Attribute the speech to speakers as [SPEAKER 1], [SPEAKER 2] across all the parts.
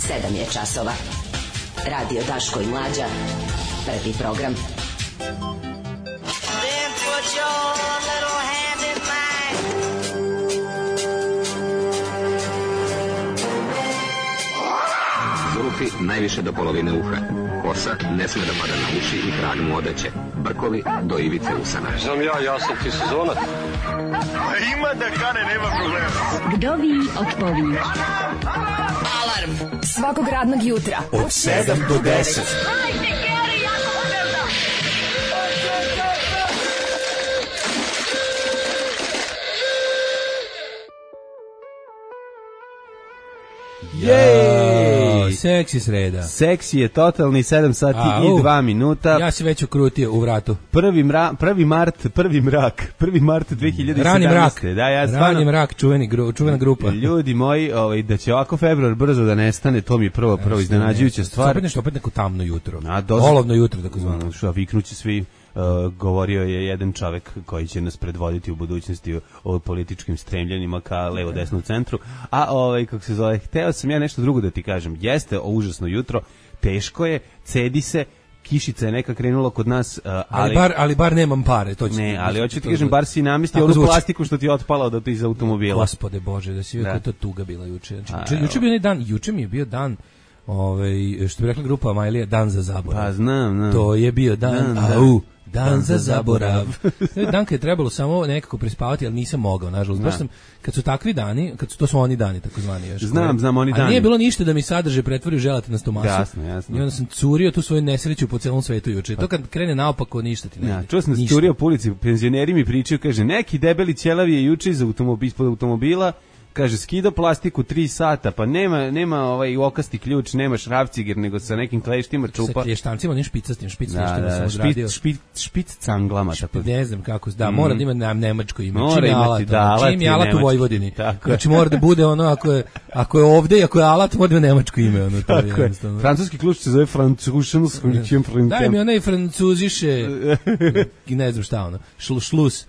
[SPEAKER 1] 7 je časova. Radio Daško i Mlađa. Prvi program.
[SPEAKER 2] Then put your little hand in mine.
[SPEAKER 3] Zulufi najviše do polovine uha. Kosa ne sme da pada na uši i trag mu odeće. Brkovi do ivice usana.
[SPEAKER 4] Znam ja sam ti sezonac.
[SPEAKER 5] Ima da kane, nema problema.
[SPEAKER 6] Vdovi otpovi.
[SPEAKER 1] Alarm
[SPEAKER 6] Svakog radnog jutra
[SPEAKER 5] Od 7 do 10.
[SPEAKER 7] Jej! Seksi sreda.
[SPEAKER 8] Seksi je totalni 7 sati i 2 minuta.
[SPEAKER 7] Ja se već ukrutio u vratu.
[SPEAKER 8] 1. mart 2017.
[SPEAKER 7] Rani mrak.
[SPEAKER 8] Da, ja
[SPEAKER 7] Rani mrak, čuvena grupa.
[SPEAKER 8] Ljudi moji, da će ovako februar brzo da nestane, to mi je prvo iznenađujuća stvar.
[SPEAKER 7] Opet neko tamno jutro. Olovno jutro, tako zvano.
[SPEAKER 8] Što, viknući svi. Govorio je jedan čovek koji će nas predvoditi u budućnosti o političkim stremljenima ka levo-desnom centru, a kako se zove, hteo sam ja nešto drugo da ti kažem. Jeste užasno jutro, teško je, cedi se, kišica je neka krenula kod nas,
[SPEAKER 7] ali bar nemam pare, to će.
[SPEAKER 8] Ne, ali hoću ti kažem, bar si namistio onu plastiku što ti je otpala od iz automobila.
[SPEAKER 7] Gospode Bože, da si vidio to tuga bila juče. Juče mi je bio dan, što bi rekla grupa Amajlija, dan za zaborav.
[SPEAKER 8] Pa znam.
[SPEAKER 7] To je bio dan za zaborav. Dan kad je trebalo samo nekako prespavati, ali nisam mogao, nažalost. Baš sam, kad su takvi dani, to su oni dani, takozvani.
[SPEAKER 8] Znam oni dani.
[SPEAKER 7] A nije bilo ništa da mi sadrže pretvori želatinastu masu.
[SPEAKER 8] Jasno.
[SPEAKER 7] I onda sam curio tu svoju nesreću po celom svetu juče. To kad krene naopako, ništa ti ne ide.
[SPEAKER 8] Čuo sam da curio po ulici, penzioneri mi pričaju, kaže, neki debeli ćelavi je juče ispod automobila, kaže, skida plastiku 3 sata, pa nema okasti ključ, nema šrafciger, nego sa nekim kleštima čupa.
[SPEAKER 7] Sa klještancima, onim špicastim špicama sam odradio.
[SPEAKER 8] Špic canglama.
[SPEAKER 7] Ne znam kako, mora da ima nemačko ime.
[SPEAKER 8] Mora imati,
[SPEAKER 7] čim je alat u Vojvodini. Znači mora da bude ono, ako je ovde i ako je alat, mora da ima nemačko ime.
[SPEAKER 8] Tako je. Francuski ključ se zove Francušan.
[SPEAKER 7] Daj mi onaj francuziše, ne znam šta ono, šlus.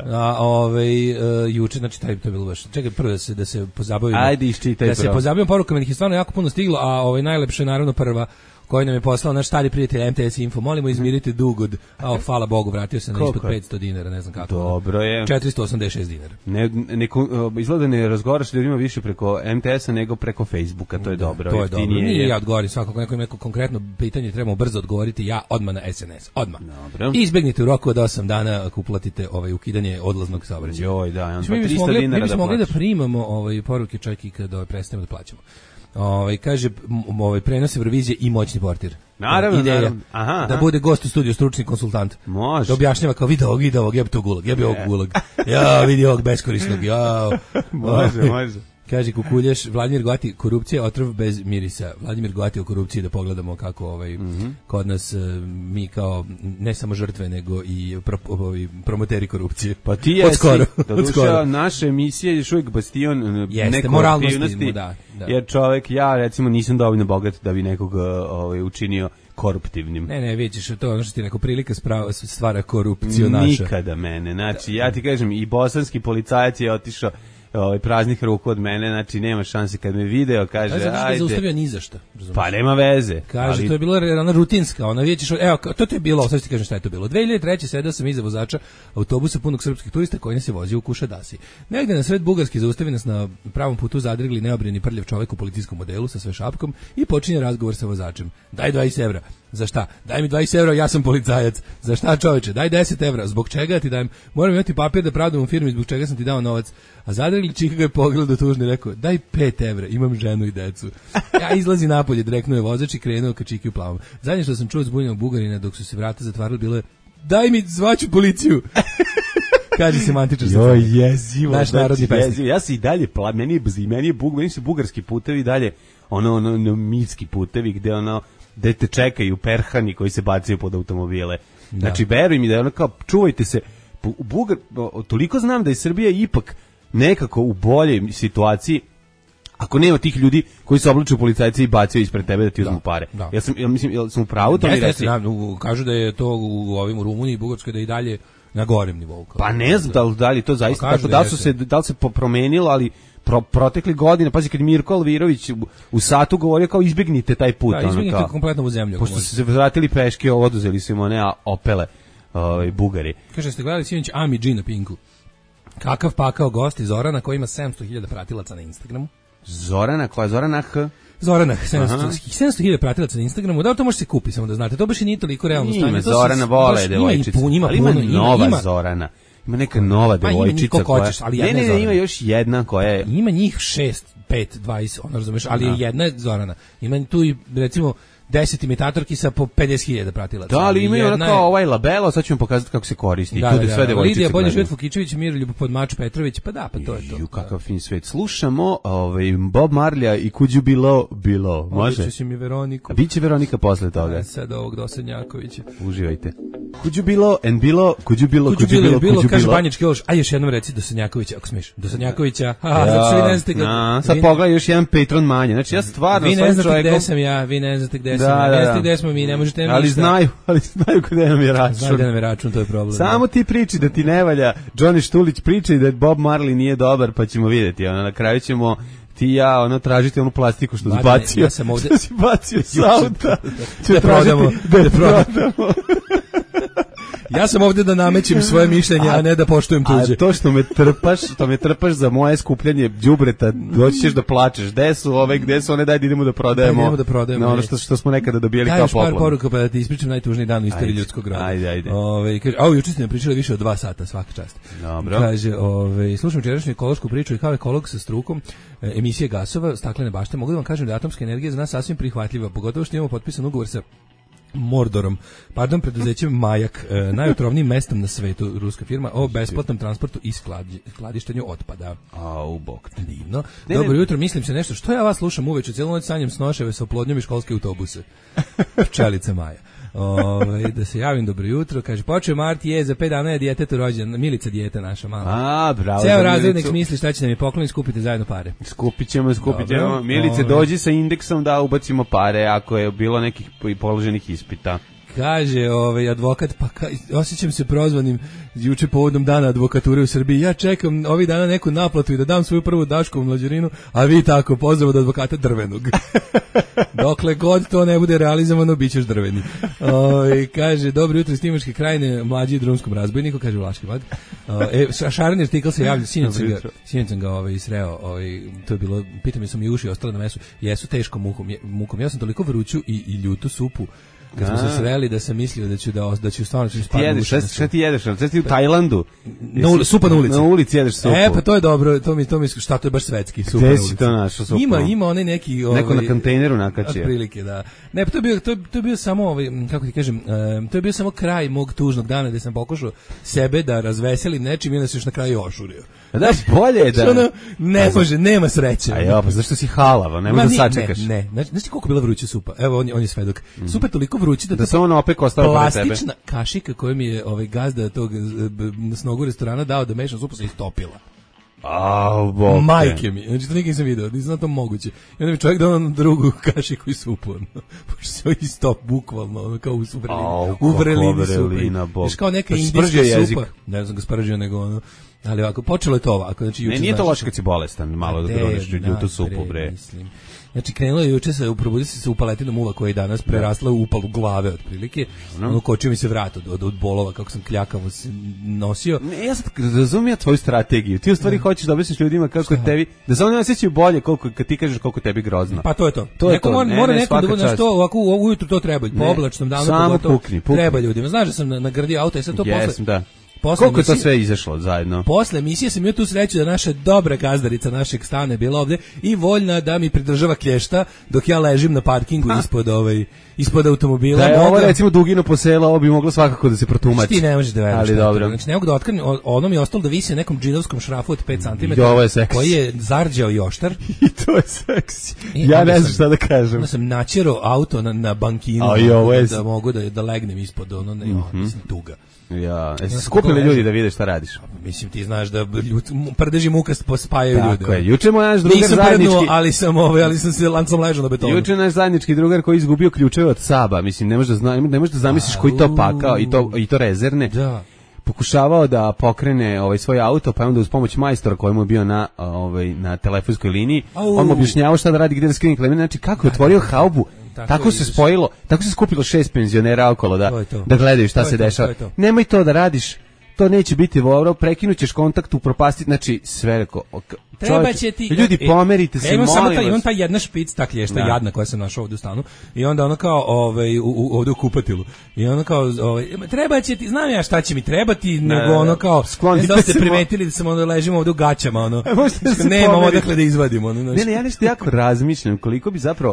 [SPEAKER 7] Juče, znači to je bilo baš. Čekaj, prvo da se pozabavimo.
[SPEAKER 8] Ajde, iščitaj.
[SPEAKER 7] Da se pozabavimo porukama, ih je stvarno jako puno stiglo, a najlepše je naravno prva koji nam je poslao naš stari prijatelj MTS Info. Molimo izmiriti dug od, hvala Bogu, vratio se na ispod 500 dinara, ne znam kako.
[SPEAKER 8] Dobro je.
[SPEAKER 7] 486 dinara.
[SPEAKER 8] Izgleda ne razgovaraš ljudima više preko MTS-a nego preko Facebooka, to je dobro.
[SPEAKER 7] To je dobro. Nije ja odgovorim svakako neko konkretno pitanje, trebamo brzo odgovoriti, ja odmah na SNS, odmah.
[SPEAKER 8] Dobro.
[SPEAKER 7] Izbegnite u roku od 8 dana ako uplatite ukidanje odlaznog saobraćaja.
[SPEAKER 8] Joj, da, on pa
[SPEAKER 7] 300
[SPEAKER 8] dinara da
[SPEAKER 7] plaćamo. Mi mogli da primamo poruke čak i kada prestanemo da plaćamo. Kaže, prenos Eurovizije i moćni portir.
[SPEAKER 8] Naravno,
[SPEAKER 7] ideja. Da bude gost u studiju, stručni konsultant.
[SPEAKER 8] Može.
[SPEAKER 7] Da objašnjava kao vidi ovog, ja bi to gulag, ja bi ovog gulag. Ja vidi ovog beskorisnog, ja.
[SPEAKER 8] Može.
[SPEAKER 7] Kaže Kukuljaš, Vladimir Goati, korupcija, otrov bez mirisa. Vladimir Goati o korupciji, da pogledamo kako kod nas mi kao ne samo žrtve, nego i promoteri korupcije.
[SPEAKER 8] Pa ti jesi, doduša naše emisije još uvijek bastion neko aktivnosti,
[SPEAKER 7] da.
[SPEAKER 8] Jer čovjek, ja recimo nisam dovoljno bogat da bi nekog učinio koruptivnim.
[SPEAKER 7] Ne, vidiš, to je ono što ti neko prilika stvara korupciju naša.
[SPEAKER 8] Nikada mene, znači ja ti kažem, i bosanski policajac je otišao praznih ruku od mene, znači nema šanse kad me video, kaže, ajde.
[SPEAKER 7] Zato što je zaustavio ni za šta.
[SPEAKER 8] Pa nema veze.
[SPEAKER 7] Kaže, to je bilo ona rutinska, ona vidješ, evo, to je bilo, sad ti kažem šta je to bilo. 2003. sedao sam iza vozača autobusa punog srpskih turista koji nas je vozio u Kušadasi. Negde na sred Bugarski zaustavi nas na pravom putu zadrigli neobrijeni prljav čovjek u policijskom modelu sa sve šapkom i počinje razgovor sa vozačem. Daj 20 evra. Za šta? Daj mi 20 evra, ja sam policajac. Za šta, čoveče? Daj 10 evra. Zbog čega ti dajem? Moram imati papir da pravdam u firmi zbog čega sam ti dao novac. A zadrigli čika ga je pogledao tužno i rekao, daj 5 evra, imam ženu i decu. Ja izlazi napolje, direktno je vozač i krenuo ka čiki u plavom. Zadnje što sam čuo zbunjenog Bugarina dok su se vrata zatvarali bilo je, daj mi, zvaću policiju. Kaže semantičar.
[SPEAKER 8] Joj, jezivo.
[SPEAKER 7] Naš narodni pesnik.
[SPEAKER 8] Ja se i dalje, meni su bugarski putevi dalje, mitski putevi gde te čekaju perhani koji se bacaju pod automobile. Znači, veruj mi da je ono kao, čuvajte se, toliko znam da je Srbija ipak nekako u boljoj situaciji ako nema tih ljudi koji se oblače u policajce i bacaju ispred tebe da ti uzmu pare. Ja sam u pravu to mi reći.
[SPEAKER 7] Kažu da je to u Rumuniji i Bugarskoj da je i dalje na gorem nivou.
[SPEAKER 8] Pa ne znam da li to zaista tako, da li se promenilo, ali protekli godine, pazi, kad Mirko Alvirović u Satu govorio kao izbegnite taj put.
[SPEAKER 7] Da, izbegnite kompletno u zemlju.
[SPEAKER 8] Pošto su se vratili peške, oduzeli su im one opele Bugari.
[SPEAKER 7] Kaže, ste gledali sinoć Ami G na Pinku. Kakav pakao gost iz Zorana koji ima 700.000 pratilaca na Instagramu.
[SPEAKER 8] Zorana, koja je Zorana H?
[SPEAKER 7] Zorana, 700.000 pratilaca na Instagramu, da to može se kupi, samo da znate, to baš i nije toliko realno stanje.
[SPEAKER 8] Ima Zorana vole devojčica, ali ima nova Zorana. Ima neka nova devojčica koja... Ne, ima još jedna koja je...
[SPEAKER 7] Ima njih 6, 5, 20, ono razumeš, ali je jedna je Zorana. Ima tu i, recimo, 10 imitatorki sa po 50.000 pratilaca.
[SPEAKER 8] Da, ali imaju ona kao ovaj labelo, sad ću vam pokazati kako se koristi.
[SPEAKER 7] Da, sve devojčice. Lidija Bolje Život Fukičević, Miroljub Podmač Petrović, pa da, pa to je to.
[SPEAKER 8] Kakav fin svet. Slušamo Bob Marlija i Could You Bilo, može?
[SPEAKER 7] Običe si mi Veroniku.
[SPEAKER 8] A biće Veronika posle toga.
[SPEAKER 7] Sad ovog Dosadnjakovića.
[SPEAKER 8] Uživajte. Could You Bilo, Could You Bilo,
[SPEAKER 7] kaže Banjički Ološ, a još jednom reci Dosadnjakovića, ako smiješ. Dosadnjakovića, zato vi ne znate ga.
[SPEAKER 8] Sad pogledaj još jedan Patron manje. Znači ja stvarno
[SPEAKER 7] vi ne znate gde sam ja, vi ne znate gde jeste gde smo mi, ne možete ništa.
[SPEAKER 8] Ali znaju gde nam je račun.
[SPEAKER 7] Znaju gde nam je račun, to je problem.
[SPEAKER 8] Samo ti priči da ti ne valja, Johnny Štulić priča da Bob Marley nije dobar, pa ćemo vidjeti. Na kraju ćemo ti i ja tražiti onu plastiku što zbacio.
[SPEAKER 7] Ja sam ovde...
[SPEAKER 8] Što si bacio s auta.
[SPEAKER 7] Da prodamo. Ja sam ovdje da namećem svoje mišljenje, a ne da poštujem tuđe.
[SPEAKER 8] A to što me trpaš za moje skupljanje đubreta, doći ćeš da plačeš. Gde su one, daj da idemo da prodajemo. Na ono što smo nekada dobijali kao poklon.
[SPEAKER 7] Daj još par poruka pa da ti ispričam najtužniji dan u istoriji ljudskog roda.
[SPEAKER 8] Ajde.
[SPEAKER 7] Juče ste nam pričali više od 2 sata, svaka čast.
[SPEAKER 8] Dobro.
[SPEAKER 7] Kaže, slušam včerašnju ekološku priču i kao ekolog sa strukom emisije gasova, staklene bašte, mogu da vam kažem da je atomska energija za nas sasvim prihvatljiva, pogotovo što imamo potpisan ugovor sa Mordorom, preduzećem Majak, najotrovnijim mestom na svetu, ruska firma, o besplatnom transportu i skladištenju otpada.
[SPEAKER 8] Bog.
[SPEAKER 7] Divno. Dobro jutro, mislim se nešto, što ja vas slušam uveče, cijelu noć sanjem snoševe sa oplodnjom i školske autobuse. Pčelica Maja. Da se javim, dobro jutro, kaže, počeo Marti, za 5 dana je djetetu rođen, Milica dijete naša mala.
[SPEAKER 8] Bravo.
[SPEAKER 7] Ceo razrednik misli šta će nam je pokloniti, skupite zajedno pare.
[SPEAKER 8] Skupit ćemo. Milice, dođi sa indeksom da ubacimo pare, ako je bilo nekih položenih ispita.
[SPEAKER 7] Kaže advokat, pa osjećam se prozvanim juče povodom dana advokature u Srbiji. Ja čekam ovih dana neku naplatu i da dam svoju prvu Daškovu mlađarinu, a vi tako, pozdrav od advokata Drvenog. Dokle god to ne bude realizovano, bit ćeš drveni. Kaže, dobro jutro iz Timočke krajine, mlađi i drumskom razbojniku, kaže Vlaški mag. Šareni artikl se javlja, sinoć sam ga sreo, to je bilo, pitam je sam i uši ostale na mesu, jesu teškom mukom. Ja sam toliko vruću i ljutu supu kad smo se sreli da sam mislio da ću stvarno spadnu uši.
[SPEAKER 8] Šta ti jedeš? Šta ti u Tajlandu?
[SPEAKER 7] Supa na ulici.
[SPEAKER 8] Na ulici jedeš supu.
[SPEAKER 7] Pa to je dobro, to mi šta to je baš svetski, supa na ulici.
[SPEAKER 8] Gde si to našao supu?
[SPEAKER 7] Ima onaj neki...
[SPEAKER 8] Neko na kontejneru nakačio.
[SPEAKER 7] Otprilike, da. Ne, pa to je bio samo, kako ti kažem, to je bio samo kraj mog tužnog dana gde sam pokušao sebe da razveselim nečim i onda se još na kraju ošurio.
[SPEAKER 8] Da, bolje je da...
[SPEAKER 7] Ne može, nema sreće.
[SPEAKER 8] Pa zašto si halava, ne možda sačekaš.
[SPEAKER 7] Ne, znaš ti koliko bila vruća supa? Evo, on je svedok. Supa je toliko vruća
[SPEAKER 8] da se on opek ostao pored tebe.
[SPEAKER 7] Plastična kašika koju mi je gazda tog snogu restorana dao da mešam supu se istopila.
[SPEAKER 8] Bog.
[SPEAKER 7] Majke mi, znači to nikad nisam vidio, nisam to moguće. I onda mi čovjek dao na drugu kašiku i supu, pošto se istop, bukvalno, kao u vrelini supe. Znaš kao neka indijska supa, ne znam ga spržio, nego ali ovako, počelo je to ovako. Znači,
[SPEAKER 8] nije to loše kad si bolestan, malo da droniš ljutu supu, bre.
[SPEAKER 7] Znači, krenulo je juče probudio se u paletinom uva koja je danas prerasla u upalu glave, otprilike. Kočio mi se vrat od bolova, kako sam kljakavo se nosio.
[SPEAKER 8] Ne, ja sad razumijem tvoju strategiju. Ti u stvari hoćeš da objasniš ljudima kako je tebi, da se oni osjećaju bolje kad ti kažeš koliko tebi grozno.
[SPEAKER 7] Pa to je to. Neko mora nekom da bude što ovako ujutru to treba, po oblačnom danu pogotovo. Treba ljudima. Znaš da sam nagradio auto i sad to posle.
[SPEAKER 8] Koliko je to sve izašlo zajedno?
[SPEAKER 7] Posle emisije sam imao tu sreću da naša dobra gazdarica našeg stana je bila ovde i voljna da mi pridržava klješta dok ja ležim na parkingu ispod automobila.
[SPEAKER 8] Da je ovo recimo Dugino po sela, ovo bi moglo svakako da se protumači.
[SPEAKER 7] Ti ne možeš da veruješ.
[SPEAKER 8] Ali dobro.
[SPEAKER 7] Znači ne mogu da otkrijem, ono mi je ostalo da visi na nekom džidovskom šrafu od 5 cm.
[SPEAKER 8] Ovo je seksi.
[SPEAKER 7] Koji je zarđao joštar.
[SPEAKER 8] I to je seksi. Ja ne znam šta da kažem.
[SPEAKER 7] Onda sam načerao auto na bankinu da mogu da legnem ispod mislim tuga.
[SPEAKER 8] Ja, skupili ljudi da vide šta radiš.
[SPEAKER 7] Mislim, ti znaš da prdeži muka spajaju ljudi.
[SPEAKER 8] Tako je. Juče moj naš drugar zajednički...
[SPEAKER 7] Nisam prdnuo, ali sam se lancom ležao na betonu.
[SPEAKER 8] Juče naš zajednički drugar koji izgubio ključeve od Saba. Mislim, ne možeš da zamisliš koji to pakao i to rezerne.
[SPEAKER 7] Da.
[SPEAKER 8] pokušavao da pokrene svoj auto, pa je onda uz pomoć majstora koji mu je bio na telefonskoj liniji, on mu objašnjavao šta da radi, gde da skrine kleme, znači kako je otvorio haubu, tako se spojilo, tako se skupilo 6 penzionera okolo da gledaju šta se dešava. Nemoj to da radiš, to neće biti dobro, prekinućeš kontakt, upropastiti, znači sve reko.
[SPEAKER 7] Treba će ti
[SPEAKER 8] ljudi pomerite se, molim vas.
[SPEAKER 7] Imam taj jedna špic ta klješta jadna koja sam našao ovdje u stanu i onda ono kao ovdje u kupatilu i ono kao treba će ti, znam ja šta će mi trebati, nego ono kao ne znam da ste primetili da sam onda ležimo ovdje u gaćama ono nemamo odakle da izvadimo ono.
[SPEAKER 8] Ne, ja nešto jako razmišljam koliko bi zapravo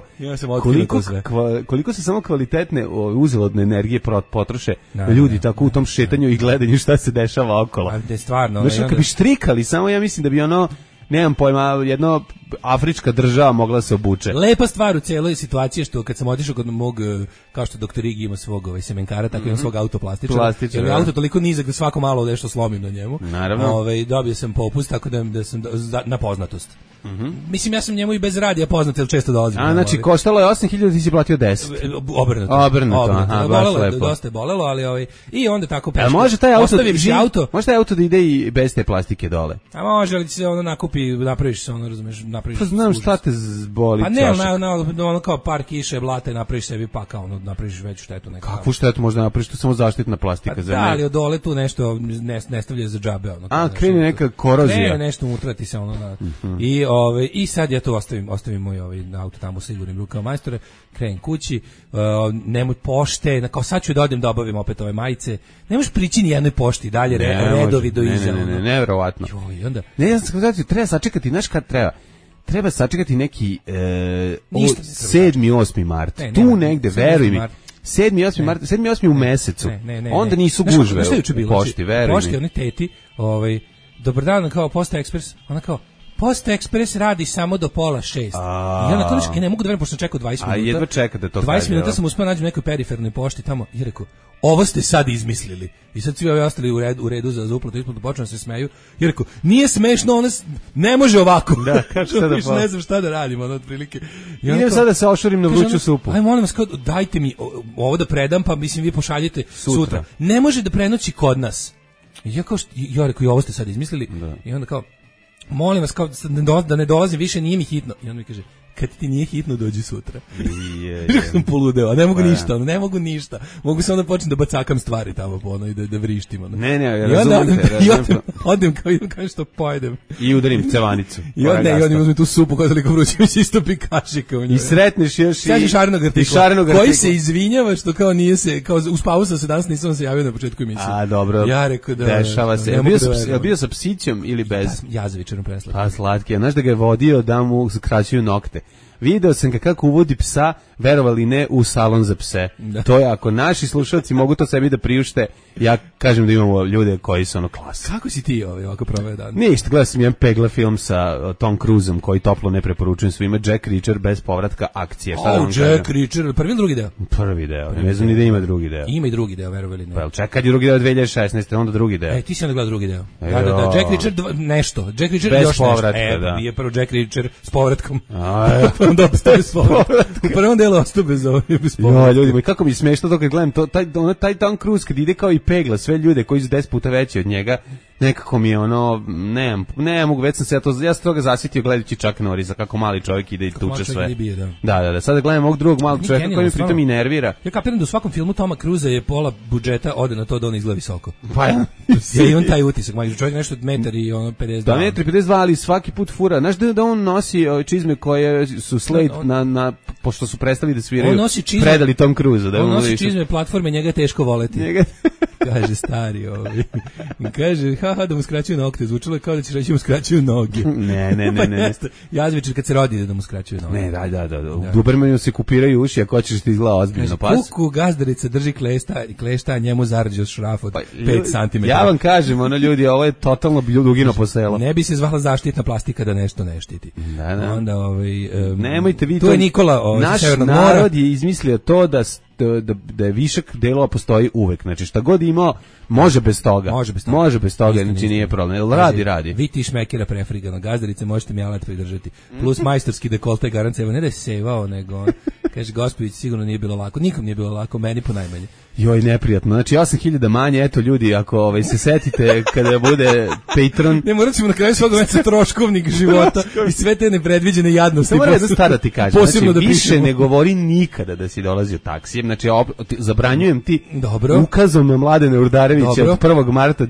[SPEAKER 8] koliko se samo kvalitetne uzaludne energije potroše ljudi tako u tom šetanju i gledanju šta se dešava okolo. Znači kad bi štrikali samo, ja mislim da bi ono, nemam pojma, jedno afrička država mogla se obuče.
[SPEAKER 7] Lepa stvar u cijeloj situaciji što kad sam otišao kod mog, kao što doktor Igi ima svog semenkara, tako imam svog autoplastičara. Jer je auto toliko nizak da svako malo nešto slomim na njemu.
[SPEAKER 8] Naravno.
[SPEAKER 7] Dobio sam popust, tako da sam na poznatost. Mislim, ja sam njemu i bez radija poznat, jer često dolazim.
[SPEAKER 8] Znači, koštalo je 8.000, ti si platio 10. Obrnuto.
[SPEAKER 7] Bolelo je, dosta je bolelo, ali i onda tako peške.
[SPEAKER 8] Može taj auto da ide i bez te plastike dole?
[SPEAKER 7] A može li se ono nakupi, napraviš se ono, razumeš, napraviš.
[SPEAKER 8] Pa znam šta te boli.
[SPEAKER 7] Pa ne, ono kao par kiše, blata i napraviš sebi pakao, ono, napraviš veću štetu.
[SPEAKER 8] Kakvu štetu možda napraviš, to samo zaštitna plastika za
[SPEAKER 7] ne. Da, ali od dole tu nešto ne stavlja za džabe.
[SPEAKER 8] Krene neka korozija.
[SPEAKER 7] Ne, nešto utrati se ono. I sad ja to ostavim moj auto tamo u sigurnim rukama majstore, krenem kući, nemoj pošte, kao sad ću da odem da obavim opet ove majice, ne možeš prići ni jednoj pošti, dalje redovi do iza.
[SPEAKER 8] Ne, nevjerovatno. Ne, ja sam kažem, treba sačekati, znaš kad treba? Treba sačekati neki 7. 8. mart. Tu negde, veruj mi. 7. 8. mart, 7. 8. u mesecu. Onda nisu gužve u pošti, veruj mi.
[SPEAKER 7] Pošti, oni teti, dobar dan, kao Posta Ekspres, ona kao, Posta Ekspres radi samo do 5:30. I onda konačno, ne mogu da verujem, pošto sam čekao 20 minuta.
[SPEAKER 8] A jedva čekate to.
[SPEAKER 7] 20 minuta sam uspio naći u nekoj perifernoj pošti tamo i rekao, ovo ste sad izmislili. I sad svi ovi ostali u redu za uplatu isplatu počnu se smeju. I rekao, nije smešno, ono ne može ovako.
[SPEAKER 8] Da, kako šta da
[SPEAKER 7] ne znam šta da radim, ono otprilike.
[SPEAKER 8] Idem sada da se ošurim na vruću supu.
[SPEAKER 7] Aj molim vas, dajte mi ovo da predam, pa mislim vi pošaljite sutra. Ne može da prenoći kod nas. I ja rekao, i ovo ste sad izmislili. I onda kao, molim vas, kao da ne dolazim više, nije mi hitno. I on mi kaže, kad ti nije hitno, dođi sutra. Sam poludeo, ne mogu ništa. Mogu samo da počnem da bacakam stvari tamo po ono i da vrištim.
[SPEAKER 8] Ne, razumite.
[SPEAKER 7] I odem kao što pojedem.
[SPEAKER 8] I udarim cevanicu.
[SPEAKER 7] I onda uzmem tu supu koja toliko vruća, mi se isto kašika u njoj.
[SPEAKER 8] I sretneš još
[SPEAKER 7] i šarenog artikla, koji se izvinjava što kao nije se, kao uspavao sam se danas, nisam se javio na početku emisije.
[SPEAKER 8] A dobro,
[SPEAKER 7] ja rekao da
[SPEAKER 8] dešava se. Bio sa psićom ili bez?
[SPEAKER 7] Jazovičarom preslatki.
[SPEAKER 8] Pa slatki, znaš da ga je vodio da mu skraćuju nokte. Video sam kako uvodi psa, verovali ne, u salon za pse. Da. To je, ako naši slušalci mogu to sebi da priušte, ja kažem da imamo ljude koji su ono klasa.
[SPEAKER 7] Kako si ti ovako proveo dan?
[SPEAKER 8] Ništa, gledao sam jedan pegla film sa Tom Cruiseom koji toplo ne preporučujem svima, Jack Reacher bez povratka akcije.
[SPEAKER 7] Jack Reacher, prvi ili drugi deo?
[SPEAKER 8] Prvi deo, ne znam ni da ima drugi deo.
[SPEAKER 7] Ima i drugi deo, verovali ne.
[SPEAKER 8] Pa čekaj, drugi deo 2016, onda drugi deo.
[SPEAKER 7] Ti si onda gledao drugi deo. Da, Jack Reacher nešto. Jack Reacher
[SPEAKER 8] bez
[SPEAKER 7] još
[SPEAKER 8] povratka,
[SPEAKER 7] nešto.
[SPEAKER 8] Da.
[SPEAKER 7] Nije prvo Jack Reacher s povratkom. Onda ostaje s povratkom. U prvom delu ostao bez povratka.
[SPEAKER 8] Jo, ljudi moji, kako mi je smešno to kad gledam, taj Tom Cruise kad ide kao i pegla sve ljude koji su 10 puta veći od njega, nekako mi je ono, ne mogu, već sam se ja se toga zasjetio gledajući Chuck Norrisa, kako mali čovjek ide i tuče sve. Da, sada gledam ovog drugog malog čovjeka koji mi pritom i nervira.
[SPEAKER 7] Ja kapiram da u svakom filmu Toma Cruisa je pola budžeta ode na to da on izgleda visoko.
[SPEAKER 8] Pa ja.
[SPEAKER 7] I on taj utisak, čovjek nešto od metar i ono 52.
[SPEAKER 8] Da, metri 52, ali svaki put fura. Znaš da on nosi čizme koje su Slade pošto su prestali da sviraju, predali Tom Cruise.
[SPEAKER 7] On nosi čizme platforme, njega je teško voleti. Kaže stari kaže, da mu skraćuju nokte, zvučilo je kao da ćeš reći mu skraćuju noge.
[SPEAKER 8] Ne.
[SPEAKER 7] Jazvičar kad se rodi da mu skraćuju noge.
[SPEAKER 8] Ne, da. U Dubermanu se kupiraju uši, ako hoćeš ti izgleda ozbiljno pas.
[SPEAKER 7] Kuku gazdarica drži klešta, a njemu zarđe šraf od 5 cm.
[SPEAKER 8] Ja vam kažem, ljudi, ovo je totalno dugino po selu.
[SPEAKER 7] Ne bi se zvala zaštitna plastika da nešto ne štiti.
[SPEAKER 8] Da.
[SPEAKER 7] Onda,
[SPEAKER 8] nemojte vi
[SPEAKER 7] to je Nikola,
[SPEAKER 8] naš narod je izmislio to da je višak delova postoji uvek. Znači šta god imao, može bez toga. Može bez toga, znači nije problem. Radi.
[SPEAKER 7] Vi ti šmekera prefrigano, gazdarice, možete mi alat pridržati. Plus majstorski dekolte garancija, ne da je sevao, nego Kaže, Gospić sigurno nije bilo lako. Nikom nije bilo lako, meni ponajmanje.
[SPEAKER 8] Joj, neprijatno. Znači 8.000 manje, eto ljudi, ako se setite kada bude Patreon.
[SPEAKER 7] Ne, morat ćemo na kraju svog meseca troškovnik života i sve te nepredviđene jadnosti.
[SPEAKER 8] To mora jedna stvar da ti kažem.
[SPEAKER 7] Posebno
[SPEAKER 8] znači,
[SPEAKER 7] da
[SPEAKER 8] više
[SPEAKER 7] pišemo.
[SPEAKER 8] ne govori nikada da si dolazio taksijem. Znači, zabranjujem ti
[SPEAKER 7] Dobro.
[SPEAKER 8] ukazom na Mladena Urdarevića
[SPEAKER 7] Dobro.
[SPEAKER 8] od 1. marta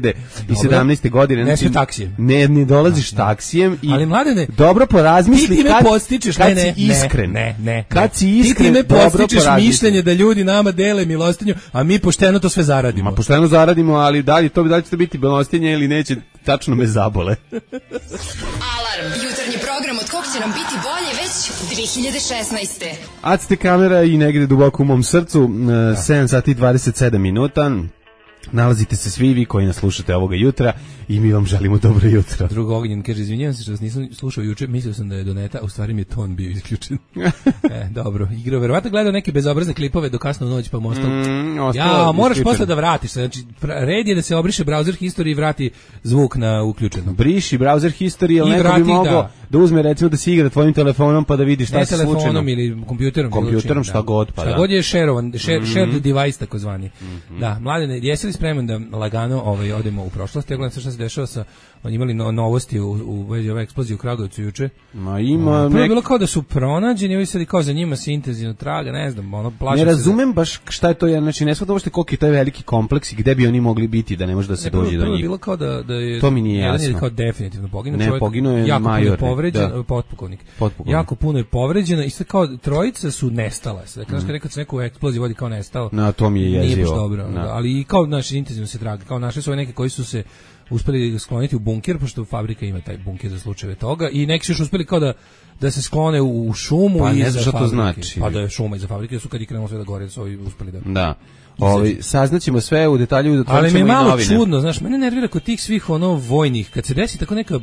[SPEAKER 8] 2017. godine.
[SPEAKER 7] Ne
[SPEAKER 8] Znači,
[SPEAKER 7] sve taksijem.
[SPEAKER 8] Ne dolaziš taksijem i
[SPEAKER 7] Ali, Mladene,
[SPEAKER 8] dobro porazmisli
[SPEAKER 7] ti time
[SPEAKER 8] kad,
[SPEAKER 7] postičeš,
[SPEAKER 8] kad
[SPEAKER 7] ne,
[SPEAKER 8] si iskren.
[SPEAKER 7] Ne.
[SPEAKER 8] Kad si iskren,
[SPEAKER 7] ti time
[SPEAKER 8] dobro
[SPEAKER 7] postičeš
[SPEAKER 8] porazmisli.
[SPEAKER 7] mišljenje da ljudi nama dele milostinju, a mi pošteno to sve zaradimo.
[SPEAKER 8] Ma pošteno zaradimo, ali da li će to biti milostinja ili neće, tačno me zabole.
[SPEAKER 6] Alarm. Jutarnji program od kog će nam biti bolje već 2016.
[SPEAKER 8] Acte kamera i negde duboko u mom srcu, 7 sati i 27 minuta. Nalazite se svi vi koji nas slušate ovoga jutra i mi vam želimo dobro jutro.
[SPEAKER 7] Drugo Ognjen kaže, izvinjavam se što vas nisam slušao juče, mislio sam da je doneta, a u stvari mi je ton bio isključen. Dobro, igrao, verovatno gledao neke bezobrazne klipove do kasno u noć, pa mu ostalo. Moraš posle da vratiš, znači red je da se obriše browser history i vrati zvuk na uključeno.
[SPEAKER 8] Briši browser history, ali
[SPEAKER 7] I
[SPEAKER 8] neko
[SPEAKER 7] vrati,
[SPEAKER 8] bi mogao da uzme recimo da se igra tvojim telefonom pa da vidi šta se slučajno.
[SPEAKER 7] Ne telefonom ili kompjuterom.
[SPEAKER 8] Šta god, pa
[SPEAKER 7] šta
[SPEAKER 8] da.
[SPEAKER 7] god je shared device takozvani. Da, Mladene, jesi li spreman da lagano odemo u prošlost? Ja gledam šta se dešava sa, oni imali novosti u vezi ove eksplozije u Kragujevcu juče.
[SPEAKER 8] Ma ima
[SPEAKER 7] prvo je bilo kao da su pronađeni, ovi sad kao za njima se intenzivno traga, ne znam, plašim se.
[SPEAKER 8] Ne razumem baš šta je to, znači ne shvatam uopšte koliki je taj veliki kompleks i gde bi oni mogli biti da ne može da se dođe do njih.
[SPEAKER 7] Prvo je bilo kao da je,
[SPEAKER 8] to mi nije jasno.
[SPEAKER 7] Jedan je kao definitivno poginuo
[SPEAKER 8] čovjek. Ne, poginuo je major.
[SPEAKER 7] Potpukovnik. Jako puno je povređeno i sve kao trojica su nestala. Sve kao kad se neku eksploziju vodi kao nestalo.
[SPEAKER 8] Na to mi je jezivo.
[SPEAKER 7] Nije baš dobro, ali i kao naši intenzivno se traga, kao našli su neke koji su se uspeli skloniti u bunker, pošto fabrika ima taj bunker za slučajeve toga, i neki su još uspeli kao da se sklone u šumu
[SPEAKER 8] pa,
[SPEAKER 7] iza fabrike.
[SPEAKER 8] To znači.
[SPEAKER 7] Pa da je šuma iza fabrike, su kad je krenulo sve da gore, da su ovi uspeli da...
[SPEAKER 8] Da. Saznaćemo sve u detalju.
[SPEAKER 7] Ali mi je malo čudno, znaš, mene nervira kod tih svih vojnih, kad se desi tako neka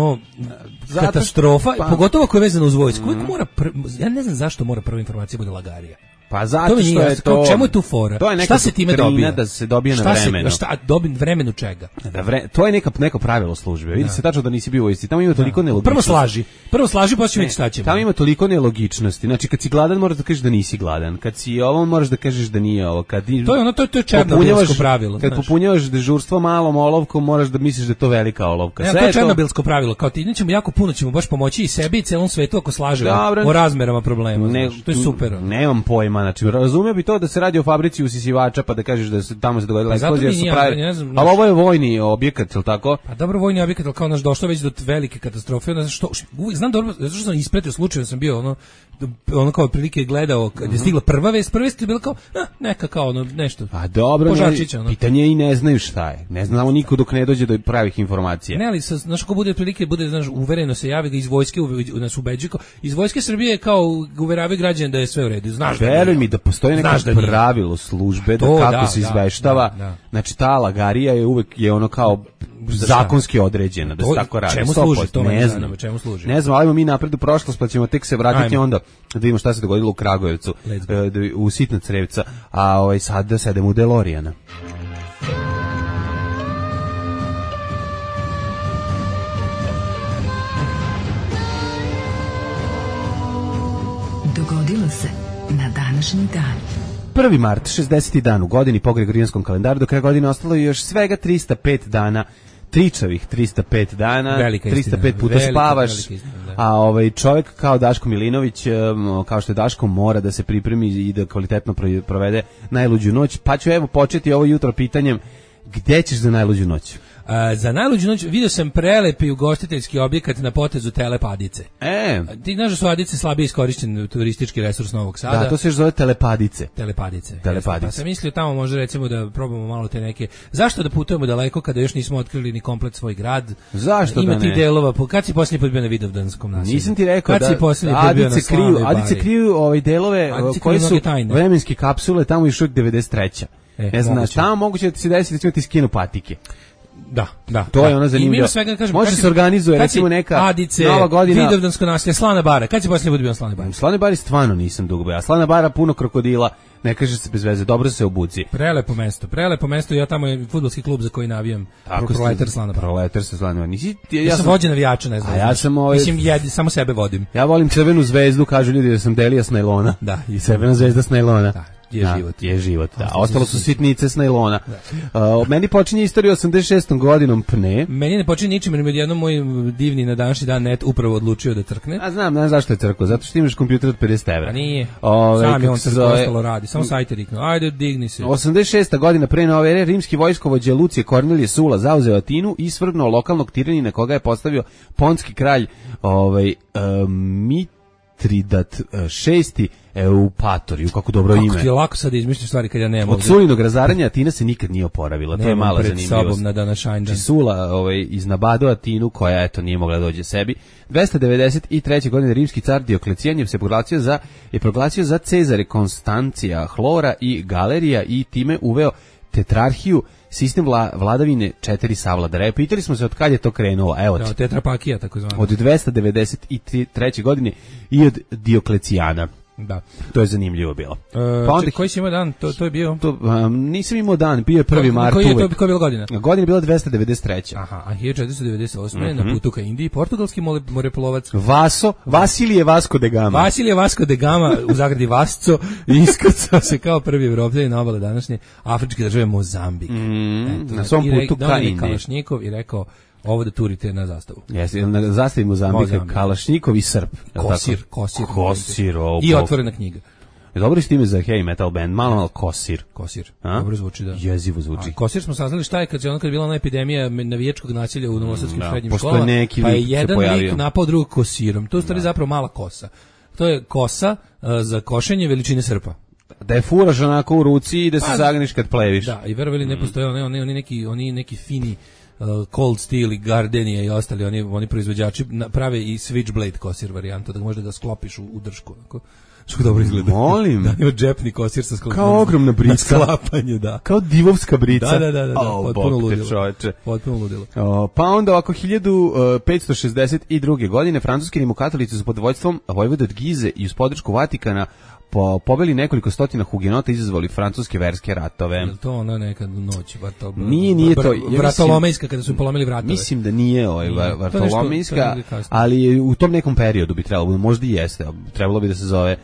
[SPEAKER 7] katastrofa, pogotovo ako je vezano uz vojsku, ja ne znam zašto mora prva informacija bude lagarija.
[SPEAKER 8] Pa zato što je to...
[SPEAKER 7] Čemu je tu fora?
[SPEAKER 8] To je neka
[SPEAKER 7] šta se time dobija?
[SPEAKER 8] Da se dobije na vremenu.
[SPEAKER 7] Vremenu čega?
[SPEAKER 8] To je neko pravilo službe. Vidi se tačno da nisi bio u isti. Tamo ima toliko nelogičnosti.
[SPEAKER 7] Prvo slaži, pa ćemo vidjeti šta ćemo.
[SPEAKER 8] Tamo ima toliko nelogičnosti. Znači, kad si gladan, moraš da kažeš da nisi gladan. Kad si ovo, moraš da kažeš da nije ovo.
[SPEAKER 7] To je černobilsko pravilo.
[SPEAKER 8] Kad popunjavaš dežurstvo malom olovkom, moraš da misliš da je to velika olovka.
[SPEAKER 7] To je černobilsko pravilo. Kao ti nećemo jako puno, ćemo baš pomoći i sebi i celom svetu ako slažemo o razmerama problema. To je super.
[SPEAKER 8] Nemam pojma, znači razumio bi to da se radi o fabrici usisivača pa da kažeš da se tamo se dogodila eksplozija, su pravi. Ali ovo je vojni objekat, jel tako?
[SPEAKER 7] Pa dobro, vojni objekat, al kao naš došlo već do velike katastrofe, znači što znam dobro, zato što sam ispratio slučajno, sam bio ono kao prilike gledao kad je stigla prva vest je bilo kao neka kao nešto.
[SPEAKER 8] A dobro, pitanje i ne znaju šta je. Ne znamo niko dok ne dođe do pravih informacija.
[SPEAKER 7] Ne, ali znaš ko bude prilike, bude znaš uvereno se javi ga iz vojske, nas ubeđuje iz vojske Srbije kao uveravaju građane da je sve u redu. Znaš da
[SPEAKER 8] veruj mi da postoji neko pravilo službe da kako se izveštava. Znači ta lagarija je uvek ono kao zakonski određena da se tako radi.
[SPEAKER 7] Čemu služi to? Ne znam čemu služi.
[SPEAKER 8] Ne znam, ali mi napred u prošlost pa ćemo tek se vratiti onda da vidimo šta se dogodilo u Kragujevcu, u Sitna Crevca, a sad da sedemo u DeLoreana.
[SPEAKER 6] Dogodilo se na današnji dan.
[SPEAKER 8] 1. mart, 60. dan u godini po Gregorijanskom kalendaru, do kraja godine ostalo je još svega 305 dana, tričavih 305 dana, 305 puta spavaš, a čovjek kao Daško Milinović, kao što je Daško, mora da se pripremi i da kvalitetno provede najluđu noć, pa ću početi ovo jutro pitanjem, gde ćeš za najluđu noć?
[SPEAKER 7] Za najluđu noć vidio sam prelepi ugostiteljski objekat na potezu Telepadice. Ti znaš da su Adice slabije iskorišćen turistički resurs Novog Sada.
[SPEAKER 8] Da, to se još zove Telepadice.
[SPEAKER 7] Telepadice. Pa sam mislio tamo možda recimo da probamo malo te neke... Zašto da putujemo daleko kada još nismo otkrili ni komplet svoj grad?
[SPEAKER 8] Zašto da ne?
[SPEAKER 7] Ima ti delova, kad si posljednji put bio na Vidovdanskom naselju?
[SPEAKER 8] Nisam ti rekao
[SPEAKER 7] da
[SPEAKER 8] Adice kriju delove koji su vremenske kapsule, tamo još uvijek 93. Ne znaš, tamo moguće da ti se desi da ti skinu patike.
[SPEAKER 7] Da.
[SPEAKER 8] To je ono zanimljivo.
[SPEAKER 7] I mimo svega, kažem,
[SPEAKER 8] može se organizuje, recimo neka
[SPEAKER 7] Adice,
[SPEAKER 8] Nova godina.
[SPEAKER 7] Vidovdansko naselje, Slana bara. Kad će posljednji put bio na Slanoj bari?
[SPEAKER 8] U Slanoj bari stvarno nisam dugo bio. A Slana bara puno krokodila, ne kaže se bez veze, dobro se obuci.
[SPEAKER 7] Prelepo mesto, ja tamo je fudbalski klub za koji navijam. Proletar Slana bara.
[SPEAKER 8] Proletar se Slana bara.
[SPEAKER 7] Ja sam vođa navijača, ne znam.
[SPEAKER 8] A ja sam
[SPEAKER 7] mislim, samo sebe vodim.
[SPEAKER 8] Ja volim Crvenu zvezdu, kažu ljudi da sam Delija s najlona.
[SPEAKER 7] Da,
[SPEAKER 8] i Crvena zvezda s najlona.
[SPEAKER 7] Da. Je
[SPEAKER 8] život, da. Ostalo su sitnice s najlona. Meni počinje istorija 86. godinom pne.
[SPEAKER 7] Meni ne počinje ničim, jer jednom moj divni na današnji dan net upravo odlučio da crkne.
[SPEAKER 8] A znam zašto je crkao, zato što imaš kompjuter od 50 evra.
[SPEAKER 7] A nije. Sam je on crkao, ostalo radi. Samo sajte riknuo. Ajde, digni se.
[SPEAKER 8] 86. godina pre nove ere, rimski vojskovođa Lucije Kornelije Sula zauzeo Atinu i svrgnuo lokalnog tiranina koga je postavio ponski kralj Mitridat VI Eupatoriju, kako dobro ime.
[SPEAKER 7] Kako ti je lako sad izmišljaš stvari kad ja nemam.
[SPEAKER 8] Od Sulinog razaranja Atina se nikad nije oporavila, to je mala zanimljivost.
[SPEAKER 7] Na današnji dan.
[SPEAKER 8] Sula iznabadao Atinu, koja eto nije mogla dođe sebi. 293. godine rimski car Dioklecijan se proglasio za Cezare Konstancija Hlora i Galerija i time uveo tetrarhiju, sistem vladavine 4 savladara. Pitali smo se od kad je to krenulo. Evo ti.
[SPEAKER 7] Tetrapakija, tako zvano.
[SPEAKER 8] Od 293. godine i od Dioklecijana.
[SPEAKER 7] Da.
[SPEAKER 8] To je zanimljivo bilo.
[SPEAKER 7] Pa onda koji si imao dan? To je bio?
[SPEAKER 8] Nisam imao dan, bio je 1. mart.
[SPEAKER 7] Koja je bila godina?
[SPEAKER 8] Godina je bila 293.
[SPEAKER 7] Aha, a 1498. Na putu ka Indiji, portugalski moreplovac
[SPEAKER 8] Vasilije Vasco de Gama.
[SPEAKER 7] Vasilije Vasco de Gama, u zagradi Vasco, iskrcao se kao prvi Evropljanin na obale današnje afričke države Mozambik.
[SPEAKER 8] Na svom putu ka Indiji.
[SPEAKER 7] Kalašnjikov i rekao, ovo da turite na zastavu.
[SPEAKER 8] Jesi, na zastavi Mozambika, Kalašnjikov i Srp. Kosir.
[SPEAKER 7] I otvorena knjiga.
[SPEAKER 8] Dobro je s time za heavy metal band, malo Kosir.
[SPEAKER 7] Dobro zvuči, da.
[SPEAKER 8] Jezivo zvuči.
[SPEAKER 7] Kosir smo saznali šta je kad je bila ona epidemija navijačkog nasilja u novosadskim srednjim školama, pa je jedan lik napao drugog Kosirom. To je u stvari zapravo mala kosa. To je kosa za košenje veličine srpa.
[SPEAKER 8] Da je furaš onako u ruci i da se zagneš kad pleviš.
[SPEAKER 7] Da, i verovali ne postoje oni neki fini Cold Steel i Gardenia i ostali, oni proizvođači prave i Switchblade kosir varijantu, da možda da sklopiš u dršku, onako. Što dobro izgleda.
[SPEAKER 8] Molim.
[SPEAKER 7] Da, ima džepni kosir sa sklopom.
[SPEAKER 8] Kao ogromna brica.
[SPEAKER 7] Sklapanje, da.
[SPEAKER 8] Kao divovska brica.
[SPEAKER 7] Da. Potpuno ludilo.
[SPEAKER 8] Pa onda ovako 1562. godine francuski rimokatolici su pod vođstvom vojvode od Gize i uz podršku Vatikana pobili nekoliko stotina hugenota i izazvali francuske verske ratove.
[SPEAKER 7] Je to ono nekad u noći?
[SPEAKER 8] Nije to.
[SPEAKER 7] Vratolomejska kada su polomili vratove.
[SPEAKER 8] Mislim da nije Vratolomejska, ali u tom nekom periodu bi trebalo, možda i jeste, trebalo bi da se zove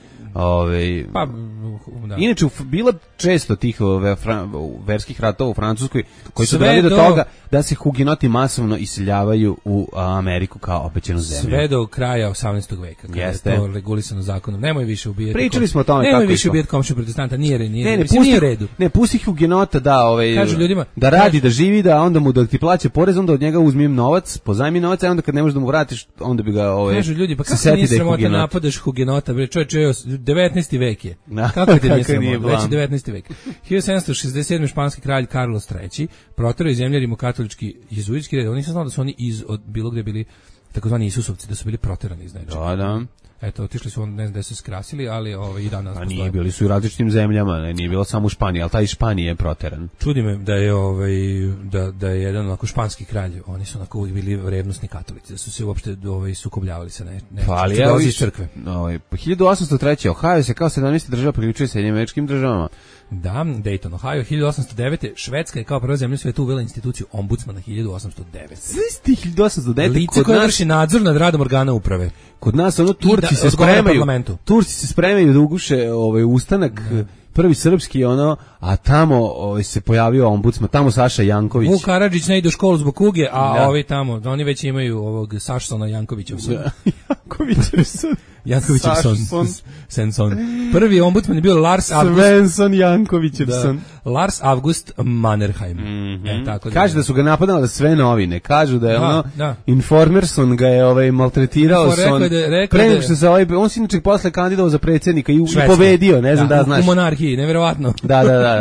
[SPEAKER 7] da.
[SPEAKER 8] Inače, bilo često tih verskih ratova u Francuskoj koji su doveli do toga da se hugenoti masovno iseljavaju u Ameriku kao obećanu zemlju.
[SPEAKER 7] Sve do kraja 18. veka, kada je to regulisano zakonom. Nemoj više ubijati.
[SPEAKER 8] Pričali smo o tome.
[SPEAKER 7] Nemoj više ubijati komšiju protestanta, nije redu.
[SPEAKER 8] Ne, pusti hugenota
[SPEAKER 7] kažu ljudima,
[SPEAKER 8] da radi, da živi, da onda mu da ti plaća porez, onda od njega uzmijem novac, pozajmi novac, a onda kad ne možeš da mu vratiš, onda bi ga
[SPEAKER 7] kažu ljudi, pa kako nije sramota napadaš hugenota, bre, čovječe, 19. vek je. Kako ti nije sramota? Već 19. vek. 1767. španski kralj Carlos III. proterao iz zemlje rimokatolički jezuitski red. Oni nisam znao da su oni od bilo gde bili takozvani Isusovci, da su bili proterani iz nečega.
[SPEAKER 8] Da.
[SPEAKER 7] Eto, otišli su, ne znam da se skrasili, ali i danas
[SPEAKER 8] postoje. Nije, bili su u različitim zemljama, nije bilo samo u Španiji, ali taj iz Španije je proteran.
[SPEAKER 7] Čudi me da je da je jedan onako španski kralj, oni su onako uvijek bili revnosni katolici, da su se uopšte sukobljavali sa
[SPEAKER 8] ali evo iz crkve. 1803. Ohio se kao 17. država priključuje Sjedinjenim Američkim Državama.
[SPEAKER 7] Da, Dayton, Ohio, 1809. Švedska je kao prva zemlja u svetu uvela instituciju ombudsmana 1809.
[SPEAKER 8] 1809.
[SPEAKER 7] Lice koje vrši nadzor nad radom organa uprave.
[SPEAKER 8] Kod nas Turci se spremaju da uguše ustanak prvi srpski, a tamo se pojavio ombudsman, tamo Saša Janković.
[SPEAKER 7] Vuk Karadžić ne ide u školu zbog kuge, a ovi tamo, oni već imaju ovog Sašsona Jankovićev son. Jankovićev son. Prvi ombudsman je bio Lars August.
[SPEAKER 8] Svensson Jankovićev son.
[SPEAKER 7] Lars August Mannerheim.
[SPEAKER 8] Kaže da su ga napadali da sve novine. Kažu da je Informerson ga je maltretirao. Pre nego što se on si inače posle kandidovao za predsjednika i pobedio, ne znam da znaš.
[SPEAKER 7] U monarhiji, neverovatno.
[SPEAKER 8] Da.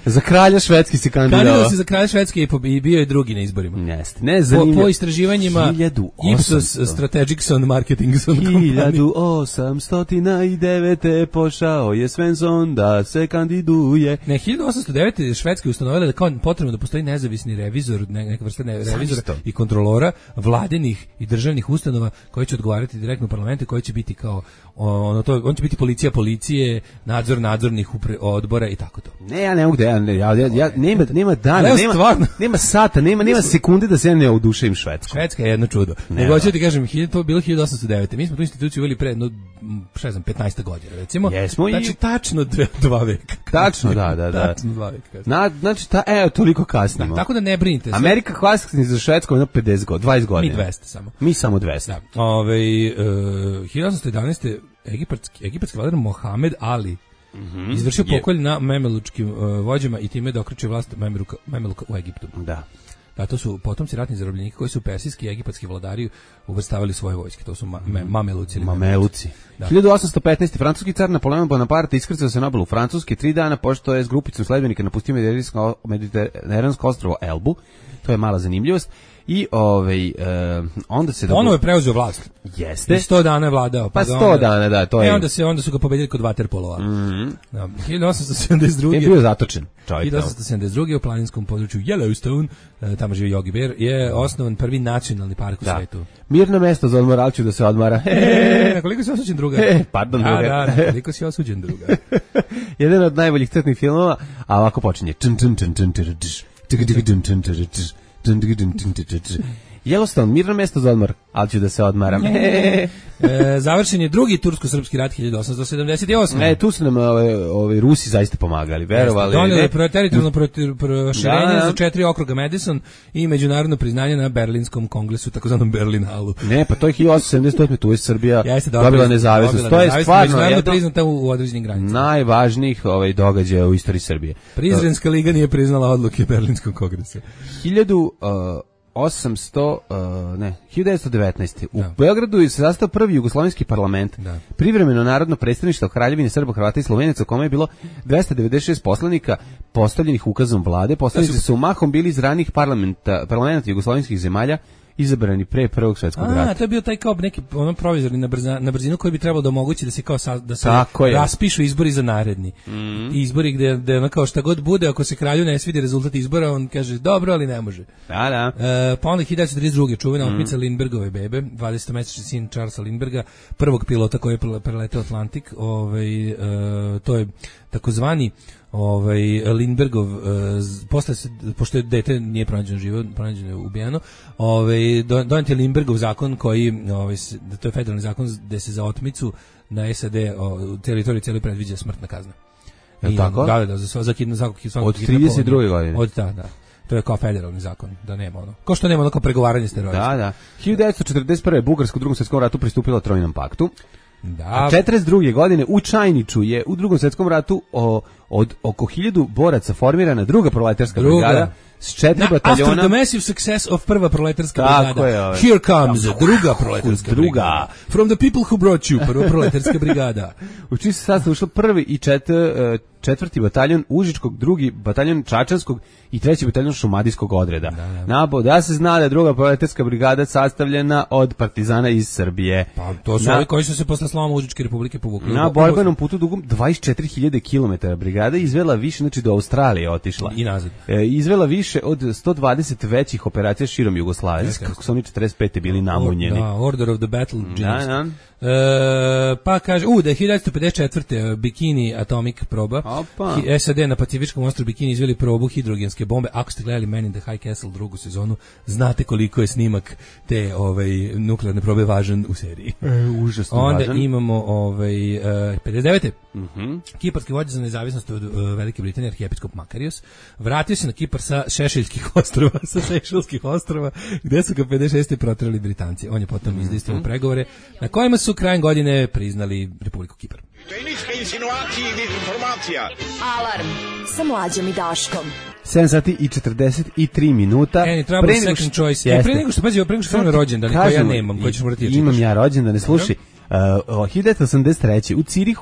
[SPEAKER 8] Za kralja Švedski se
[SPEAKER 7] Kandidovao
[SPEAKER 8] kandidovao.
[SPEAKER 7] se za kralja Švedske i bio je drugi na izborima.
[SPEAKER 8] Jeste. Ne, zanimljivo.
[SPEAKER 7] Po istraživanjima Ipsos Strategicson Marketingson Company.
[SPEAKER 8] 1809. pošao je Svensson da se kandiduje.
[SPEAKER 7] Ne, 1809. Švedska je ustanovila da kao potrebno da postoji nezavisni revizor, neka vrsta revizora i kontrolora vladinih i državnih ustanova koji će odgovarati direktno u parlamentu, koji će biti kao on će biti policije, nadzor nadzornih odbora i tako to.
[SPEAKER 8] Ne, ja ne mogu da ja nema dana, nema sata, nema sekunde da se ja ne oduševim Švedskom.
[SPEAKER 7] Švedska je jedno čudo. Nego hoću ti kažem, to je bilo 1809. Mi smo tu instituciju uveli pre 15 godina, recimo.
[SPEAKER 8] Jesmo,
[SPEAKER 7] znači tačno 2 veka.
[SPEAKER 8] Tačno, da.
[SPEAKER 7] Tačno 2 veka.
[SPEAKER 8] Znači toliko kasnimo.
[SPEAKER 7] Tako da ne brinite.
[SPEAKER 8] Amerika kasni za Švedskom na 50 godina, 20 godina.
[SPEAKER 7] Mi 200 samo.
[SPEAKER 8] Mi samo 200.
[SPEAKER 7] Da. 1811. Egipatski vladar Mohamed Ali izvršio pokolj na memelučkim vođama i time dokreće vlast Memeluka u Egiptu.
[SPEAKER 8] Da.
[SPEAKER 7] Da, to su potomci ratnih zarobljenika koji su persijski i egipatski vladari uvrstavali svoje vojske. To su Mameluci.
[SPEAKER 8] Mameluci. Da. 1815. francuski car Napoleon Bonaparte iskrcao se na obalu Francuske 3 dana pošto je s grupicom sledbenika napustio mediteransko ostrvo Elbu. To je mala zanimljivost. I onda se
[SPEAKER 7] ono je preuzeo vlast.
[SPEAKER 8] Jeste.
[SPEAKER 7] I 100 dana je vladao.
[SPEAKER 8] Pa 100 dana, da, to je.
[SPEAKER 7] Onda su ga pobedili kod vaterpolova. Da, 1872.
[SPEAKER 8] Je bio zatočen čovjek.
[SPEAKER 7] 1872. u planinskom području Yellowstone, tamo živi Yogi Bear, je osnovan prvi nacionalni park u svetu.
[SPEAKER 8] Mirno mesto za odmor, ali ću da se odmara.
[SPEAKER 7] Koliko si osuđen, druga?
[SPEAKER 8] Pardon, druga.
[SPEAKER 7] Da, koliko si osuđen, druga.
[SPEAKER 8] Jedan od najboljih crtnih filmova, a ovako počinje. Yellowstone, mirno mesto za odmor, ali ću da se odmaram.
[SPEAKER 7] Završen je drugi tursko-srpski rat 1878.
[SPEAKER 8] Tu su nam Rusi zaista pomagali, verovali.
[SPEAKER 7] Donijeli teritorijalno proširenje za 4 okruga Madison i međunarodno priznanje na Berlinskom kongresu, takozvanom Berlinalu.
[SPEAKER 8] Ne, pa to je 1878. Tu je Srbija dobila nezavisnost. To je stvarno
[SPEAKER 7] međunarodno priznata u određenim granicama.
[SPEAKER 8] Najvažnijih događaja u istoriji Srbije.
[SPEAKER 7] Prizrenska liga nije priznala odluke Berlinskog kongresa.
[SPEAKER 8] 1919. U Beogradu je se sastao prvi jugoslovenski parlament. Privremeno narodno predstavništvo Kraljevine Srba, Hrvata i Slovenaca, u kome je bilo 296 poslanika postavljenih ukazom vlade. Poslanici su mahom bili iz ranih parlamenta jugoslovenskih zemalja, izabrani pre Prvog svjetskog rata.
[SPEAKER 7] To je bio taj kao neki provizorni na brzinu koji bi trebalo da omogući da se kao da se raspišu izbori za naredni. Izbori gde ono kao šta god bude, ako se kralju ne svidi rezultat izbora, on kaže dobro, ali ne može.
[SPEAKER 8] Da.
[SPEAKER 7] Pa onda 1932. čuvena otmica Lindbergove bebe, 20-mesečni sin Charlesa Lindberga, prvog pilota koji je preleteo Atlantik. To je takozvani Lindbergov posle pošto je dete nije pronađeno živo, pronađeno je ubijeno, donet je Lindbergov zakon koji to je federalni zakon gde se za otmicu na SAD u teritoriji cijeli predviđa smrtna kazna.
[SPEAKER 8] Je tako?
[SPEAKER 7] Da, za svakog
[SPEAKER 8] od 32. godine.
[SPEAKER 7] Da. To je kao federalni zakon, da nema ono. Kao što nema ono kao pregovaranje s teroristima.
[SPEAKER 8] Da. 1941. Bugarska u Drugom svjetskom ratu pristupila Trojnom paktu.
[SPEAKER 7] Da.
[SPEAKER 8] 42. godine u Čajniču je u Drugom svjetskom ratu od oko 1000 boraca formirana druga proletarska brigada s 4 bataljona.
[SPEAKER 7] After the massive success of prva proletarska brigada, here comes druga proletarska brigada. From the people who brought you, prva proletarska brigada.
[SPEAKER 8] U čiji se sastav ušlo prvi i četvrti bataljon Užičkog, drugi bataljon Čačanskog i treći bataljon Šumadijskog odreda. Da se zna da je druga proletarska brigada sastavljena od partizana iz Srbije.
[SPEAKER 7] Pa to su ovi koji su se posle sloma Užičke republike povukli.
[SPEAKER 8] Na borbenom putu dugom 24.000 km brigada izvela više, znači do Australije otišla.
[SPEAKER 7] I nazad.
[SPEAKER 8] Izvela više od 120 većih operacija širom Jugoslavije, kako su oni 45. bili namunjeni.
[SPEAKER 7] Order of the Battle. Pa kaže, da je 1954. Bikini Atomic proba. SAD na Pacifičkom ostrvu Bikini izveli probu hidrogenske bombe. Ako ste gledali Man in the High Castle drugu sezonu, znate koliko je snimak te nuklearne probe važan u seriji.
[SPEAKER 8] Užasno
[SPEAKER 7] onda
[SPEAKER 8] važan.
[SPEAKER 7] Imamo 59. Kiparski vođa za nezavisnost od Velike Britanije, arhijepiskop Makarios, vratio se na Kipar sa Šešeljskih ostrva, gde su ga 56. proterali Britanci. On je potom izdejstvovao pregovore na kojima su krajem godine priznali Republiku Kipar.
[SPEAKER 5] Tehničke insinuacije i dezinformacija.
[SPEAKER 1] Alarm sa Mlađom i Daškom.
[SPEAKER 8] 7 sati i 43 minuta.
[SPEAKER 7] Trouble second choice. Pre nego što kažem rođendan, koji ja nemam, koji ćeš morati.
[SPEAKER 8] Imam ja rođendan, slušaj. 1983. u Cirihu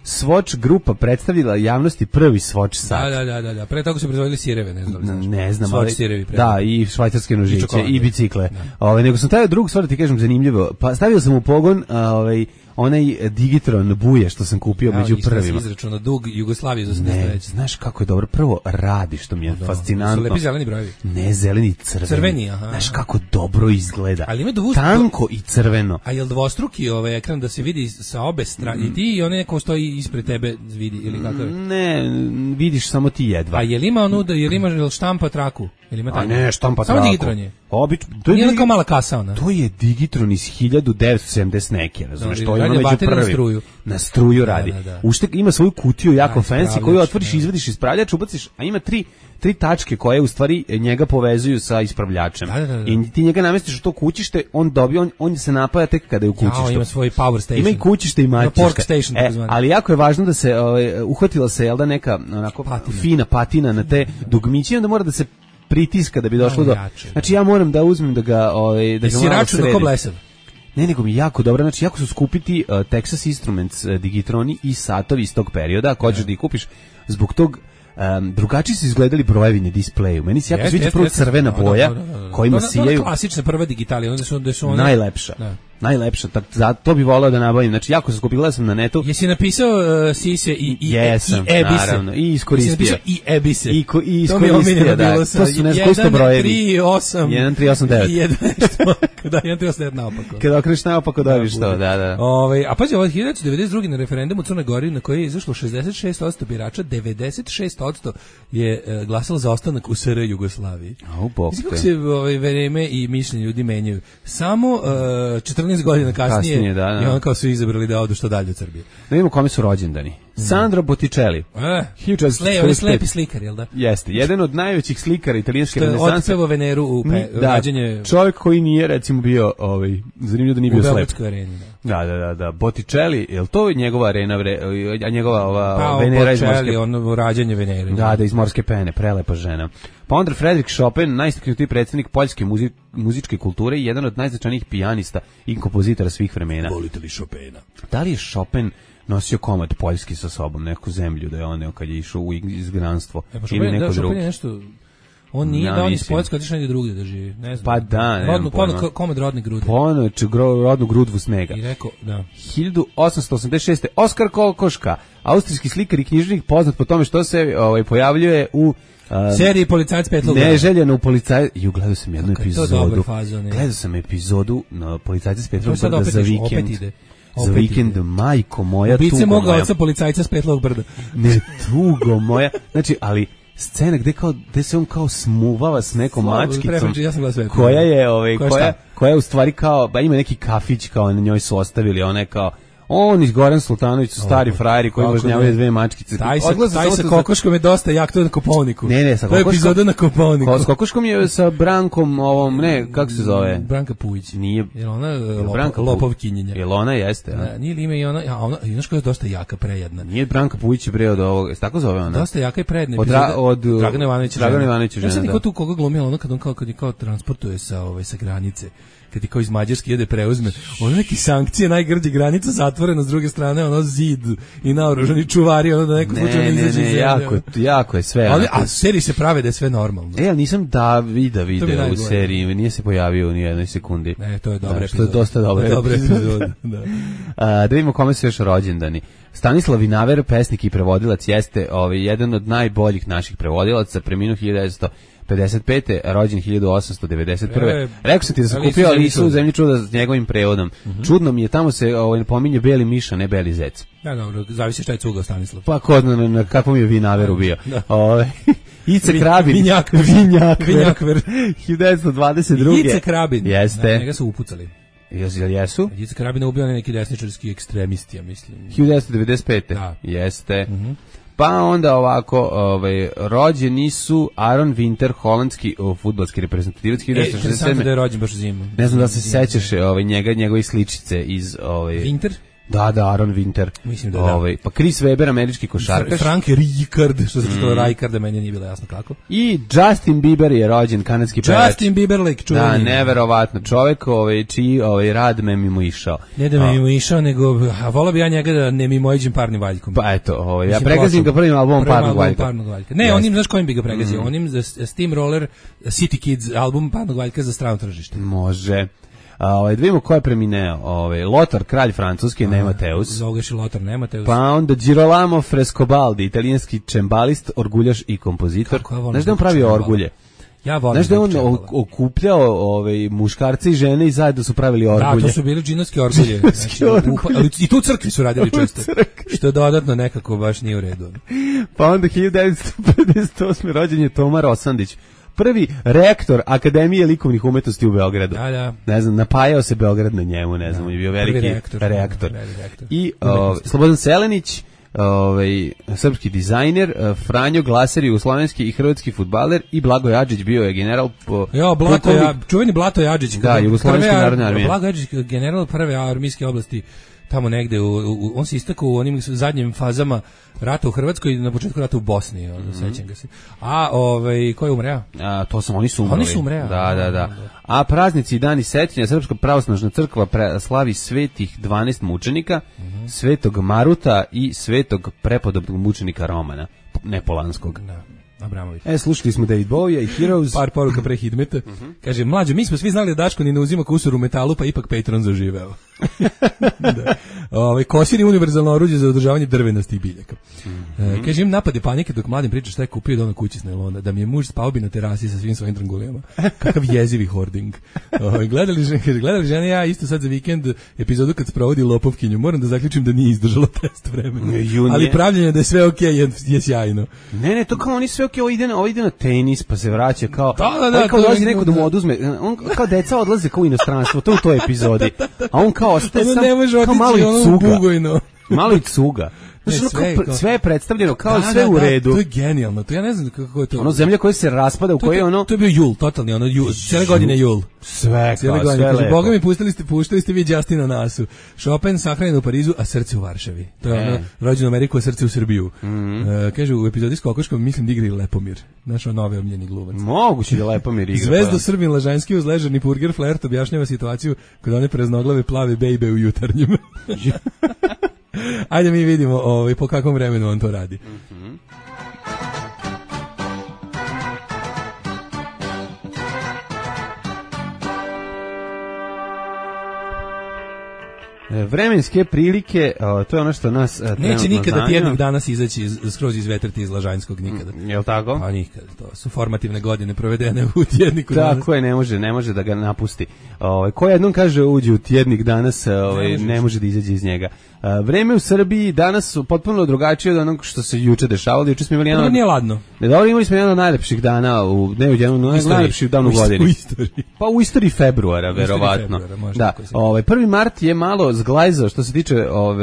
[SPEAKER 8] Swatch grupa predstavila javnosti prvi Swatch sat.
[SPEAKER 7] Da. Pre toga su proizvodili sireve, ne znam.
[SPEAKER 8] Ne znam,
[SPEAKER 7] Swatch
[SPEAKER 8] ali
[SPEAKER 7] sirevi.
[SPEAKER 8] Da, i švajcarske nožiće i bicikle. Nego sam taj drugu stvar da ti kažem zanimljivo. Pa stavio sam u pogon onaj Digitron buje što sam kupio među prvima.
[SPEAKER 7] Izračuna dug Jugoslavije za 83.
[SPEAKER 8] Ne, znaš kako je dobro. Prvo radi što mi je fascinantno.
[SPEAKER 7] Su lepi zeleni brojevi.
[SPEAKER 8] Ne, zeleni i crveni.
[SPEAKER 7] Crveni, aha.
[SPEAKER 8] Znaš kako dobro izgleda.
[SPEAKER 7] Ali ima
[SPEAKER 8] tanko i crveno.
[SPEAKER 7] A jel dvostruki ovaj ekran da se vidi sa obe strane i ti i onaj neko stoji ispred tebe vidi ili kako je?
[SPEAKER 8] Ne, vidiš samo ti jedva.
[SPEAKER 7] A jel ima jel štampa traku? Ili ima taj?
[SPEAKER 8] Ne, štampa traku.
[SPEAKER 7] Samo Digitron je.
[SPEAKER 8] To
[SPEAKER 7] je kao mala kasa ona.
[SPEAKER 8] To je Digitron iz 1970 neke, razumeš, to ima među prvim. Na struju radi. Uštek ima svoju kutiju jako fancy koju otvoriš, izvadiš ispravljač, ubaciš, a ima tri tačke koje u stvari njega povezuju sa ispravljačem. I ti njega namestiš u to kućište, on se napaja tek kada je u kućištu.
[SPEAKER 7] Ima svoj power station.
[SPEAKER 8] Ima i kućište i maćište. Ali jako je važno da se uhvatila se jel da neka onako fina patina na te dugmiće, onda mora da se pritiska da bi došlo do. Znači ja moram da uzmem da ga da ga malo sredim. Ne, nego mi jako dobro, znači jako su skupiti Texas Instruments Digitroni i satovi iz tog perioda, ako hoćeš da ih kupiš, zbog tog drugačije su izgledali brojevi na displeju. Meni se jako sviđa prvo crvena boja kojima sijaju.
[SPEAKER 7] Klasične prve digitali, onda su one
[SPEAKER 8] najlepša. Najlepša, to bi voleo da nabavim. Znači, jako se skupila sam na netu.
[SPEAKER 7] Jesi napisao Sise i
[SPEAKER 8] Jesam, naravno, i iskoristio.
[SPEAKER 7] Jesi napisao i Ebise.
[SPEAKER 8] I iskoristio, da. To su neskoisto brojevi. 1389. 1389 naopako. Kada okreneš naopako dobiš to, da.
[SPEAKER 7] A pazi, ovo 1992. na referendumu u Crnoj Gori na koji je izašlo 66% birača, 96% je glasalo za ostanak u SR Jugoslaviji. Kako se vreme i mišljenje ljudi menjaju. Samo 14 godina kasnije i on kao su izabrali da odu što dalje od Srbije.
[SPEAKER 8] Da vidimo kome su rođendani. Sandro Botticelli.
[SPEAKER 7] On je slepi slikar, jel da?
[SPEAKER 8] Jeste, jedan od najvećih slikara italijanske renesanse.
[SPEAKER 7] Otpevao Veneru u rađenje.
[SPEAKER 8] Čovjek koji nije recimo bio, zanimljivo da nije bio slep.
[SPEAKER 7] U Beogradskoj areni.
[SPEAKER 8] Da. Botticelli, je li to njegova arena, a njegova Venera iz morske...
[SPEAKER 7] ono rađenje Venere.
[SPEAKER 8] Da, iz morske pene, prelepa žena. Pa onda Friedrich Chopin, najistaknutiji predsjednik poljske muzičke kulture i jedan od najznačajnijih pijanista i kompozitora svih vremena.
[SPEAKER 7] Volite li Chopina?
[SPEAKER 8] Da li je Chopin nosio komad poljski sa sobom, neku zemlju da je on kad je išao u izgnanstvo ili neko drugo?
[SPEAKER 7] Chopin je nešto... On nije da on iz Poljska otišao negdje drugdje da živi, ne znam.
[SPEAKER 8] Pa da, nemam pojma.
[SPEAKER 7] Komad rodne grude.
[SPEAKER 8] Rodnu grudvu snega.
[SPEAKER 7] I rekao, da.
[SPEAKER 8] 1886. Oskar Kokoška, austrijski slikar i književnik poznat po tome što se pojavljuje u
[SPEAKER 7] seriji Policajac petlog brda.
[SPEAKER 8] Neželjeno u Policajac. Gledao sam jednu epizodu. Gledao sam epizodu na Policajac petlog brda za vikend. Za vikend, majko moja, tugo moja.
[SPEAKER 7] Ubice moga oca policajca s petlog brda.
[SPEAKER 8] Ne, tugo moja. Znači, ali scena gde se on kao smuvava s nekom mačkicom koja je u stvari kao, ima neki kafić kao na njoj su ostavili, ona je kao on iz Goran Sultanović su stari frajeri koji obožnjavaju dve mačkice.
[SPEAKER 7] Taj sa Kokoškom je dosta jak, to je na Kopovniku.
[SPEAKER 8] Ne, sa
[SPEAKER 7] Kokoškom. To je epizoda na Kopovniku.
[SPEAKER 8] S Kokoškom je sa Brankom kako se zove?
[SPEAKER 7] Branka Pujić.
[SPEAKER 8] Nije.
[SPEAKER 7] Jel ona lopovkinjenja?
[SPEAKER 8] Jel ona jeste?
[SPEAKER 7] Nije li ime i ona, znaš koja je dosta jaka, prejedna.
[SPEAKER 8] Nije Branka Pujić bre od ovog, tako zove ona?
[SPEAKER 7] Dosta jaka i prejedna.
[SPEAKER 8] Od
[SPEAKER 7] Dragana Ivanovića žena.
[SPEAKER 8] Da.
[SPEAKER 7] Ja sam niko tu koga glumila, ono kad je kao transportuje sa granice. Kad ti kao iz Mađarske jede preuzme, ono neki sankcije, najgrđe granica zatvorena, s druge strane ono zid i naoružani čuvari, ono da neko slučajno izađe iz zemlje.
[SPEAKER 8] Jako je sve.
[SPEAKER 7] A seriji se prave da je sve normalno.
[SPEAKER 8] Ali nisam video u seriji, nije se pojavio ni jednoj sekundi.
[SPEAKER 7] Ne, to je dobra epizoda.
[SPEAKER 8] Što je dosta dobra epizoda. Da vidimo kome su još rođendani. Stanislav Vinaver, pesnik i prevodilac, jeste jedan od najboljih naših prevodilaca, preminuo 1955. rođen 1891. Rekao sam ti da sam kupio Alisu u zemlji čuda s njegovim prevodom. Čudno mi je, tamo se pominje beli miš, a ne beli zec.
[SPEAKER 7] Da, dobro, zavisi šta je cugao Stanislav.
[SPEAKER 8] Pa na kakvom je Vinaveru bio. Ica Krabin.
[SPEAKER 7] Vinjakver.
[SPEAKER 8] 1922.
[SPEAKER 7] Ica Krabin.
[SPEAKER 8] Jeste.
[SPEAKER 7] Njega su upucali.
[SPEAKER 8] Jesu?
[SPEAKER 7] Ica Krabina ubio neki desničarski ekstremisti, ja mislim.
[SPEAKER 8] 1995.
[SPEAKER 7] Da.
[SPEAKER 8] Jeste. Pa onda ovako, rođeni su Aaron Winter, holandski fudbalski reprezentativac 1967.
[SPEAKER 7] Da je rođen baš zimu.
[SPEAKER 8] Ne znam da se sećaš njegove sličice iz
[SPEAKER 7] Winter?
[SPEAKER 8] Da, Aaron Winter.
[SPEAKER 7] Mislim da da.
[SPEAKER 8] Pa Chris Webber, američki košarkaš.
[SPEAKER 7] Frank Rijkaard, što se čitalo Rijkaarda, meni nije bilo jasno kako.
[SPEAKER 8] I Justin Bieber je rođen, kanadski pevač.
[SPEAKER 7] Justin Bieberlik, čuveni.
[SPEAKER 8] Da, neverovatno. Čovek čiji rad me mimo išao.
[SPEAKER 7] Ne da me mimo išao, nego volao bi ja njega da ne mimoiđem Parnim Valjkom.
[SPEAKER 8] Pa eto, ja pregazim ga prvim albumom Parnog Valjka.
[SPEAKER 7] Ne, onim, znaš kojim bi ga pregazio? Onim za Steamroller City Kids album Parnog Valjka za strano tržište.
[SPEAKER 8] Može. Da vidimo ko je premineo. Lothar, kralj francuski, Nemateus.
[SPEAKER 7] Zogaš i Lothar Nemateus.
[SPEAKER 8] Pa onda Girolamo Frescobaldi, italijanski čembalist, orguljaš i kompozitor. Znaš da on pravi orgulje?
[SPEAKER 7] Ja volim.
[SPEAKER 8] Znaš da on okupljao muškarce i žene i zajedno su pravili orgulje.
[SPEAKER 7] Da, to su bili džinovski orgulje. Ali i tu u crkvi su radili često. Što dodatno nekako baš nije u redu.
[SPEAKER 8] Pa onda 1958. rođen je Toma Rosandić. Prvi rektor Akademije likovnih umetnosti u Beogradu.
[SPEAKER 7] Da.
[SPEAKER 8] Ne znam, napajao se Beograd na njemu, ne znam, je bio veliki rektor. I Slobodan Selenić, srpski dizajner, Franjo Glaser, jugoslovenski i hrvatski fudbaler i Blago Jadžić bio je general
[SPEAKER 7] čuveni Blato Jadžić.
[SPEAKER 8] Da, jugoslovenski narodne armije.
[SPEAKER 7] Blago Jadžić, general prve armijske oblasti tamo negde, on se istakao u onim zadnjim fazama rata u Hrvatskoj i na početku rata u Bosni, sećam ga se. A ko je umreo?
[SPEAKER 8] Oni su umreli. Da. A praznici i dani sećanja, Srpska pravoslavna crkva slavi svetih 12 mučenika, svetog Maruta i svetog prepodobnog mučenika Romana, Nepolanskog.
[SPEAKER 7] Da. Abramović.
[SPEAKER 8] Slušali smo David Bowie i Heroes.
[SPEAKER 7] Par poruka pre Hidmeta. Kaže, mlađo, mi smo svi znali da Daško ni ne uzima kusur u metalu, pa ipak Patreon zaživeo. Da. Kosir je univerzalno oruđe za održavanje drvenastih biljaka. Kaže, im napade panike dok mladim priča šta je kupio da kući s nailona, da mi je muž spao bi na terasi sa svim svojim trangulijama. Kakav jezivi hoarding. Gledali žene ja isto sad za vikend epizodu kad sprovodi lopovkinju. Moram da zaključim da nije izdržalo test vremena. Ali pravljenje da je sve okej je sjajno.
[SPEAKER 8] Ne, to kao oni sve okej, ovo ide na tenis pa se vraća kao
[SPEAKER 7] kao
[SPEAKER 8] dolazi neko da mu oduzme. On kao deca odlaze kao u inostranstvo, to u toj epizodi. A on kao ostaje kao malo i cuga. Malo i cuga. Sve je predstavljeno kao sve u redu.
[SPEAKER 7] To je genijalno. To ja ne znam kako je to.
[SPEAKER 8] Ono zemlja koja se raspada u kojoj
[SPEAKER 7] to je bio jul, totalni jul. Cijele godine jul.
[SPEAKER 8] Sve
[SPEAKER 7] lepo. Boga mi puštali ste vi Justina Nasu. Chopin sahranjen u Parizu, a srce u Varšavi. To je rođen u Ameriku, a srce u Srbiju. Kaže u epizodi s Kokoškom mislim da igra i Lepomir. Naš novi omljeni glumac.
[SPEAKER 8] Moguće da Lepomir igra.
[SPEAKER 7] Zvezdo Srbin Lažanski uz ležerni burger flert objašnjava situaciju kod one preznoglave plave bejbe u jutarnjim. Ajde mi vidimo po kakvom vremenu on to radi.
[SPEAKER 8] Vremenske prilike, to je ono što nas
[SPEAKER 7] neće nikada tjednik danas izaći skroz izvetriti iz Lažanjskog, nikada.
[SPEAKER 8] Jel' tako?
[SPEAKER 7] Pa nikada, to su formativne godine provedene u tjedniku danas.
[SPEAKER 8] Tako je, ne može da ga napusti. Ko jednom kaže uđe u tjednik danas, ne može da izađe iz njega. Vreme u Srbiji danas su potpuno drugačije od onog što se juče dešavalo. Juče smo imali jedan.
[SPEAKER 7] Nije ladno.
[SPEAKER 8] Imali smo jedan od najlepših dana najlepših dana u godini.
[SPEAKER 7] U istoriji.
[SPEAKER 8] Pa u istoriji februara, verovatno. Da. 1. mart je malo zglajzao što se tiče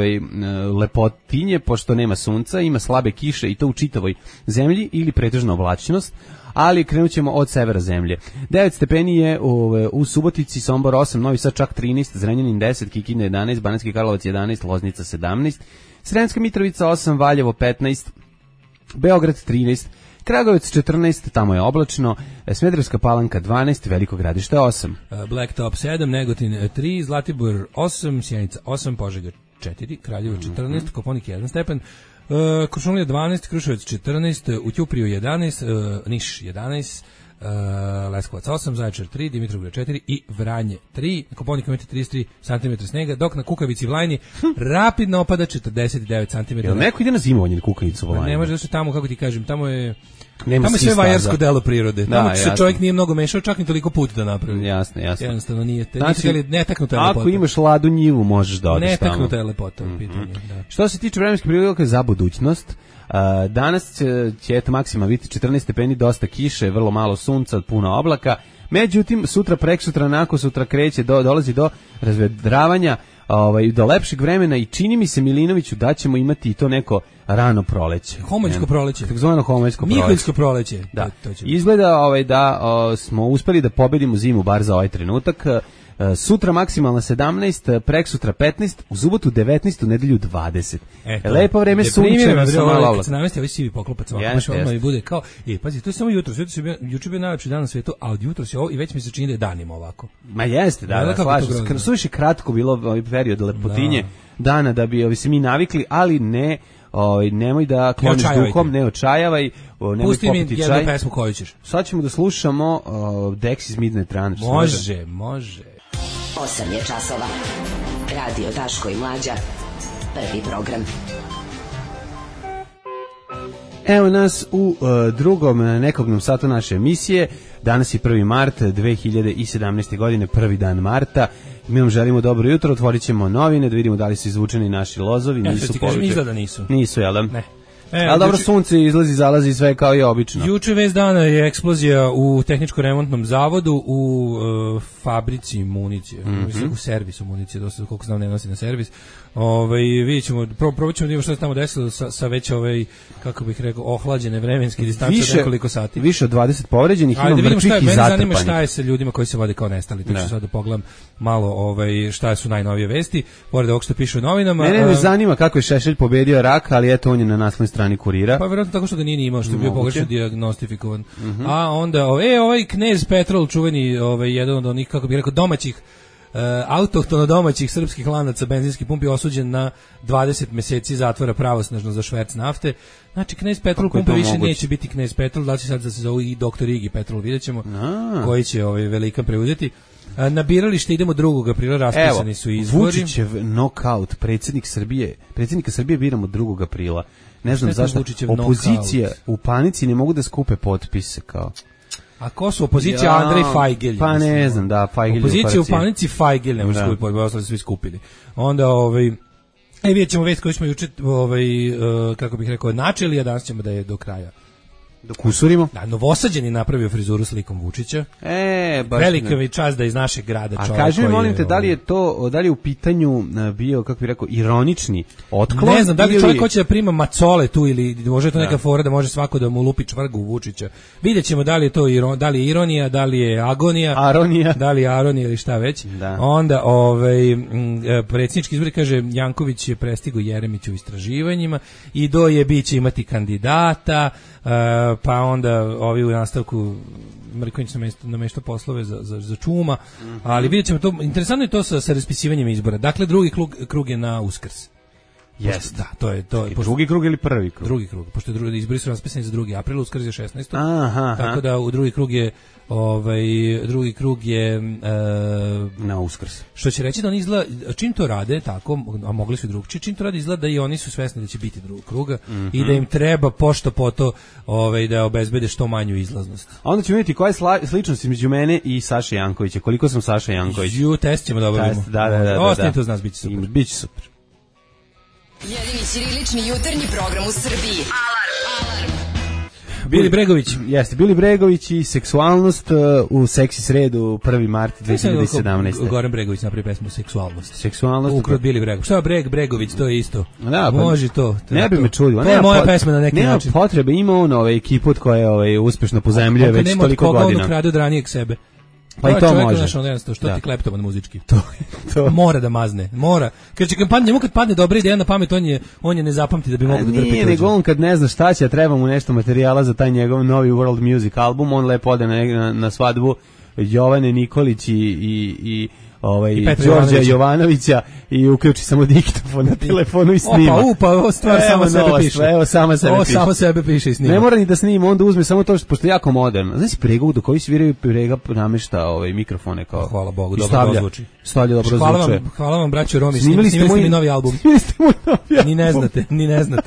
[SPEAKER 8] lepotinje, pošto nema sunca, ima slabe kiše i to u čitavoj zemlji ili pretežna oblačnost. Ali krenut ćemo od severa zemlje. 9 stepeni je u Subotici, Sombor 8, Novi Sad čak 13, Zrenjanin 10, Kikinda 11, Banatski Karlovac 11, Loznica 17, Sremska Mitrovica 8, Valjevo 15, Beograd 13, Kragujevac 14, tamo je oblačno, Smederevska Palanka 12, Veliko Gradište 8.
[SPEAKER 7] Blacktop 7, Negotin 3, Zlatibor 8, Sjenica 8, Požega 4, Kraljevo 14, Koponik 1 stepen, Kuršumlija 12, Kruševac 14, u Ćupriju 11, Niš 11, Leskovac 8, Zaječar 3, Dimitrovgrad 4 i Vranje 3. Na Koponik imate 33 cm snega, dok na Kukavici Vlajni rapidno opada 49 cm.
[SPEAKER 8] Jel neko ide na zimovanje na Kukavicu Vlajni?
[SPEAKER 7] Ne može da se tamo, kako ti kažem, tamo je sve vajarsko delo prirode. Tamo se čovjek nije mnogo mešao, čak ni toliko put da napravi.
[SPEAKER 8] Jasno.
[SPEAKER 7] Jednostavno nije. Netaknuta je lepota.
[SPEAKER 8] Ako imaš ladu njivu, možeš da odeš tamo.
[SPEAKER 7] Netaknuta je lepota u pitanju.
[SPEAKER 8] Što se tiče vremenskih prilika za budućnost, danas će maksima biti 14 stepeni, dosta kiše, vrlo malo sunca, puno oblaka. Međutim, sutra, preksutra, nakon sutra kreće, dolazi do razvedravanja, do lepšeg vremena i čini mi se, Milinoviću, da ćemo imati i to neko rano proleće.
[SPEAKER 7] Homoljsko proleće.
[SPEAKER 8] Takzvano homoljsko proleće.
[SPEAKER 7] Miholjsko proleće.
[SPEAKER 8] Da. Izgleda da smo uspeli da pobedimo zimu bar za ovaj trenutak. Sutra maksimalna 17, preksutra 15, u subotu 19, u nedelju 20. Lepo vreme, sunčano, sa malo oblaka.
[SPEAKER 7] Kad se namesti ovaj sivi poklopac, baš odmah i bude kao, pazi, to je samo jutro, juče bio najlepši dan na svetu, a od jutros je ovo i već mi se čini da je danima ovako.
[SPEAKER 8] Ma jeste, da, slažem se. Suviše kratko bilo ovaj period lepotinje dana da bi se mi navikli, ali ne, nemoj da kloniš duhom, ne očajavaj, nemoj
[SPEAKER 7] pusti
[SPEAKER 8] popiti čaj.
[SPEAKER 7] Pusti mi jednu pesmu koju ćeš.
[SPEAKER 8] Sad ćemo da slušamo Dex iz Midnight Runners.
[SPEAKER 7] Može.
[SPEAKER 1] 8 je časova. Radio Daško i Mlađa. Prvi program.
[SPEAKER 8] Evo nas u drugom nekognom satu naše emisije. Danas je 1. mart 2017. godine, prvi dan marta. Mi vam želimo dobro jutro, otvorit ćemo novine, da vidimo da li su izvučeni naši lozovi.
[SPEAKER 7] Nisu poruče. Izgleda nisu.
[SPEAKER 8] Nisu, jel da?
[SPEAKER 7] Ne.
[SPEAKER 8] Ali dobro, sunce izlazi, zalazi, sve kao i obično.
[SPEAKER 7] Juče vez dana je eksplozija u tehničko-remontnom zavodu u fabrici municije, u servisu municije, dosta koliko znam ne nosi na servis. Vidjet ćemo, probat ćemo da imamo što se tamo desilo sa već kako bih rekao, ohlađene vremenske distance od nekoliko sati.
[SPEAKER 8] Više od 20 povređenih, ima mrtvih i zatrpanih.
[SPEAKER 7] Mene zanima šta je sa ljudima koji se vode kao nestali. To ću sad da pogledam malo šta su najnovije vesti, pored ovog što piše u novinama.
[SPEAKER 8] Mene me zanima kako je Šešelj pobedio rak, ali eto on je na naslovnoj strani Kurira.
[SPEAKER 7] Pa verovatno tako što ga nije ni imao, što je bio pogrešno dijagnostifikovan. A onda, ovaj Knez Petrol, čuveni, jedan od onih, kako bih rekao, domaćih, autohtono domaćih srpskih lanaca benzinskih pumpi, osuđen na 20 meseci zatvora pravosnažno za šverc nafte. Znači, Knez Petrol pumpa više neće biti Knez Petrol, da će sad da se zove i Dr. Igi Petrol, vidjet ćemo, koji će velikan preuzeti. Na biralište idemo 2. aprila, raspisani su izbori.
[SPEAKER 8] Vučićev knockout, predsjednika Srbije biramo 2. aprila. Ne znam zašto opozicija u panici ne mogu da skupe potpise kao.
[SPEAKER 7] A ko su opozicija? Andrej Fajgelj.
[SPEAKER 8] Pa ne znam, da, Fajgelj.
[SPEAKER 7] Opozicija u panici, Fajgelj ne može skupiti potpise, ostali su svi skupili. Onda vidjet ćemo vest koju smo juče kako bih rekao načeli, a danas ćemo da je do kraja.
[SPEAKER 8] Dok usurimo.
[SPEAKER 7] Da, Novosađen je napravio frizuru slikom Vučića.
[SPEAKER 8] Baš
[SPEAKER 7] velika mi čast da iz našeg grada čovjek.
[SPEAKER 8] A kaži mi, molim te, da li je u pitanju bio, kako bih rekao, ironični otklon?
[SPEAKER 7] Ne znam, da li čovjek hoće da prima macole tu ili može to neka fora da može svako da mu lupi čvrgu Vučića. Vidjet ćemo da li je to da li je ironija, da li je agonija, da li je aronija ili šta već. Da. Onda predsjednički izbori, kaže, Janković je prestigao Jeremiću u istraživanjima i biće imati kandidata. Pa onda ovi u nastavku Mrkonjić namešta poslove za čuma, ali vidjet ćemo to, interesantno je to sa raspisivanjem izbora. Dakle, drugi krug je na Uskrs.
[SPEAKER 8] Jest.
[SPEAKER 7] Da, to je.
[SPEAKER 8] Drugi krug ili prvi krug?
[SPEAKER 7] Drugi krug, pošto izbori su raspisani za 2. april, Uskrs je 16. Tako da u drugi krug je
[SPEAKER 8] na Uskrs.
[SPEAKER 7] Što će reći da oni izgleda, čim to rade tako, a mogli su drugčije, čim to rade izgleda da i oni su svesni da će biti drugog kruga i da im treba pošto po to da obezbede što manju izlaznost.
[SPEAKER 8] A onda ćemo vidjeti koja je sličnost između mene i Saše Jankovića. Koliko sam Saša Janković?
[SPEAKER 7] Test ćemo da obavimo.
[SPEAKER 8] Da.
[SPEAKER 7] Ostanite uz nas, bit će super.
[SPEAKER 8] Biće super.
[SPEAKER 6] Jedini ćirilični jutarnji program u Srbiji. Alarm.
[SPEAKER 7] Billy Bregović.
[SPEAKER 8] Jeste, Billy Bregović i seksualnost u seksi sredu 1. mart 2017.
[SPEAKER 7] Goran Bregović napravi pesmu Seksualnost.
[SPEAKER 8] Seksualnost.
[SPEAKER 7] Ukrot Billy Bregović. Šta Bregović, to je isto.
[SPEAKER 8] Da,
[SPEAKER 7] može to.
[SPEAKER 8] Ne bi me čudio.
[SPEAKER 7] To je moja pesma na neki način.
[SPEAKER 8] Nema potrebe, ima on ekipu koja je uspešno pozemljuje već toliko godina.
[SPEAKER 7] Nema od koga on ukrade od ranijeg sebe.
[SPEAKER 8] Pa i to može.
[SPEAKER 7] Što ti kleptoman muzički? To. Mora da mazne. Mora. Kad će njemu kad padne dobra ideja na pamet, on je ne zapamti da bi mogao da drpi.
[SPEAKER 8] Nije, nego on kad ne zna šta će, treba mu nešto materijala za taj njegov novi World Music album, on lepo ode na svadbu Jovane Nikolić i Đorđa Jovanovića i uključi samo diktofon na telefonu i snima.
[SPEAKER 7] Ovo stvar samo sebe piše.
[SPEAKER 8] Evo
[SPEAKER 7] samo sebe piše i snima.
[SPEAKER 8] Ne mora ni da snima, onda uzme samo to pošto je jako moderno. Znaš si Prega do koji sviraju Prega namešta mikrofone kao.
[SPEAKER 7] Hvala Bogu, dobro zvuči.
[SPEAKER 8] Stavlja dobro zvuče.
[SPEAKER 7] Hvala vam braćo Romi, snimili ste mi novi album. Ni ne znate.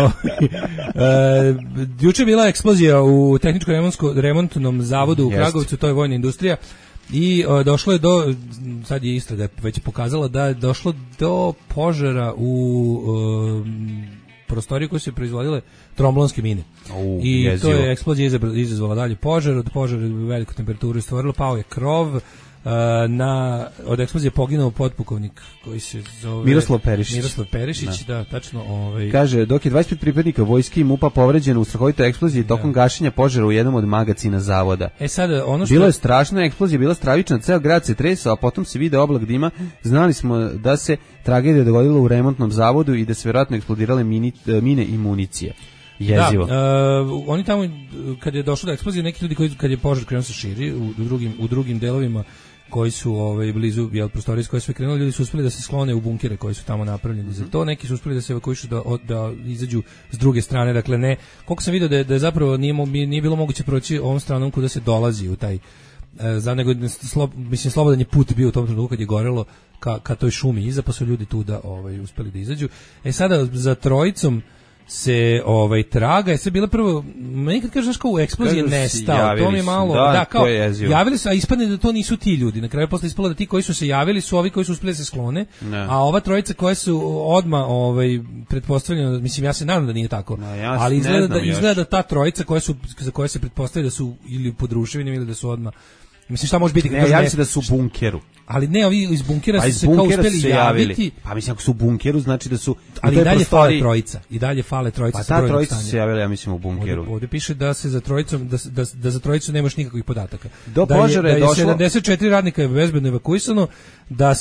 [SPEAKER 7] Juče je bila eksplozija u tehničko-remontnom zavodu u Kragovicu, to je vojna industrija. I došlo je sad je istraga već pokazala da je došlo do požara u prostoriji koje su proizvodile tromblonske mine. I to je eksplozija izazvala dalje požar, od požara veliku temperaturu stvorilo, pao je krov, od eksplozije poginuo potpukovnik koji se zove
[SPEAKER 8] Miroslav
[SPEAKER 7] Perišić, da, tačno.
[SPEAKER 8] Kaže, dok je 25 pripadnika vojske i MUP-a povređeno u strahovitoj eksploziji tokom gašenja požara u jednom od magacina zavoda.
[SPEAKER 7] Sad, ono što...
[SPEAKER 8] Bilo je strašna eksplozija, bila stravična, ceo grad se tresao, a potom se vide oblak dima. Znali smo da se tragedija dogodila u remontnom zavodu i da se vjerojatno eksplodirale mine i municije. Jezivo.
[SPEAKER 7] Da, oni tamo, kad je došlo do eksplozije, neki ljudi koji, kad je požar krenuo se širi u drugim delovima koji su blizu prostorije iz koje su krenuli, ljudi su uspeli da se sklone u bunkere koji su tamo napravljeni za to, neki su uspeli da se evakuišu da izađu s druge strane, dakle ne, koliko sam vidio da je zapravo nije bilo moguće proći ovom stranom kuda se dolazi u taj nego slobodan je put bio u tom trenutku kad je gorelo ka toj šumi iza, pa su ljudi tu da uspeli da izađu. Sada za trojicom se traga, je sve bila prvo, meni kad kažeš kao u eksploziji je nestao, to mi je malo, kao, javili su, a ispadne da to nisu ti ljudi, na kraju posle ispalo da ti koji su se javili su ovi koji su uspeli da se sklone, a ova trojica koja su odmah pretpostavljeno, mislim ja se nadam da nije tako, ali izgleda da ta trojica za koje se pretpostavlja da su ili pod ruševinama ili da su odmah. Mislim šta može biti?
[SPEAKER 8] Ja mislim da su u bunkeru.
[SPEAKER 7] Ali ne, ovi iz bunkera su se kao uspeli javiti.
[SPEAKER 8] Pa mislim ako su u bunkeru znači da su...
[SPEAKER 7] Ali i dalje fale trojica. I dalje fale trojica.
[SPEAKER 8] Pa ta trojica se javila, ja mislim, u bunkeru.
[SPEAKER 7] Ovdje piše da se za trojicom, da za trojicu nemaš nikakvih podataka.
[SPEAKER 8] Do požara je došlo...
[SPEAKER 7] 74 radnika je bezbedno evakuisano, da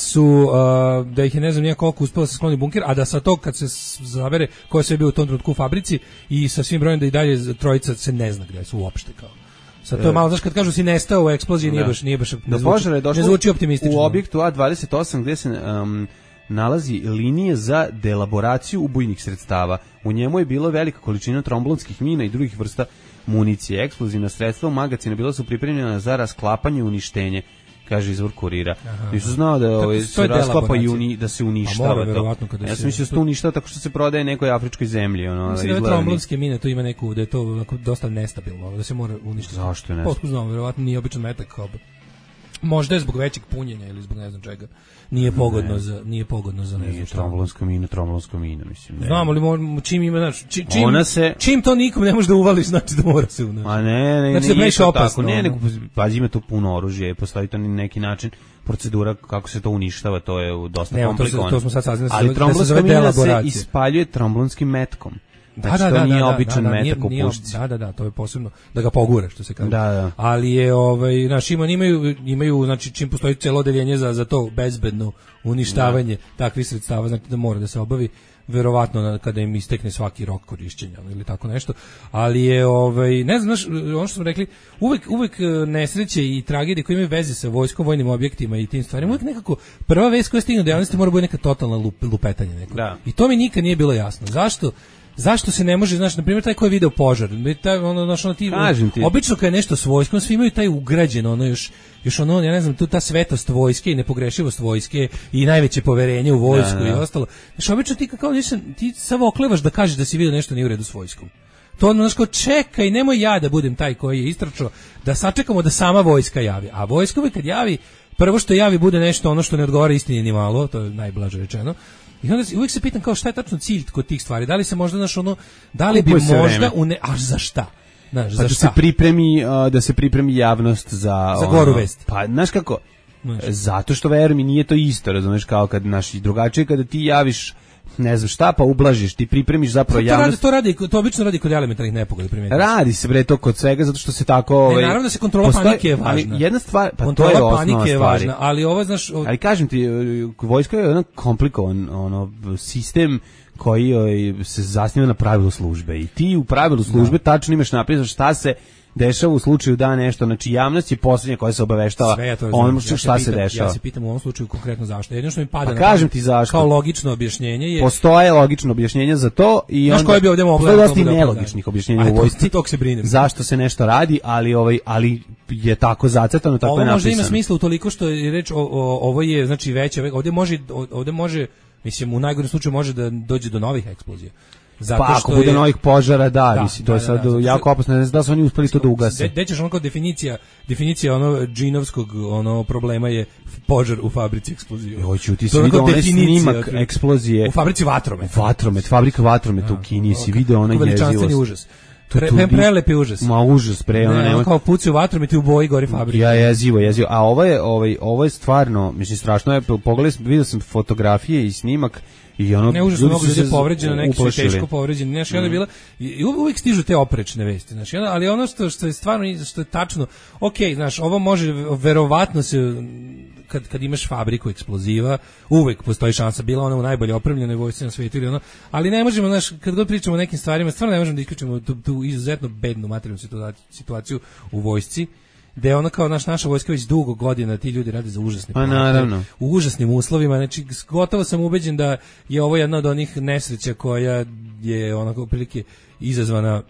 [SPEAKER 7] ih je ne znam koliko uspelo se skloni bunker, a da sa tog kad se zabere ko je sve bio u tom trenutku u fabrici i sa svim brojem da i dalje trojica se ne zna gdje su uopšte kao. Sad to je malo, znaš, kad kažu si nestao u eksploziji, nije baš ne zvuči optimistično.
[SPEAKER 8] U objektu A28 gdje se nalazi linije za delaboraciju ubojnih sredstava. U njemu je bilo velika količina tromblonskih mina i drugih vrsta municije. Eksplozivna sredstva u magacinu bila su pripremljena za rasklapanje i uništenje, kaže izvor Kurira. Nisu znao da se rasklapa i da se uništava to. Ja sam mislio da se to uništava tako što se prodaje nekoj afričkoj zemlji.
[SPEAKER 7] Mislim da tromblonske mine, to ima neku, da je to dosta nestabilno, da se mora uništiti.
[SPEAKER 8] Zašto je nestabilno?
[SPEAKER 7] Otkud znam, verovatno nije običan metak. Možda je zbog većeg punjenja ili zbog ne znam čega. Nije pogodno za ne znam šta.
[SPEAKER 8] Tromblonsko mino, mislim.
[SPEAKER 7] Znam, ali čim ima, znači, čim to nikom ne može da uvališ, znači da mora se unaći.
[SPEAKER 8] A ne,
[SPEAKER 7] znači,
[SPEAKER 8] nije to tako. Pazi, ima tu puno oružje, postoji to neki način, procedura kako se to uništava, to je dosta komplikovano.
[SPEAKER 7] To smo sad saznali.
[SPEAKER 8] Ali tromblonsko mino se ispaljuje tromblonskim metkom. Znači to nije običan metak u pušci.
[SPEAKER 7] Da, to je posebno da ga pogura, što se kaže.
[SPEAKER 8] Da.
[SPEAKER 7] Ali je znači imaju znači čim postoji celo odeljenje za to bezbedno uništavanje takvih sredstava, znači da mora da se obavi verovatno kada im istekne svaki rok korišćenja ili tako nešto. Ali je ne znam, ono što smo rekli, uvek nesreće i tragedije koje imaju veze sa vojskom, vojnim objektima i tim stvarima, uvek nekako prva vest koja stigne do javnosti mora biti neka totalna lupetanje neko. I to mi nikad nije bilo jasno. Zašto se ne može, znači, na primjer, taj ko je video požar, obično kad je nešto s vojskom, svi imaju taj ugrađeno, još ono, ja ne znam, tu ta svetost vojske i nepogrešivost vojske i najveće poverenje u vojsku i ostalo. Znači, obično ti samo oklevaš da kažeš da si vidio nešto nije u redu s vojskom. To ono, znači, čekaj, nemoj ja da budem taj koji je istračao, da sačekamo da sama vojska javi. A vojska uvijek kad javi, prvo što javi bude nešto ono što ne odgovara istini ni malo, to je najblaže rečeno. I onda uvijek se pitam kao šta je tačno cilj kod tih stvari. Da li se možda da li bi možda a za šta? Znaš,
[SPEAKER 8] pa da se pripremi javnost za
[SPEAKER 7] goru vest.
[SPEAKER 8] Pa znaš kako? Zato što verujem mi nije to isto, razumeš, kao kad drugačije kada ti javiš ne znam šta, pa ublažiš, ti pripremiš zapravo javnost.
[SPEAKER 7] To obično radi kod elementarnih nepogoda, primetite.
[SPEAKER 8] Radi se bre to kod svega zato što se tako
[SPEAKER 7] naravno da se kontrola panike je važna.
[SPEAKER 8] Jedna stvar, pa
[SPEAKER 7] kontrola
[SPEAKER 8] to je
[SPEAKER 7] panike je važna, ali ovo znaš,
[SPEAKER 8] ali kažem ti, vojska je jedan komplikovan sistem koji se zasniva na pravilu službe i ti u pravilu službe tačno imaš napisano šta se dešava u slučaju da nešto, znači javnost je posljednja koja se obaveštava ono šta se dešava.
[SPEAKER 7] Ja se pitam u ovom slučaju konkretno zašto. Jedino što mi pada
[SPEAKER 8] kažem ti zašto.
[SPEAKER 7] Kao logično objašnjenje je...
[SPEAKER 8] Postoje logično objašnjenje za to i
[SPEAKER 7] znaš koje bi ovdje moglo...
[SPEAKER 8] Postoje dosta nelogičnih objašnjenja u vojsci.
[SPEAKER 7] Tog se brinem.
[SPEAKER 8] Zašto se nešto radi, ali je tako zacrtano, tako je napisano.
[SPEAKER 7] Ovo možda ima smisla utoliko što je reč ovo je, znači veće, ovdje može, mislim u najgorem slučaju može da dođe do novih eksplozija.
[SPEAKER 8] Zato pa ako bude novih požara, mislim, to je sad jako opasno, ne znam da su oni uspeli to da ugase.
[SPEAKER 7] Gde ćeš ono kao definicija ono džinovskog problema je požar u fabrici eksplozije.
[SPEAKER 8] Hoću ti si vidio onaj snimak eksplozije.
[SPEAKER 7] U fabrici Vatromet.
[SPEAKER 8] Fabrika Vatromet u Kini si vidio onaj jezivost.
[SPEAKER 7] Užas. Prelepi užas.
[SPEAKER 8] Ma užas,
[SPEAKER 7] Ne, kao puci u vatru mi ti u boji gori fabrika.
[SPEAKER 8] Ja jezivo. A ovo je stvarno, mislim, strašno je. Pogledaj, vidio sam fotografije i snimak i ono,
[SPEAKER 7] ne, užasno mnogo ljudi povređeno, neki su teško povređeni. Znaš, onda je bila, i uvijek stižu te oprečne vesti, znaš, ali ono što je stvarno, što je tačno, znaš, ovo može, verovatno se, kad imaš fabriku eksploziva, uvek postoji šansa, bila ona u najbolje opremljenoj vojsci na svijetu ili ono, ali ne možemo, znaš, kad god pričamo o nekim stvarima, stvarno ne možemo da isključimo tu izuzetno bednu materijalnu situaciju u vojsci, da je ono kao naša vojska već dugo godina, ti ljudi rade za užasne plate, u užasnim uslovima, znači gotovo sam ubeđen da je ovo jedna od onih nesreća koja je onako prilike izazvana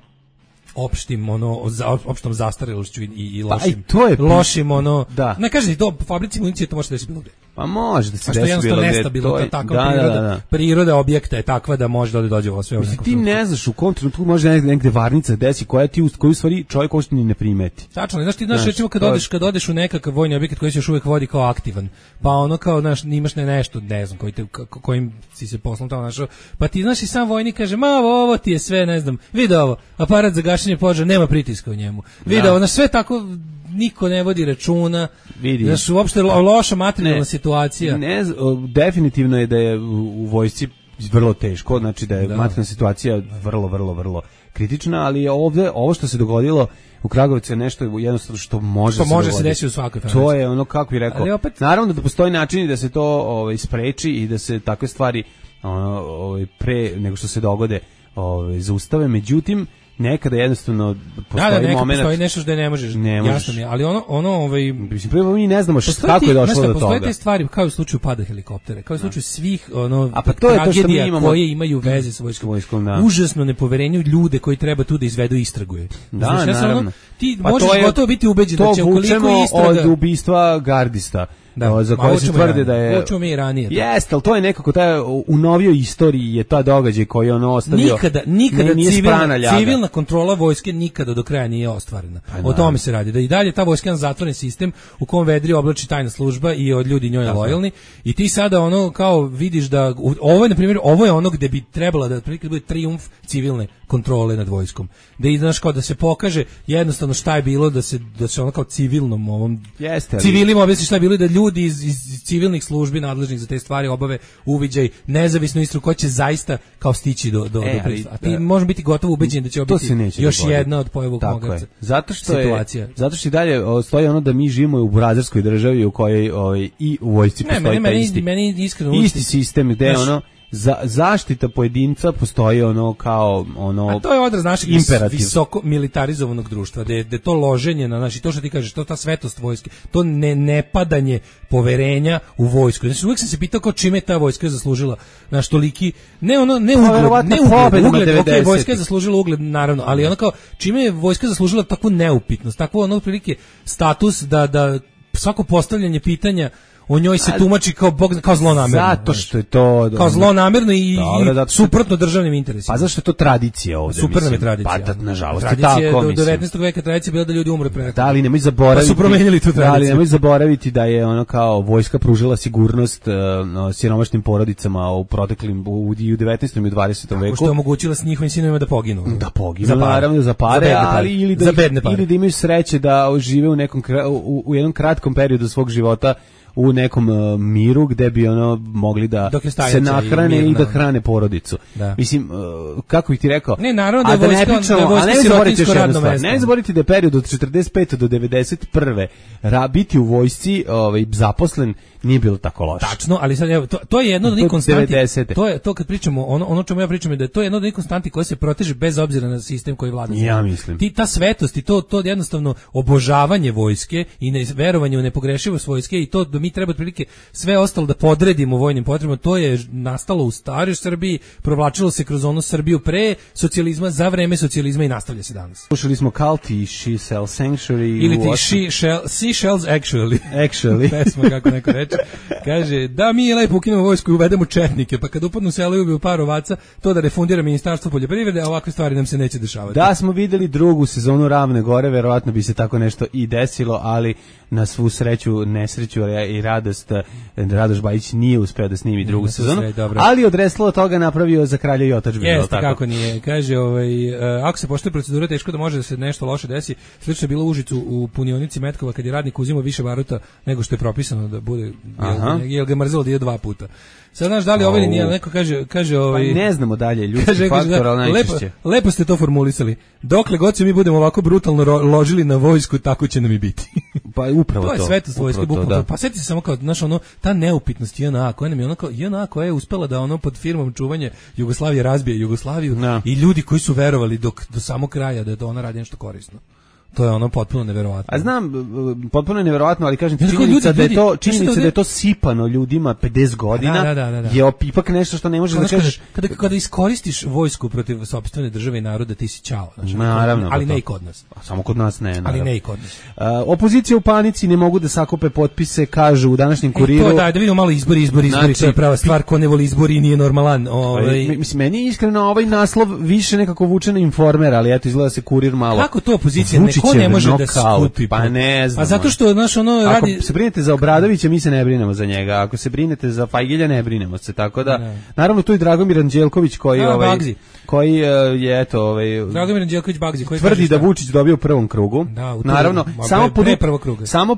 [SPEAKER 7] opštom zastarelošću i lošim ne kažem ti to, po fabrici municije to može da se bilo gde.
[SPEAKER 8] Pa može da se
[SPEAKER 7] desi bilo nestabilno, priroda objekta je takva da može da dođe ovo sve.
[SPEAKER 8] Ti ne znaš u kom trenutku može negde varnica desi koju stvari čovjek uopšte ni ne primeti.
[SPEAKER 7] Tačno, znaš ti recimo kad odeš u nekakav vojni objekat koji se još uvijek vodi kao aktivan, pa ono kao imaš nešto, ne znam, kojim si se poslom tamo našao, pa ti znaš i sam vojnik kaže, ovo ti je sve, ne znam, vidi ovo, aparat za gašenje požara, nema pritiska u njemu, vidi ovo, sve tako niko ne vodi računa, znaš, uopšte loša materijalna situacija.
[SPEAKER 8] Definitivno je da je u vojsci vrlo teško, znači da je materijalna situacija vrlo, vrlo, vrlo kritična, ali ovo što se dogodilo u Kragujevcu je nešto jednostavno što može
[SPEAKER 7] se desiti u svakoj fabrici.
[SPEAKER 8] To je ono, kako bih rekao, naravno da postoji načini da se to spreči i da se takve stvari pre nego što se dogode zaustave, međutim nekada jednostavno postoji moment.
[SPEAKER 7] Postoji nešto što ne možeš. Jasno mi je, ali
[SPEAKER 8] mislim, mi ne znamo kako je došlo do toga.
[SPEAKER 7] Postoje te stvari kao u slučaju pada helikoptera, kao u slučaju svih tragedija koje imaju veze sa vojskom. Užasno nepoverenje u ljude koji treba tu da izvedu istraguje.
[SPEAKER 8] Naravno.
[SPEAKER 7] Ti možeš gotovo biti ubeđen da će ukoliko istraga
[SPEAKER 8] od ubistva gardista. Za koje se tvrde da je...
[SPEAKER 7] Hoćemo mi i ranije.
[SPEAKER 8] Jeste, ali to je nekako u novijoj istoriji je ta događaj koji je ono ostavio...
[SPEAKER 7] Nikada civilna kontrola vojske nikada do kraja nije ostvarena. O tome se radi. Da i dalje ta vojska je zatvoren sistem u kom vedri oblači tajna služba i od ljudi njoj lojalni. I ti sada ono kao vidiš da... Ovo je, na primjer, ovo je ono gde bi trebala da bude trijumf civilne kontrole nad vojskom. Da kao da se pokaže jednostavno šta je bilo, da se ono kao civilnom ovom... Civilima objasni šta je bilo i da ljudi iz civilnih službi nadležnih za te stvari obave uviđaj nezavisnu istragu koja će zaista kao stići do a ti možeš biti gotovo ubeđen da će biti još jedna od pojava Mogarca.
[SPEAKER 8] Zato što i dalje stoji ono da mi živimo u burazerskoj državi u kojoj i u vojsci postoji taj isti sistem gde ono zaštita pojedinca postoji ono kao ono.
[SPEAKER 7] A to je odraz našeg visoko militarizovanog društva, da je to loženje na naši, to što ti kažeš, to ta svetost vojske, to nepadanje poverenja u vojsku. Znači uvijek sam se pitao kao čime je ta vojska zaslužila naš toliki, ne ugled, vojska je zaslužila ugled naravno, ali ono kao čime je vojska zaslužila takvu neupitnost, takvu ono otprilike status da svako postavljanje pitanja o njoj se tumači kao zlonamerno.
[SPEAKER 8] Zato što je to...
[SPEAKER 7] Kao zlonamerno i suprotno državnim interesima.
[SPEAKER 8] Pa zašto je to tradicija ovdje?
[SPEAKER 7] Super nam je tradicija.
[SPEAKER 8] Pa nažalost je tako,
[SPEAKER 7] mislim. Do 19. veka tradicija bila da ljudi umre pre nekog.
[SPEAKER 8] Da, ali nemoj zaboraviti...
[SPEAKER 7] Pa su promenili tu tradiciju.
[SPEAKER 8] Ali nemoj zaboraviti da je ono kao vojska pružila sigurnost siromašnim porodicama u proteklim, u 19. i u 20. veku.
[SPEAKER 7] Što je omogućila s njihovim sinovima da poginu.
[SPEAKER 8] Da poginu, naravno, za pare, ali ili da imaju sreće da žive u jednom kratkom periodu svog života u nekom miru gde bi ono mogli da se nahrane i da hrane porodicu. Da. Mislim, kako bih ti rekao?
[SPEAKER 7] Ne, naravno da je vojska sirotinjsko radno mesto.
[SPEAKER 8] Ne zaboravite da je period od 45. do 91. biti u vojsci zaposlen nije bilo tako loše.
[SPEAKER 7] Tačno, ali sad evo, to je jedno od onih konstanti. To kad pričamo, ono čemu ja pričam je da je to jedno od onih konstanti koja se proteže bez obzira na sistem koji vlada.
[SPEAKER 8] Ja mislim.
[SPEAKER 7] Ta svetost i to jednostavno obožavanje vojske i verovanje u nepogrešivost vojske i to da mi treba otprilike sve ostalo da podredimo vojnim potrebama, to je nastalo u staroj Srbiji, provlačilo se kroz onu Srbiju pre socijalizma, za vreme socijalizma i nastavlja se danas.
[SPEAKER 8] Slušali smo Cult i She Sells Sanctuary.
[SPEAKER 7] Ili ti She Shells Actually. Pesma, kako neko reče. Kaže, da mi je lepo ukinemo vojsku i uvedemo četnike, pa kad upadnu selo i ubiju par ovaca, to da refundira Ministarstvo poljoprivrede, a ovakve stvari nam se neće dešavati.
[SPEAKER 8] Da smo videli drugu sezonu Ravne gore, verovatno bi se tako nešto i desilo, ali na svu sreću, nesreću, i Radoš Bajić nije uspeo da snimi drugu sezonu,
[SPEAKER 7] sve dobro.
[SPEAKER 8] ali od Resla toga napravio Za kralja i otadžbinu.
[SPEAKER 7] Jeste, kako nije. Kaže, ako se poštuje procedura, teško da može da se nešto loše desi. Slično je bilo u Užicu u punionici Metkova kad je radnik uzimao više baruta nego što je propisano da bude, jel ga mrzelo da ide 2 puta. Sad znaš da li ovaj nije, neko kaže
[SPEAKER 8] Pa ne znamo dalje, ljudski faktor, ali najčešće.
[SPEAKER 7] Lepo ste to formulisali. Dokle god se mi budemo ovako brutalno ložili na vojsku, tako će nam i biti.
[SPEAKER 8] Pa upravo to.
[SPEAKER 7] To je svetost vojske, bukvalno. Pa sjeti se samo kao, znaš, ta neupitnost JNA, koja nam je JNA koja je uspela da pod firmom čuvanje Jugoslavije razbije Jugoslaviju i ljudi koji su verovali do samog kraja da ona radi nešto korisno. To je potpuno neverovatno.
[SPEAKER 8] A znam, potpuno je neverovatno, ali kažem, činjenica da je to sipano ljudima 50 godina je ipak nešto što ne možeš da kažeš.
[SPEAKER 7] Kada iskoristiš vojsku protiv sopstvene države i naroda, ti si ćao. Znači,
[SPEAKER 8] naravno.
[SPEAKER 7] Ali ne i kod nas.
[SPEAKER 8] Samo kod nas ne. Naravno.
[SPEAKER 7] Ali ne i kod nas.
[SPEAKER 8] Opozicija u panici, ne mogu da sakupe potpise, kažu u današnjem Kuriru.
[SPEAKER 7] To da vidimo malo izbori, znači, to je prava stvar, ko ne voli izbori nije normalan.
[SPEAKER 8] Mislim, meni je iskreno ovaj naslov više nekako vuče na Informer, ali eto, izgleda se Kurir malo.
[SPEAKER 7] Kako to opozicija ko ne može da skupi?
[SPEAKER 8] Pa ne znam.
[SPEAKER 7] Pa zato što radi.
[SPEAKER 8] Ako se brinete za Obradovića, mi se ne brinemo za njega. Ako se brinete za Fajgilja, ne brinemo se. Tako da naravno tu i Dragomir Anđelković koji je eto
[SPEAKER 7] Dragomir Anđelković Bagzi koji
[SPEAKER 8] tvrdi da Vučić dobio u prvom krugu. Naravno, samo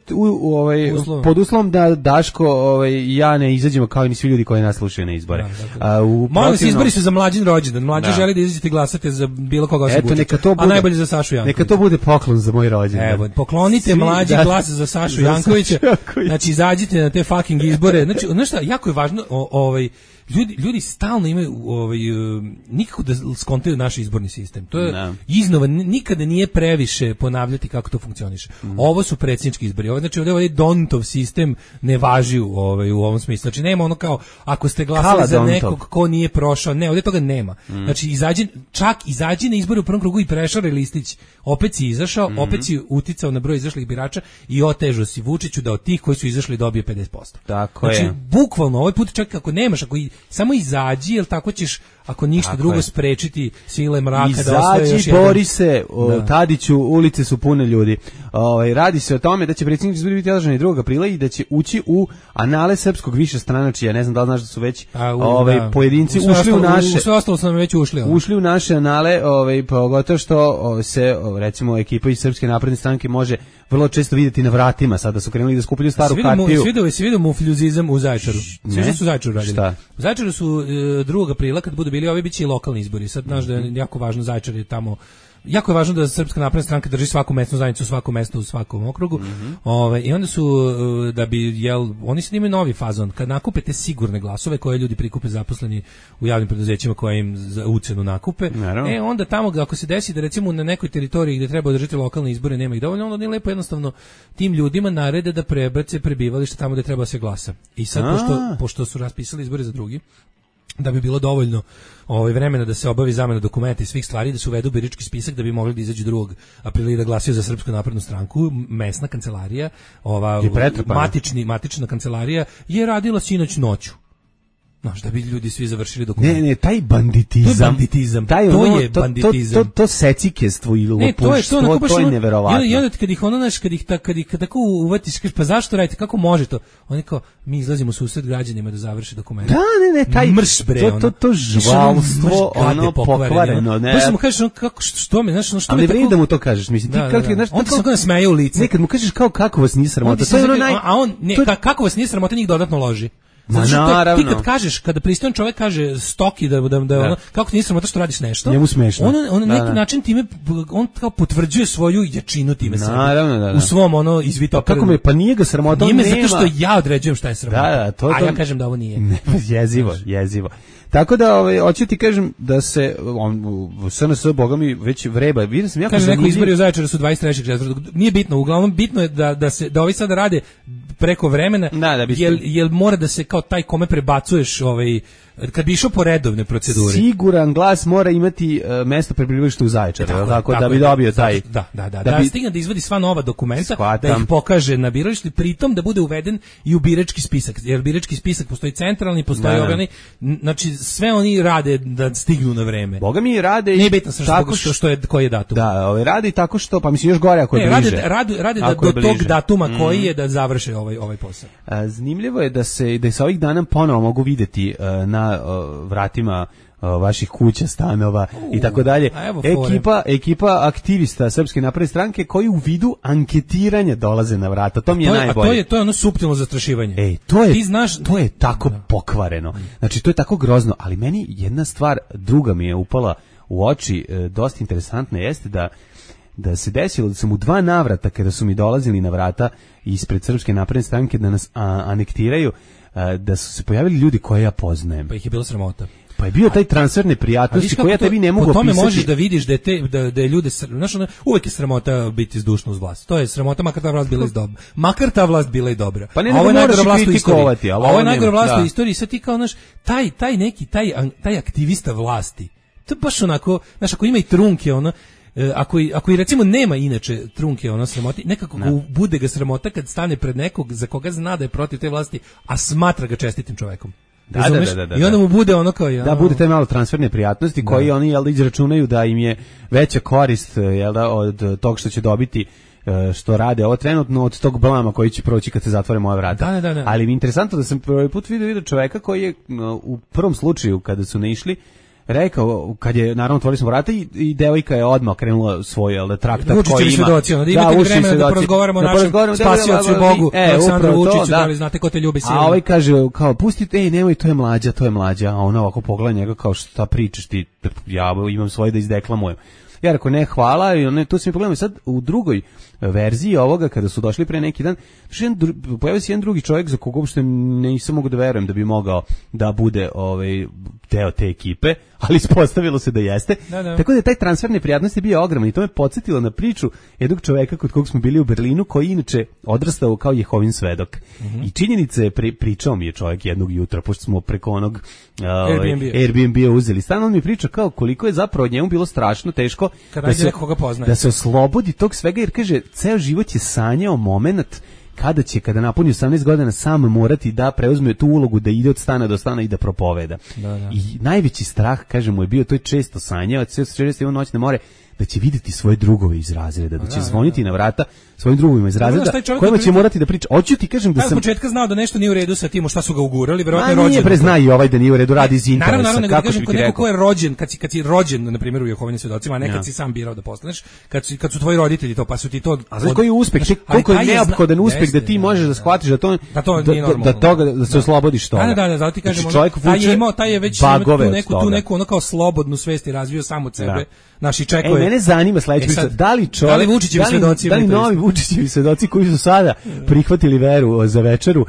[SPEAKER 8] pod uslovom da Daško i ja ne izađemo kao i svi ljudi koji nas slušaju na izbore.
[SPEAKER 7] Molim se, izbori su za mlađin rođendan. Mlađi želi da izađete i glasate za bilo koga osim Vučića. A najbolje za Sašu Jankovića.
[SPEAKER 8] Neka to bude poklon za moj rođendan.
[SPEAKER 7] Evo, poklonite mlađi glas za Sašu Jankovića. Znači, izađite na te fucking izbore. Znači, znaš šta, jako je važno, ljudi stalno imaju nikako da skontaju naš izborni sistem. To je iznova, nikada nije previše ponavljati kako to funkcioniše. Ovo su predsjednički izbori. Znači, ovaj Dontov sistem ne važi u ovom smislu. Znači, nema kao, ako ste glasali za nekog ko nije prošao, ne, ovdje toga nema. Znači, izađi na izbore u prvom krugu i prešaraj listić. Opet si izašao, opet si uticao na broj izašlih birača i otežao si Vučiću da od tih koji su izašli dobije 50%.
[SPEAKER 8] Tako je.
[SPEAKER 7] Znači, bukvalno, ovaj put čak ako nemaš, samo izađi, jel tako ćeš, ako ništa drugo, sprečiti sile mraka da osvoje još jedan.
[SPEAKER 8] Bori se, Tadiću, ulice su pune ljudi. Radi se o tome da će predsjednički izbori biti održani 2. aprila i da će ući u anale srpskog višestranačja. Ne znam da li znaš da su već pojedinci ušli u naše.
[SPEAKER 7] Sve ostalo su nam već ušli.
[SPEAKER 8] Ušli u naše anale, pogotovo što se, recimo, ekipa iz Srpske napredne stranke može vrlo često vidjeti na vratima. Sada su krenuli da skupljaju staru kartiju.
[SPEAKER 7] Se vidio mufljuzizam u Zaječaru. Sve što su u Zaječaru radili.
[SPEAKER 8] Šta?
[SPEAKER 7] U Zaječaru su 2. aprila, kad budu bili ovi, bit će i lokalni izbori. Sad, znaš da je jako važno, Zaječar je tamo. Jako je važno da Srpska napredna stranka drži svaku mesnu zajednicu, svako mesto u svakom okrugu. I onda su, da bi, oni sad imaju novi fazon. Kad nakupete sigurne glasove koje ljudi prikupe zaposleni u javnim preduzećima koje im za ucenu nakupe, onda tamo, ako se desi da recimo na nekoj teritoriji gde treba održati lokalne izbore nema ih dovoljno, onda oni lepo jednostavno tim ljudima narede da prebace prebivalište tamo gde treba se glasa. I sad, pošto su raspisali izbore za drugi, da bi bilo dovoljno vremena da se obavi zamena dokumenta i svih stvari, da se uvedu birački spisak da bi mogli da izađu 2. aprila i da glasaju za Srpsku naprednu stranku, mesna kancelarija, matična kancelarija je radila sinoć noću. Znaš, da bi ljudi svi završili dokument.
[SPEAKER 8] Ne, taj banditizam. To je banditizam. To secikestvo i lopuštvo, to je neverovatno.
[SPEAKER 7] I onda kad ih tako uvatiš, kažeš, pa zašto radite, kako može to? Oni kao, mi izlazimo u susret građanima da završi dokument.
[SPEAKER 8] Da, ne, taj
[SPEAKER 7] mrš bre,
[SPEAKER 8] to žvalstvo, pokvareno.
[SPEAKER 7] Baš mu kažeš, što me, znaš, što me tako...
[SPEAKER 8] Ali vredi da mu to kažeš, mislim, ti
[SPEAKER 7] on ti se kao smeje u lice.
[SPEAKER 8] Nekad mu kažeš kako vas nije sramota.
[SPEAKER 7] A on, kako vas nije sramota, njih dodatno loži.
[SPEAKER 8] Zato što
[SPEAKER 7] ti kad kažeš, kada pristojan čovjek kaže stoki da ono, kako ti nije sramota što radiš nešto,
[SPEAKER 8] njemu smešno.
[SPEAKER 7] On na neki način time, on kao potvrđuje svoju jačinu time sebi.
[SPEAKER 8] Naravno.
[SPEAKER 7] U svom izvito.
[SPEAKER 8] Kako me, pa nije ga sramota,
[SPEAKER 7] nije me zato što ja određujem šta je sramota.
[SPEAKER 8] A
[SPEAKER 7] ja kažem da ovo nije.
[SPEAKER 8] Jezivo. Tako da, hoću ti kažem da se SNS, boga mi, već vreba. Vidim sam jako
[SPEAKER 7] zanimljiv. Kaže, neko izbori u Zaječaru su 23.4. Nije bitno, uglavnom bitno je da ovi sada rade preko vremena, jer mora da se kao taj kome prebacuješ kad bi išao po redovne procedure.
[SPEAKER 8] Siguran glas mora imati mesto prebivališta u Zaječaru, tako da bi dobio taj...
[SPEAKER 7] Da stigne da izvadi sva nova dokumenta, da ih pokaže na biralištu, pritom da bude uveden i u birački spisak, jer birački spisak postoji centralni, postoji ovaj, znači sve oni rade da stignu na vreme.
[SPEAKER 8] Boga mi rade
[SPEAKER 7] i bitno tako što je koji je datum.
[SPEAKER 8] Da, rade i tako što, pa mislim još gore ako je bliže.
[SPEAKER 7] Rade da do tog datuma koji je da završe ovaj posao.
[SPEAKER 8] Zanimljivo je da se ovih dana ponovo mogu videti na vratima vaših kuća, stanova i tako dalje. Ekipa aktivista Srpske napredne stranke koji u vidu anketiranja dolaze na vrata. To mi je najbolje.
[SPEAKER 7] A to je ono suptilno zastrašivanje.
[SPEAKER 8] To je tako pokvareno. Znači to je tako grozno, ali meni jedna stvar druga mi je upala u oči, dosta interesantna jeste da se desilo da sam u 2 navrata kada su mi dolazili na vrata ispred Srpske napredne stranke da nas anektiraju, da su se pojavili ljudi koje ja poznajem.
[SPEAKER 7] Pa ih je bilo sramota.
[SPEAKER 8] Pa je bio taj transfer neprijatnosti koji ja tebi ne mogu opisati.
[SPEAKER 7] Po tome možeš da vidiš da je ljude, znaš, uvek je sramota biti zdušno uz vlast. To je sramota makar ta vlast bila i dobra.
[SPEAKER 8] Pa ne moraš kritikovati.
[SPEAKER 7] Ovo je najgora vlast u istoriji. Sad ti kao, znaš, taj aktivista vlasti, to je baš onako, znaš, ako ima i trunke, ono, ako i recimo nema inače trunke ono sramoti, nekako bude ga sramota kad stane pred nekog za koga zna da je protiv te vlasti, a smatra ga čestitim čovjekom.
[SPEAKER 8] Da.
[SPEAKER 7] I onda mu bude ono kao
[SPEAKER 8] da bude taj malo transferne prijatnosti koji oni izračunaju da im je veća korist od tog što će dobiti što rade ovo trenutno od tog blama koji će proći kad se zatvore moja vrata.
[SPEAKER 7] Da.
[SPEAKER 8] Ali mi je interesantno da sam prvi put vidio čoveka koji je u prvom slučaju kada su naišli rekao, kad je naravno otvorili smo vrata i devojka je odmah krenula svoj traktat koji ima.
[SPEAKER 7] Svedoci, da imate vremena da porazgovaramo o našem spasiocu Bogu, Aleksandru Vučiću, da li znate ko te ljubi silno.
[SPEAKER 8] A ovaj kaže, kao, pustite, nemoj, to je mlađa, a ona ovako pogleda njega kao, šta pričaš ti, ja imam svoje da izdeklamujem. Ja rekao, ne, hvala, i tu se mi pogledamo. Sad, u drugoj verziji ovoga, kada su došli pre neki dan, pojavio se jedan drugi čovjek za koga uopšte nisam mogu da verujem da bi mogao da bude deo te ekipe, ali ispostavilo se da jeste. Tako da je taj transfer neprijatnosti bio ogroman i to me podsjetilo na priču jednog čovjeka kod kog smo bili u Berlinu, koji inače odrastao kao Jehovin svedok. I činjenice pričao mi je čovjek jednog jutra, pošto smo preko onog Airbnb-a uzeli stan, on mi priča kao koliko je zapravo njemu bilo strašno teško da se oslobodi tog svega, jer kaže, ceo život je sanjao moment kada napuni 18 godina sam morati da preuzme tu ulogu da ide od stana do stana i da propoveda. I najveći strah, kaže mu, je bio, to je često sanjao, često imao noćne more, da će vidjeti svoje drugove iz razreda, da će zvoniti na vrata svojim drugovima iz razreda, kojima će morati da priča. Hoću ti kažem da sam...
[SPEAKER 7] od početka znao da nešto nije u redu sa tim, šta su ga ugurali, verovatno je rođen.
[SPEAKER 8] Nije prezna i ovaj da nije u redu, radi iz interesa.
[SPEAKER 7] Naravno, nego kažem, kod nekog ko je rođen, kad si rođen, na primjer, u Jehovinim svedocima, a ne kad si sam birao da postaneš, kad su tvoji roditelji to, pa su ti to...
[SPEAKER 8] A znaš koji je uspeh, koliko je neophodan uspeh da ti možeš da shvatiš da se oslobodiš toga.
[SPEAKER 7] Da, zato ti kažem, taj je već tu neku ono kao slobodnu svest i razvio sam od sebe. Naši čekuje.
[SPEAKER 8] Mene zanima sledeće, da li
[SPEAKER 7] Vučićevi svedoci,
[SPEAKER 8] da li novi Vučićevi svedoci koji su sada prihvatili veru za večeru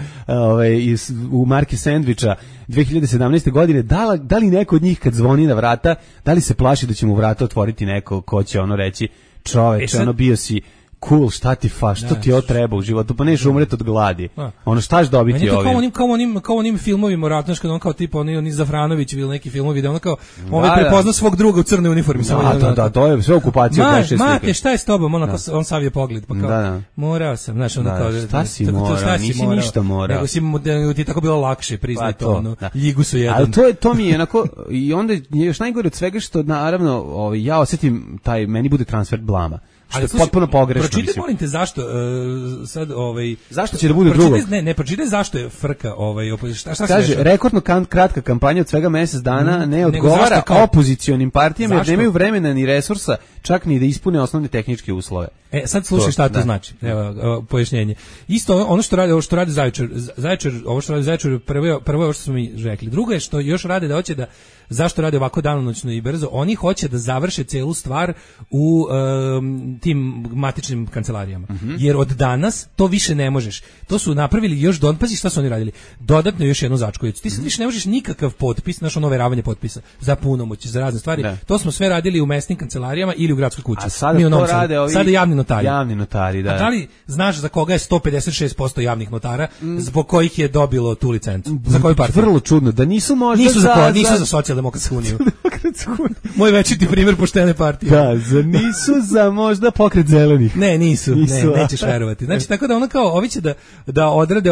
[SPEAKER 8] u marki sendviča 2017. godine, da li neko od njih kad zvoni na vrata, da li se plaši da će mu vrata otvoriti neko ko će reći, čoveče, bio si cool, šta ti ovo treba u životu, pa neš umreti od gladi. Štaš dobiti ovim.
[SPEAKER 7] Kao onim filmovima, ratnaš, kad on kao tipa, oni Zafranović ili neki filmovi, da on kao, prepozna svog druga u crnoj uniformi.
[SPEAKER 8] Da, to je sve okupacija.
[SPEAKER 7] Mate, šta je s tobom? On savije pogled, pa kao, morao sam, znaš, ono kao,
[SPEAKER 8] šta si morao, nisi ništa morao.
[SPEAKER 7] Nego ti je tako bilo lakše priznati to, ljigu su jedan.
[SPEAKER 8] Ali to mi je onako, i onda je još najgore od svega što, naravno, ja osjetim meni bude transfer blama. Ali potpuno pogrešno.
[SPEAKER 7] Pročitaj, molim te, zašto sad
[SPEAKER 8] zašto će da bude drugo?
[SPEAKER 7] Ne, pročitaj zašto je frka šta
[SPEAKER 8] kaže, rekordno kratka kampanja od svega mjesec dana ne odgovara opozicionim partijama jer nemaju vremena ni resursa, čak ni da ispune osnovne tehničke uslove.
[SPEAKER 7] Sad slušaj šta to znači. Evo pojašnjenje. Isto ono što radi Zaječar, ovo što radi Zaječar, prvo je ovo što smo mi rekli. Drugo je što još rade da hoće da zašto rade ovako danonoćno i brzo? Oni hoće da završe celu stvar u tim matičnim kancelarijama. Jer od danas to više ne možeš. To su napravili još pazi šta su oni radili. Dodatno još jednu začkoljicu. Ti sad više ne možeš nikakav potpis, znaš, overavanje potpisa za punomoć, za razne stvari. Da. To smo sve radili u mesnim kancelarijama ili u gradskoj kući.
[SPEAKER 8] A sada to rade ovi
[SPEAKER 7] sada javni notari.
[SPEAKER 8] Javni notari, da.
[SPEAKER 7] A da li znaš za koga je 156% javnih notara zbog kojih je dobilo tu licencu? Za koju partiju?
[SPEAKER 8] Vrlo čudno da nisu možda
[SPEAKER 7] nisu za Socijaldemokratsku uniju. Moj večiti primjer poštene partije.
[SPEAKER 8] Da, nisu za možda Pokret zelenih.
[SPEAKER 7] Ne, nisu. Ne, nećeš verovati. Znači tako da ono kao ovi će da odrade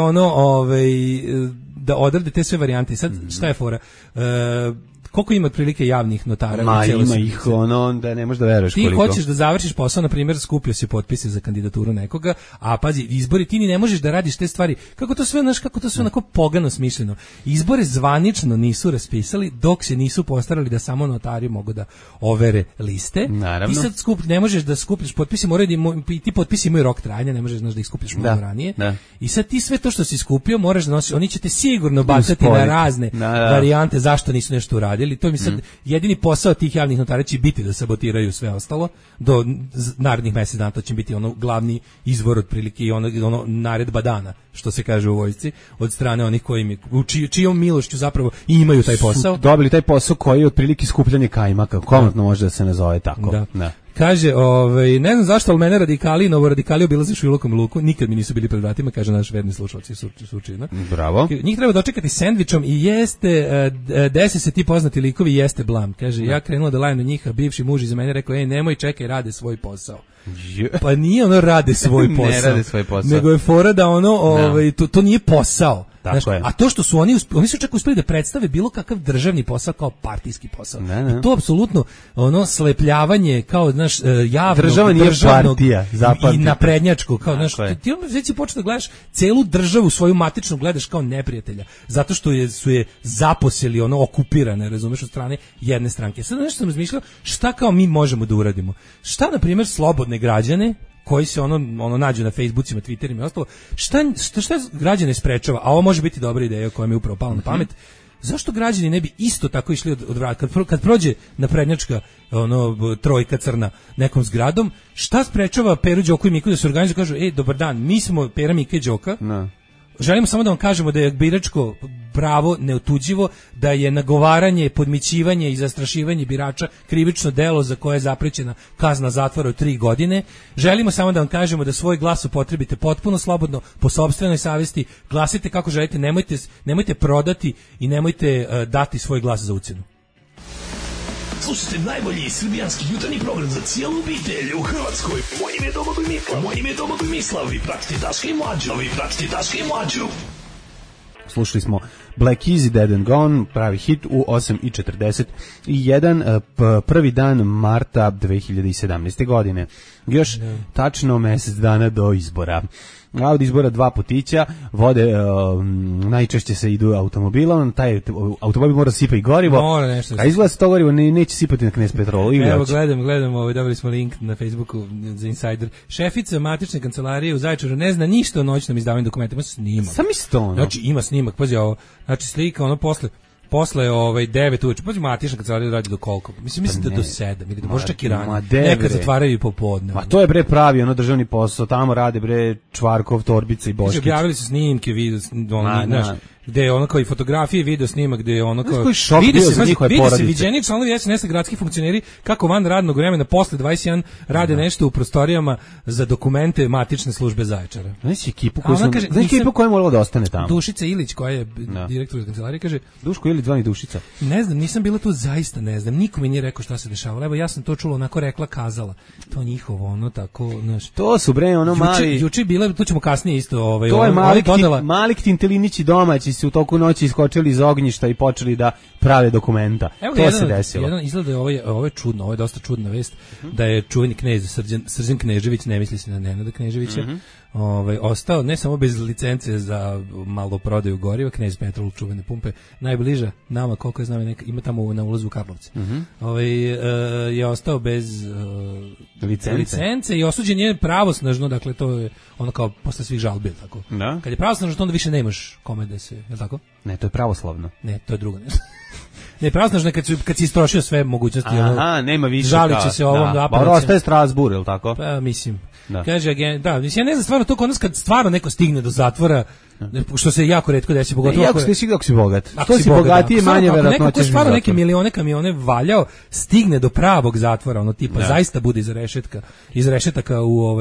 [SPEAKER 7] da odrade te sve varijante. Sad šta je fora? Koliko ima otprilike javnih notara?
[SPEAKER 8] Ma ima ih da ne možeš da veruješ koliko.
[SPEAKER 7] Ti hoćeš da završiš posao, na primjer, skupio si potpise za kandidaturu nekoga, a pazi, izbori ti ni ne možeš da radiš te stvari. Kako to sve onako pogano smišljeno. Izbore zvanično nisu raspisali dok se nisu postarali da samo notari mogu da overe liste.
[SPEAKER 8] Naravno.
[SPEAKER 7] Ti sad ne možeš da skupiš potpise, ti potpisi imaju rok trajanja, ne možeš da ih skupiš mnogo ranije.
[SPEAKER 8] Da.
[SPEAKER 7] I sad ti sve to što si skupio moraš da nosiš, oni će te sigurno bacati na razne varijante zašto nisu nešto uradili. To mi sad jedini posao tih javnih notara će biti da sabotiraju sve ostalo do narednih mjesec dana. To će biti ono glavni izvor otprilike i ono naredba dana, što se kaže u vojsci, od strane onih koji čijom milošću zapravo imaju taj posao.
[SPEAKER 8] Dobili taj posao koji je otprilike skupljanje kajmaka, komotno može da se nazove tako. Da.
[SPEAKER 7] Kaže, ne znam zašto, ali mene radikali i novoradikali obilaze Šuilokom luku, nikad mi nisu bili pred vratima, kaže naš verni slušalci Surčina.
[SPEAKER 8] Bravo.
[SPEAKER 7] Njih treba dočekati sendvičom i desi se ti poznati likovi, jeste blam. Kaže, ja krenula da lajem na njih, a bivši muž iza mene rekao, nemoj, čekaj, rade svoj posao. Pa nije rade svoj posao.
[SPEAKER 8] Ne rade svoj posao.
[SPEAKER 7] Nego je fora da to nije posao.
[SPEAKER 8] Znaš,
[SPEAKER 7] a to što su oni su čak uspeli da predstave bilo kakav državni posao kao partijski posao. I to apsolutno slepljavanje kao javnog,
[SPEAKER 8] država nije partija,
[SPEAKER 7] i naprednjačko, kao ti već si počeo da gledaš celu državu svoju matičnu gledaš kao neprijatelja, zato što su je zaposeli okupirane, razumeš, od strane jedne stranke. Sad nešto sam razmišljao, šta kao mi možemo da uradimo? Šta na primjer slobodne građane koji se nađu na Facebookima, Twitterima i ostalo, šta građane sprečava, a ovo može biti dobra ideja koja mi je upravo pala na pamet, zašto građani ne bi isto tako išli od vrata, kad prođe naprednjačka trojka crna nekom zgradom, šta sprečava Peru, Đoku i Miku da se organizuju, kažu, dobar dan, mi smo Pera, Mika i Đoka, želimo samo da vam kažemo da je biračko pravo neotuđivo, da je nagovaranje, podmićivanje i zastrašivanje birača krivično delo za koje je zaprećena kazna zatvora od 3 godine. Želimo samo da vam kažemo da svoj glas upotrebite potpuno slobodno, po sopstvenoj savesti, glasite kako želite, nemojte prodati i nemojte dati svoj glas za ucjenu.
[SPEAKER 9] Slušajte najbolji srbijanski jutarnji program za cijelu obitelj u Hrvatskoj. Moje ime je Domagoj Mislav. Vi pratite Daška i Mlađu.
[SPEAKER 8] Slušali smo Black Easy, Dead and Gone, pravi hit u 8:41, prvi dan marta 2017. godine. Još tačno mjesec dana do izbora. A od izbora 2 putića vode, najčešće se idu automobilom, taj automobil mora sipa i gorivo, a izgleda se to gorivo neće sipati na Knez Petrolu.
[SPEAKER 7] Evo gledam, dobili smo link na Facebooku za Insider. Šefica matične kancelarije u Zaječaru ne zna ništa o noćnom izdavanju dokumentima, snimak.
[SPEAKER 8] Sam isto
[SPEAKER 7] Znači ima snimak, pazi ovo, znači slika posle 9 uveče, pazi matična kancelarija radi do koliko? Mislim da do 7 ili da može čak i ranije. Nekad zatvaraju i popodne.
[SPEAKER 8] Ma to je pravi državni posao, tamo rade Čvarkov, Torbica i Boškić.
[SPEAKER 7] Objavili su snimke, video, gde je kao i fotografije, video snimak, gde je kao vidi se viđeni članovi SNS gradski funkcioneri kako van radnog vremena posle 21 rade nešto u prostorijama za dokumente matične službe Zaječara.
[SPEAKER 8] Znači ekipu koja je morala da ostane tamo.
[SPEAKER 7] Dušica Ilić, koja je direktor kancelarije, kaže
[SPEAKER 8] Duško Ilić zvani Dušica.
[SPEAKER 7] Ne znam, nisam bila tu, zaista ne znam. Niko mi nije rekao šta se dešavalo. Evo ja sam to čula, onako rekla, kazala. To njihovo, tako, znaš.
[SPEAKER 8] To su mali.
[SPEAKER 7] Juče bila, tu ćemo kasnije isto,
[SPEAKER 8] to je Malik Tintelinići domaći su u toku noći iskočili iz ognjišta i počeli da prave dokumenta. To se desilo.
[SPEAKER 7] Izgleda ovo je čudno, ovo je dosta čudna vest, da je čuveni knez Srđan Knežević, ne misli se na Nenada Kneževića, ostao ne samo bez licence za maloprodaju goriva, Knez Petrol čuvene pumpe, najbliža nama, koliko je znam, ima tamo na ulazu u Karlovce. Je ostao bez licence i osuđen je pravosnažno, dakle to je ono kao posle svih žalbi, tako.
[SPEAKER 8] Da?
[SPEAKER 7] Kad je pravosnažno, onda više nemaš kome da se, je li tako?
[SPEAKER 8] Ne, to je pravoslavno.
[SPEAKER 7] Ne, to je drugo nešto. Ne, pravosnažna kad si istrošio sve mogućnosti.
[SPEAKER 8] Aha, nema više.
[SPEAKER 7] Žalit će se ovom apelacijom.
[SPEAKER 8] Ostaje Strasbourg, ili tako?
[SPEAKER 7] Pa, mislim. Kaže, mislim, ja ne znam stvarno to kod nas kad stvarno neko stigne do zatvora, što se jako retko desi, pogotovo
[SPEAKER 8] ako si bogat. Ako si bogatiji, manje verovatno
[SPEAKER 7] ćeš stvarno neke kamione valjao, stigne do pravog zatvora, ono tipa zaista bude iz rešetaka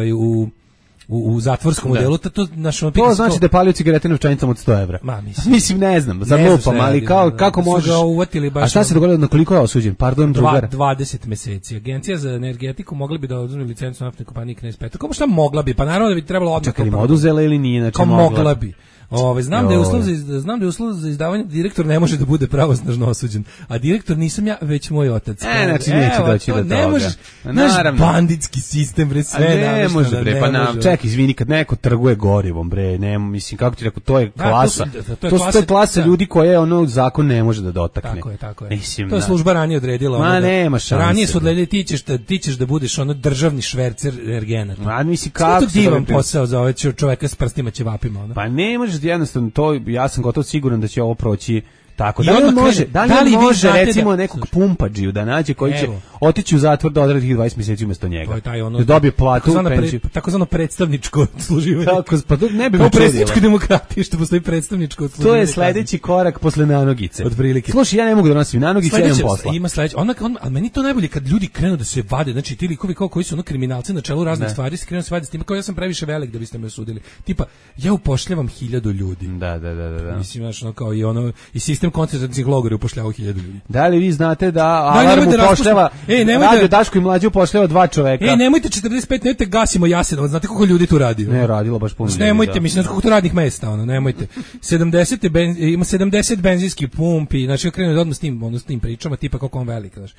[SPEAKER 7] u zatvorskom delu, to
[SPEAKER 8] znači da je palio cigarete novčanicom od 100 evra. Mislim, ne znam, za lupam, ali kako možeš... A šta se dogodilo, na koliko je osuđen? Pardon, drugar?
[SPEAKER 7] 20 meseci. Agencija za energetiku mogla bi da oduzme licencu naftne kompanije Knez Petro. Kako šta mogla bi? Pa naravno da bi trebalo odmah.
[SPEAKER 8] Čekaj, im oduzela ili nije? Znači,
[SPEAKER 7] mogla bi. Znam da je uslov za izdavanje direktor ne može da bude pravosnažno osuđen, a direktor nisam ja, već moj otac.
[SPEAKER 8] Znači neće doći do toga.
[SPEAKER 7] Ne možeš, naš banditski sistem, bre, sve
[SPEAKER 8] ne može, bre, pa ček, izvini, kad neko trguje gorivom, bre, mislim, kako ti rekao, to je klasa, to je klasa ljudi koje zakon ne može da dotakne.
[SPEAKER 7] Tako je. To je služba ranije odredila.
[SPEAKER 8] Ma nema šanse.
[SPEAKER 7] Ranije su odredili, ti ćeš da budeš državni švercer energenata.
[SPEAKER 8] Ma mislim, kako
[SPEAKER 7] to divan posao za ove čoveka s prstima ćevapima.
[SPEAKER 8] Pa ne možeš jednostavno to, ja sam gotovo siguran da će ovo proći tako. Da li može recimo nekog pumpađiju da nađe koji će otići u zatvor da odradi 20 mjeseci umjesto njega. Da dobije platu,
[SPEAKER 7] pensiju. Takozvano predstavničko odsluživanje.
[SPEAKER 8] Pa to ne bi
[SPEAKER 7] me čudilo. Predstavničkoj demokratiji što postoji predstavničko odsluživanje.
[SPEAKER 8] To je sledeći korak posle nanogice.
[SPEAKER 7] Otprilike.
[SPEAKER 8] Slušaj, ja ne mogu da nosim nanogice, ja imam posla.
[SPEAKER 7] Ima sledeće. Ali meni to najbolje kad ljudi krenu da se vade, znači ti likovi koji su kriminalci na čelu raznih stvari, se krenu se vaditi s tim kao ja sam previše velik da biste me osudili. Tipa, ja upošljavam 1000 ljudi.
[SPEAKER 8] Da.
[SPEAKER 7] Mislim, znači kao i sistem koncentracionih logora upošljava 1000 ljudi.
[SPEAKER 8] Da li vi znate da Alarm upošljava, Radio Daško i Mlađa upošljava 2 čoveka?
[SPEAKER 7] Nemojte 45, nemojte gasimo Jasenovac, znate koliko ljudi tu radi?
[SPEAKER 8] Ne, radilo baš puno ljudi.
[SPEAKER 7] Nemojte, mislim, koliko tu radnih mesta, nemojte. Ima 70 benzinskih pumpi, znači krenu odmah s tim pričama, tipa koliko on velik, znaš.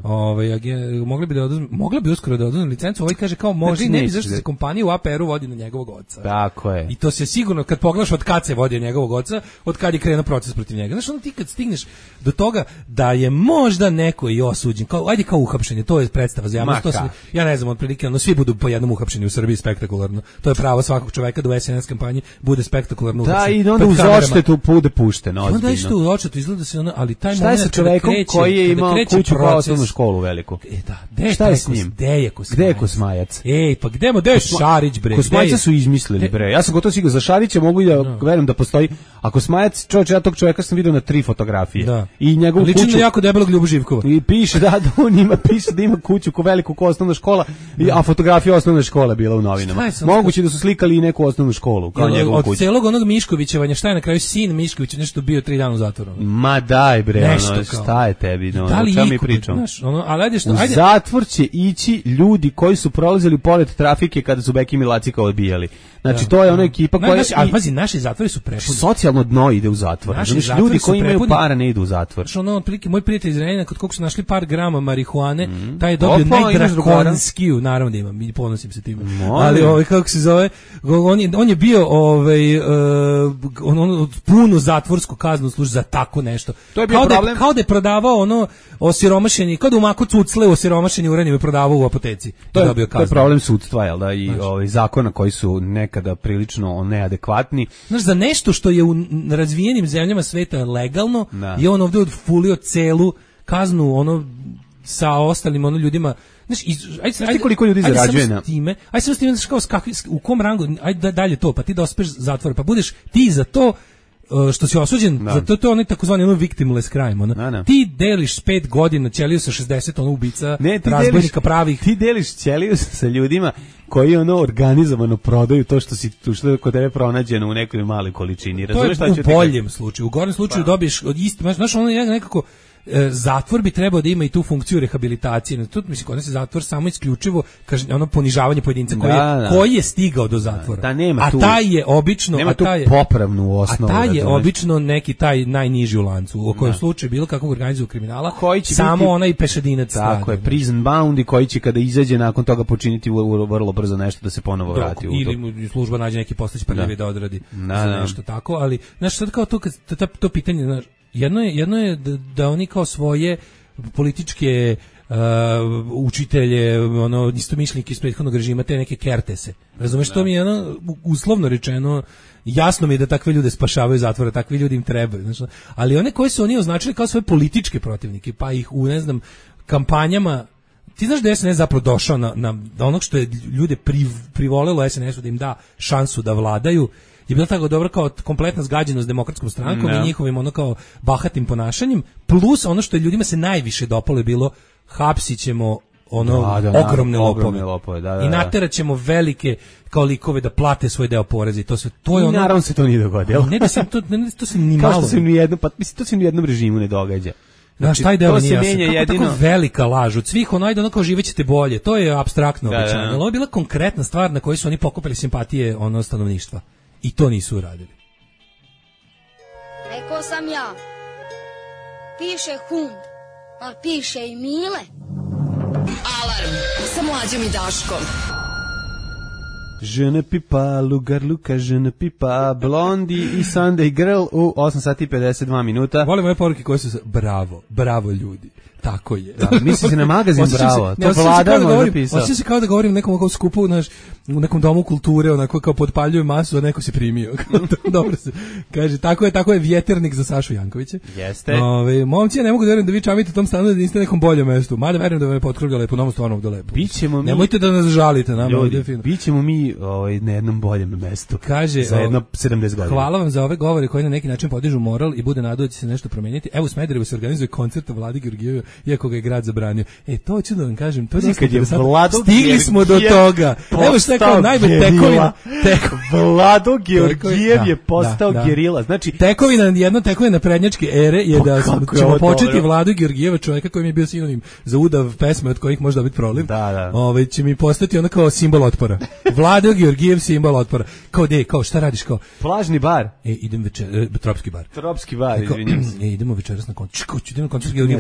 [SPEAKER 7] Mogli bi uskoro da oduzme licencu, kaže kao može, ne bi zašto se kompanija u APR-u vodi na njegovog oca.
[SPEAKER 8] Tako je.
[SPEAKER 7] I to se sigurno, kad pogledaš od kad se vodi njegovog oca, od kad je krenuo proces protiv njega. Znaš, ti kad stigneš do toga da je možda neko i osuđen, kao uhapšenje, to je predstava za javnost, ja ne znam, otprilike, svi budu po jednom uhapšeni u Srbiji spektakularno. To je pravo svakog čoveka da u SNS kampanji bude spektakularno uhapšen.
[SPEAKER 8] Da, i onda uz odštetu bude pušteno, ozbiljno.
[SPEAKER 7] Onda isto u odštetu izgleda se ali taj
[SPEAKER 8] moment sa čovekom koji je imao kuću kao osnovnu školu veliku. Šta je s njim? Gde je Kosmajac?
[SPEAKER 7] Pa gde je Šarić, bre?
[SPEAKER 8] Kosmajca su izmislili, bre. Ja sam gotovo siguran, za Šarića mogu i da verujem da postoji. A Kosmajac, ja tog čoveka sam vidio na 3 fotografije. I njegovu kuću.
[SPEAKER 7] Liči na jako debelog Ljubu Živkova.
[SPEAKER 8] I piše da on piše da ima kuću veliku kao osnovna škola, a fotografija osnovne škole bila u novinama. Moguće da su slikali i neku osnovnu školu kao njegovu kuću.
[SPEAKER 7] Od celog onog Miškovićevanja, šta je na kraju sin Mišković nešto bio 3 dana u zatvoru?
[SPEAKER 8] Ma daj bre, šta je tebi, o čemu mi pričamo? U zatvor će ići ljudi koji su prolazili pored trafike kada su Beki Milaci kao odbijali. Znači to je ona ekipa koja
[SPEAKER 7] ali pazi, naši zatvori su prepuni.
[SPEAKER 8] Socijalno dno ide u zatvor. Znači ljudi koji imaju para ne idu u zatvor.
[SPEAKER 7] Znači otprilike moj prijatelj iz Renjanina kod kog su našli par grama marihuane, taj je dobio najdrakonskiju, naravno da imam, ponosim se time. Ali kako se zove, on je bio punu zatvorsku kaznu služi za tako nešto.
[SPEAKER 8] To je bio problem.
[SPEAKER 7] Kao da je prodavao osiromašeni, kao da u maku cucle osiromašeni uranijum je prodavao u apoteci.
[SPEAKER 8] To je problem sudstva, jel da, i zakona koji su nekada prilično neadekvatni.
[SPEAKER 7] Znaš, za nešto što je u razvijenim zemljama sveta legalno, je on ovdje odfulio celu kaznu sa ostalim ljudima. Znaš,
[SPEAKER 8] ajde koliko ljudi zarađuje na
[SPEAKER 7] time. Ajde samo s time, u kom rangu, ajde dalje to, pa ti da ospeš zatvor, pa budeš ti za to što si osuđen, zato to je onaj takozvani victimless crime. Ti deliš 5 godina ćeliju sa 60 ubica, razbojnika pravih.
[SPEAKER 8] Ti deliš ćeliju sa ljudima koji organizovano prodaju to što je kod tebe pronađeno u nekoj maloj količini.
[SPEAKER 7] Razumeš šta ću u boljem slučaju. U gornjem slučaju dobiješ znaš, nekako zatvor bi trebao da ima i tu funkciju rehabilitacije. Tu mislim kod nas je zatvor samo isključivo ponižavanje pojedinca koji je stigao do zatvora. A taj je obično,
[SPEAKER 8] nema tu popravnu osnovu.
[SPEAKER 7] A taj je obično neki taj najniži u lancu. U kojem slučaju bilo kakvog organizovanog kriminala, samo onaj pešadinac.
[SPEAKER 8] Tako je, prison bound i koji će kada izađe nakon toga počiniti vrlo brzo nešto da se ponovo vrati u to.
[SPEAKER 7] Ili služba nađe neki poslać prljavi da odradi za nešto tako, ali znaš sad kao to pitanje, jedno je da oni kao svoje političke učitelje, ono, istomišljenike iz prethodnog režima, te neke kertese. Razumeš, to mi je ono, uslovno rečeno, jasno mi je da takve ljude spašavaju zatvora, takvi ljudi im trebaju. Znači, ali one koje su oni označili kao svoje političke protivnike, pa ih u, ne znam, kampanjama. Ti znaš da je SNS zapravo došao na onog što je ljude privolelo SNS-u da im da šansu da vladaju, je bila tako dobro kao kompletna zgađenost Demokratskom strankom i njihovim ono kao bahatim ponašanjem, plus ono što je ljudima se najviše dopalo je bilo hapsit ćemo ogromne lopove. I naterat ćemo velike kao likove da plate svoj deo poreza i to sve. To je ono.
[SPEAKER 8] Naravno se to nije dogodilo.
[SPEAKER 7] Ne da se to se ni malo.
[SPEAKER 8] Kao što se ni jedno, pa mislim to se ni u jednom režimu ne događa.
[SPEAKER 7] Znači, taj deo nije jasno. Kako jedino... tako velika laž od svih, ono, ajde ono kao živećete bolje, to je apstraktno obećanje, ali ovo je bila konkretna stvar na kojoj su oni pokupili simpatije ono stanovništva i to nisu uradili.
[SPEAKER 10] Rekao sam ja, piše hum, a piše i Mile.
[SPEAKER 6] Alarm sa Mlađom i Daškom.
[SPEAKER 8] Je ne pipa, Lugar Luka, je ne pipa, Blondie i Sunday Girl u 8 sati 52 minuta.
[SPEAKER 7] Volim ove poruke koje su bravo ljudi. Tako je.
[SPEAKER 8] Da, misli se na magazin Bravo. To Vlada mu napisao.
[SPEAKER 7] Osjeća se kao da govorim nekom skupu, u nekom domu kulture, onako kao podpaljuju masu, a neko se primio. Dobro se kaže, tako je vjeternik za Sašu Jankovića.
[SPEAKER 8] Jeste.
[SPEAKER 7] Momci, ja ne mogu da verujem da vi čamite u tom stanu da niste na nekom boljem mestu. Mada verujem da vam je potkrovlja lepo, novom stvarno ovdje lepo. Nemojte da nas žalite.
[SPEAKER 8] Bićemo mi na jednom boljem mestu.
[SPEAKER 7] Kaže,
[SPEAKER 8] za jedno 70 godina.
[SPEAKER 7] Hvala vam za ove govore koji na neki način podižu moral i bude nadu da će se nešto promijeniti. Evo u Smederevu se organizuje koncert o Vladi Georgijeva, iako ga je grad zabranio. To ću da vam kažem, to je stigli smo do toga. Evo što je kao najbolj tekovina.
[SPEAKER 8] Vlado Georgijev je postao gerila. Znači,
[SPEAKER 7] jedna tekovina prednjačke ere je da ćemo početi Vladu Georgijeva, čovjeka koji mi je bio sinonim za udav pesme od kojih može dobiti proliv. Će mi postati ono kao simbol otpora. Vlado Georgijev simbol otpora. Kao šta radiš kao?
[SPEAKER 8] Plažni bar.
[SPEAKER 7] Idem tropski bar.
[SPEAKER 8] Tropski bar, izvinjam se.
[SPEAKER 7] Idemo večeras na koncert. Idemo na koncert Georgijeva.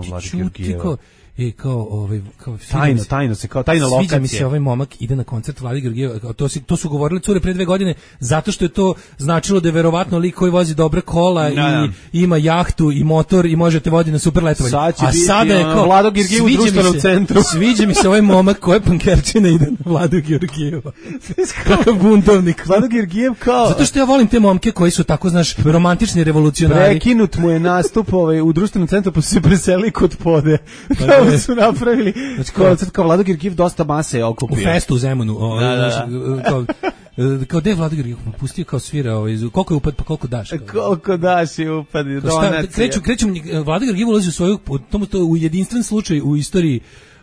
[SPEAKER 8] Tajno se kao tajna lokacija.
[SPEAKER 7] Sviđa mi se ovaj momak ide na koncert Vlade Georgijeva. To su govorili cure pre 2 godine zato što je to značilo da je verovatno lik koji vozi dobre kola i ima jahtu i motor i možete voditi na super letovanje.
[SPEAKER 8] A sada je kao
[SPEAKER 7] Vlado Georgijev u društvenom centru. Sviđa mi se ovaj momak koji pankerčina ide na Vladu Georgijeva. Kakav buntovnik.
[SPEAKER 8] Vlado Georgijev kao...
[SPEAKER 7] Zato što ja volim te momke koji su tako, znaš, romantični revolucionari.
[SPEAKER 8] Prekinut mu je nastup u društvenom centru pa su se preseli kod Pode. Pravo su napravili koncert kao Vlado Georgijev dosta mase je okupio.
[SPEAKER 7] U festu u Zemunu. Kao gde je Vlado Georgijev pustio kao svira, koliko je upad pa koliko daš?
[SPEAKER 8] Koliko daš je upad, donacije.
[SPEAKER 7] Kreću, Vlado Georgijev ulazi u svoju, u jedinstven slučaj u istoriji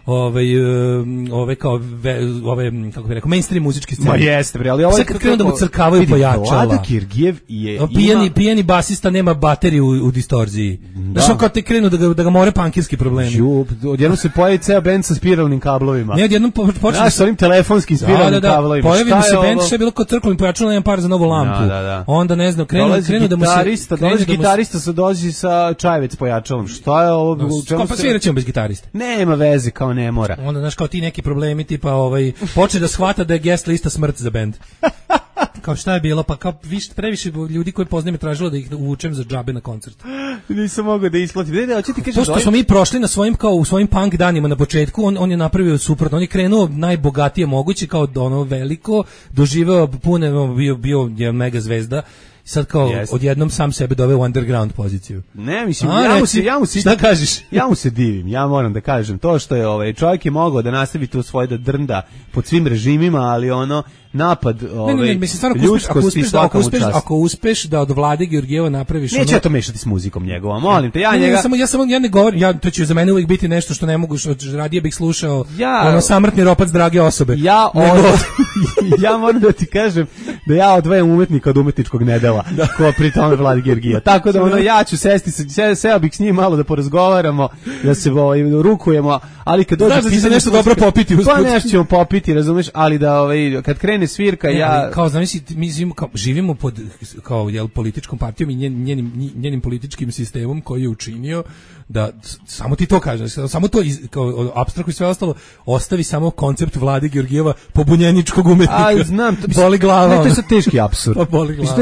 [SPEAKER 7] kako bih rekao, mainstream muzičke scene.
[SPEAKER 8] Ma jeste, bre, ali ovo
[SPEAKER 7] sad kad krenu da mu crkavaju pojačala.
[SPEAKER 8] Vlado Georgijev je
[SPEAKER 7] pijani basista nema bateriju u distorziji. Znaš, kao te krenu da ga more pankirski problemi.
[SPEAKER 8] Odjednom se pojavi ceo bend sa spiralnim kablovima.
[SPEAKER 7] Ne, odjednom počne
[SPEAKER 8] sa onim telefonskim spiralnim kablovima.
[SPEAKER 7] Pojavi mu se bend što je bilo kod crkvenim pojačala, jedan par za novu lampu. Onda ne znam, krenu da mu se
[SPEAKER 8] dolazi gitarista sa dođi sa Čajevec pojačalom. Šta je ovo?
[SPEAKER 7] Pa sviraćemo bez gitariste.
[SPEAKER 8] Nema veze, kao ne mora.
[SPEAKER 7] Onda, znaš, kao ti neki problemi, tipa, počne da shvata da je guest lista smrt za bend. Kao šta je bilo, pa kao previše ljudi koji poznajem je tražilo da ih uvučem za džabe na koncert.
[SPEAKER 8] Nisam mogao da isplatim.
[SPEAKER 7] To što smo mi prošli na u svojim punk danima na početku, on je napravio suprotno. On je krenuo najbogatije moguće, kao ono veliko, doživeo pune, bio je mega zvezda. Sad kao odjednom sam sebe doveo u underground poziciju.
[SPEAKER 8] Ne, mislim,
[SPEAKER 7] šta kažeš?
[SPEAKER 8] Ja mu se divim, ja moram da kažem. To što je čovjek je mogao da nastavi tu svoje da drnda pod svim režimima, ali napad ljudskosti svakom čast.
[SPEAKER 7] Ako uspeš da od Vlade Georgijeva napraviš...
[SPEAKER 8] Neće ja to mešati s muzikom njegovom, molim te, ja
[SPEAKER 7] ne govorim, to će za mene uvijek biti nešto što ne mogu, što radije bih slušao samrtni ropac drage osobe.
[SPEAKER 8] Ja moram da ti kažem da ja odvajam umetnika od umetničkog nedela, ko pri tome Vlade Georgijeva. Tako da ja ću seo bih s njim malo da porazgovaramo, da se rukujemo, ali kad dođe...
[SPEAKER 7] Znaš da ti se nešto dobro popiti usput.
[SPEAKER 8] Pa nešto ćemo popiti, razumeš, ali da kad krene svirka,
[SPEAKER 7] kao zamisli, mi živimo pod kao političkom partijom i njenim političkim sistemom koji je učinio da samo ti to kažeš, samo to kao apstraktno i sve ostalo, ostavi samo koncept Vlade Georgijeva pobunjeničkog umetnika.
[SPEAKER 8] Ali znam,
[SPEAKER 7] boli glava.
[SPEAKER 8] To je sad teški apsurd.
[SPEAKER 7] Boli glava.
[SPEAKER 8] To je teški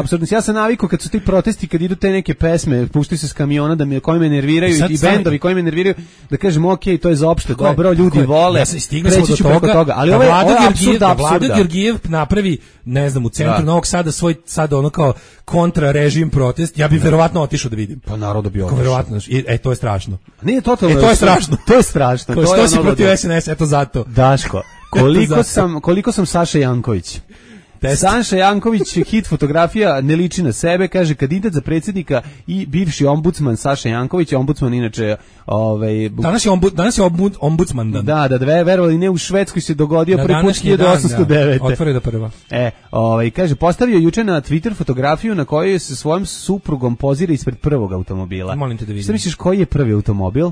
[SPEAKER 8] apsurdno. Ja sam navikao kad su ti protesti, kad idu te neke pesme, puštaju se s kamiona koji me nerviraju i bendovi koji me nerviraju, da kažem okej, to je za opšte dobro, ljudi vole.
[SPEAKER 7] Ja sam stigli smo do toga,
[SPEAKER 8] ali ovo je apsurd apsurda.
[SPEAKER 7] Vlada Georgijev napravi, ne znam, u centru Novog Sada svoj sad ono kao kontra režim protest, ja bih verovatno otišao da vidim.
[SPEAKER 8] Pa narod bi otišao.
[SPEAKER 7] Verovatno. To je strašno.
[SPEAKER 8] Nije totalno.
[SPEAKER 7] To je strašno.
[SPEAKER 8] To je strašno.
[SPEAKER 7] Što si protiv SNS, eto zato.
[SPEAKER 8] Daško, koliko sam Saša Janković. Saša Janković, hit fotografija, ne liči na sebe, kaže kandidat za predsjednika i bivši ombudsman Saša Janković, ombudsman inače
[SPEAKER 7] danas je ombudsman dan.
[SPEAKER 8] Da, verovali ne, u Švedskoj se dogodio prvi put 1809.
[SPEAKER 7] Otvori da prva.
[SPEAKER 8] Kaže, postavio juče na Twitter fotografiju na kojoj se svojom suprugom pozira ispred prvog automobila.
[SPEAKER 7] Molim te da vidim.
[SPEAKER 8] Šta misliš, koji je prvi automobil?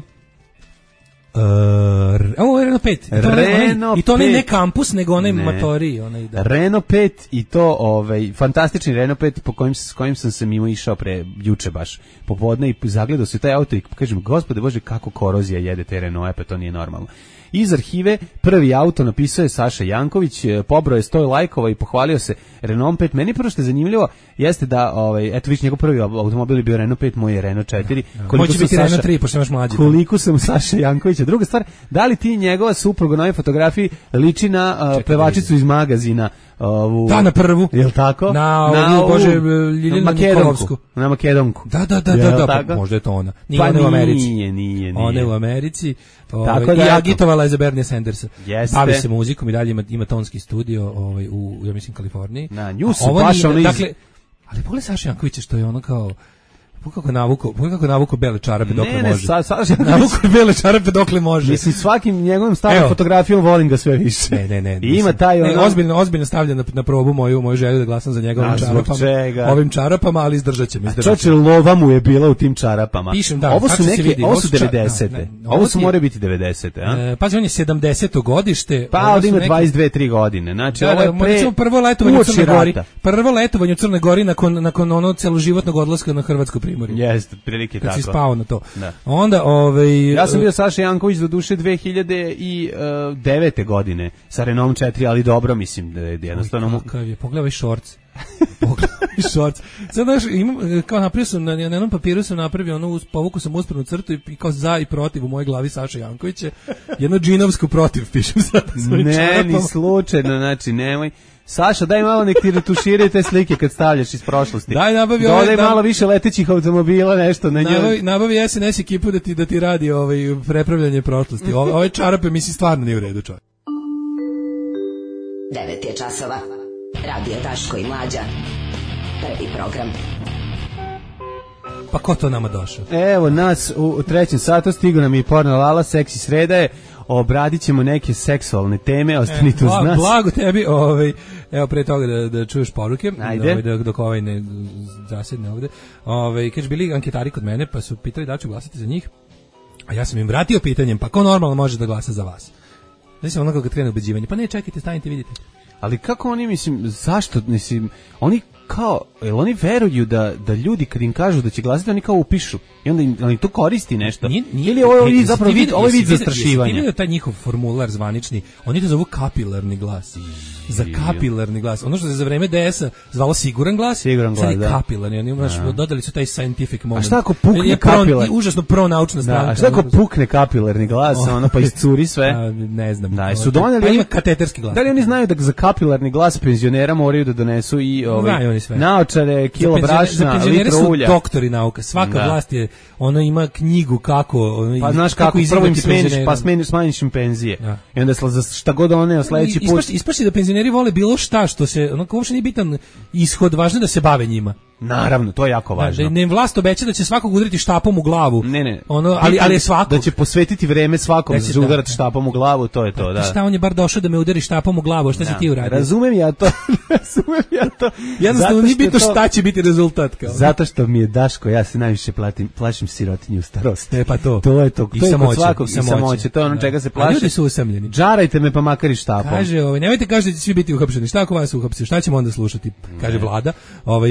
[SPEAKER 7] Ovo je Renault 5. I to ne kampus, nego onaj motori.
[SPEAKER 8] Renault 5 i to fantastični Renault 5 s kojim sam se mimo išao juče baš popodne i zagledao se taj auto i kažem, gospode Bože, kako korozija jede te Renault, pa to nije normalno. Iz arhive prvi auto napisao je Saša Janković, pobrao je 100 lajkova i pohvalio se Renault 5. Meni prvo što je zanimljivo jeste da, eto viš, njegov prvi automobil je bio Renault 5, moj je Renault 4.
[SPEAKER 7] Moći biti Renault 3, pošto imaš mlađi.
[SPEAKER 8] Koliko sam Saša Jankovića. Druga stvar, da li ti njegova supruga na ovoj fotografiji liči na pevačicu iz magazina?
[SPEAKER 7] Da, na prvu.
[SPEAKER 8] Jel tako?
[SPEAKER 7] Na Ljiljanu Nikolovsku.
[SPEAKER 8] Na Makedonku.
[SPEAKER 7] Da, možda je to ona. Nije ona u Americi.
[SPEAKER 8] Nije.
[SPEAKER 7] Ona je u Americi. I agitovala je za Bernie Sandersa. Bavi se muzikom i dalje ima tonski studio u, ja mislim, Kaliforniji.
[SPEAKER 8] Na nju su baš ono
[SPEAKER 7] ali pogledaj Saša Jankovića što je ono kao kako navuko bele čarape dokle može. Navuko bele čarape dokle može.
[SPEAKER 8] Mislim, svakim njegovim starom fotografijom volim ga sve više.
[SPEAKER 7] Ne.
[SPEAKER 8] I ima taj
[SPEAKER 7] ozbiljno stavlja na probu moju želju da glasam za njegovim čarapama. Ovim čarapama, ali izdržaće me.
[SPEAKER 8] Čoče, lova mu je bila u tim čarapama.
[SPEAKER 7] Pišem, da.
[SPEAKER 8] Ovo su 90. Ovo su more biti 90. A?
[SPEAKER 7] Pazi, on je 70. godište.
[SPEAKER 8] Pa, ovdje ima 22-3 godine. Znači, ovo je
[SPEAKER 7] recimo prvo letovanje u Crnoj Gori nakon ono celoživotnog odlaska na Hrvatsku primorje.
[SPEAKER 8] Jeste, prilike tako.
[SPEAKER 7] Kad si spao na to.
[SPEAKER 8] Da.
[SPEAKER 7] Onda,
[SPEAKER 8] ja sam bio Saša Janković do duše 2009. godine sa Renault 4, ali dobro, mislim da je jednostavno...
[SPEAKER 7] Kakav je, pogledaj šorc. Sad znaš, kao napravio sam, na jednom papiru sam napravio povuku sam uspravnu crtu i kao za i protiv u mojoj glavi Saša Jankovića. Jedno džinovsko protiv pišem sad.
[SPEAKER 8] Ne, ni slučajno, znači nemoj. Saša, daj malo nek ti retuširaju te slike kad stavljaš iz prošlosti. Dodaj malo više letećih automobila, nešto na njoj.
[SPEAKER 7] Nabavi SNS ekipu da ti radi prepravljanje prošlosti. Ove čarape mislim stvarno nije u redu, čovjek.
[SPEAKER 1] 9 je časova. Radio Daško i Mlađa. Prvi program.
[SPEAKER 7] Pa ko to nama došao?
[SPEAKER 8] Evo nas u trećem satu, stigo nam i porno Lala, seksi sreda je. Obradit ćemo neke seksualne teme, ostanite uz nas.
[SPEAKER 7] Blago tebi, evo pre toga da čuješ poruke, dok ne zasjedne ovde. Kad bili anketari kod mene, pa su pitali da ću glasati za njih, a ja sam im vratio pitanjem, pa ko normalno može da glasa za vas? Znači ono kad krene ubeđivanje, pa ne, čekajte, stanite, vidite.
[SPEAKER 8] Ali kako oni, mislim, zašto, mislim, oni kao, jel oni veruju da ljudi kad im kažu da će glasati, oni kao upišu i onda im to koristi nešto? Ili ovo je zapravo ovo je vid zastrašivanja?
[SPEAKER 7] Ti vidio taj njihov formular zvanični, oni to zovu kapilarni glas. Za kapilarni glas. Ono što se za vreme DS-a zvalo siguran glas, sad je kapilarni. Oni dodali su taj scientific moment.
[SPEAKER 8] A šta ako pukne kapilarni?
[SPEAKER 7] Užasno pronaučna stranka.
[SPEAKER 8] A šta ako pukne kapilarni glas, pa iscuri sve?
[SPEAKER 7] Ne znam.
[SPEAKER 8] Pa
[SPEAKER 7] ima kateterski glas.
[SPEAKER 8] Da li oni znaju da za kapilarni glas penzionera moraju da donesu i naočare, kilo brašna, litro ulja?
[SPEAKER 7] Su doktori nauka. Svaka vlast je, ona ima knjigu kako...
[SPEAKER 8] Pa znaš kako, prvo im smeniš, pa smanjiš im penzije. I onda za šta god one, sledeći put...
[SPEAKER 7] Ispašće da penzioneri vole bilo šta što se, onako uopšte nije bitan ishod, važno da se bave njima.
[SPEAKER 8] Naravno, to je jako važno.
[SPEAKER 7] Da im vlast obeća da će svakog udariti štapom u glavu.
[SPEAKER 8] Ne.
[SPEAKER 7] Ali je svakog.
[SPEAKER 8] Da će posvetiti vreme svakom da će udariti štapom u glavu, to je to, da.
[SPEAKER 7] Šta on je bar došao da me udari štapom u glavu, šta si ti uradio?
[SPEAKER 8] Razumem ja to.
[SPEAKER 7] Jednostavno nije bitno šta će biti rezultat.
[SPEAKER 8] Zato što mi je Daško, ja se najviše plašim sirotinju u starosti.
[SPEAKER 7] Pa to.
[SPEAKER 8] To je to.
[SPEAKER 7] I samoće.
[SPEAKER 8] To je ono čega se plaši.
[SPEAKER 7] Ljudi su usamljeni.
[SPEAKER 8] Džarajte me pa makar i štapom.
[SPEAKER 7] Kaže, nemojte kažete da će svi biti uhapšeni. Šta ako vas uhapsi? Šta ćemo onda slušati? Kaže vlada.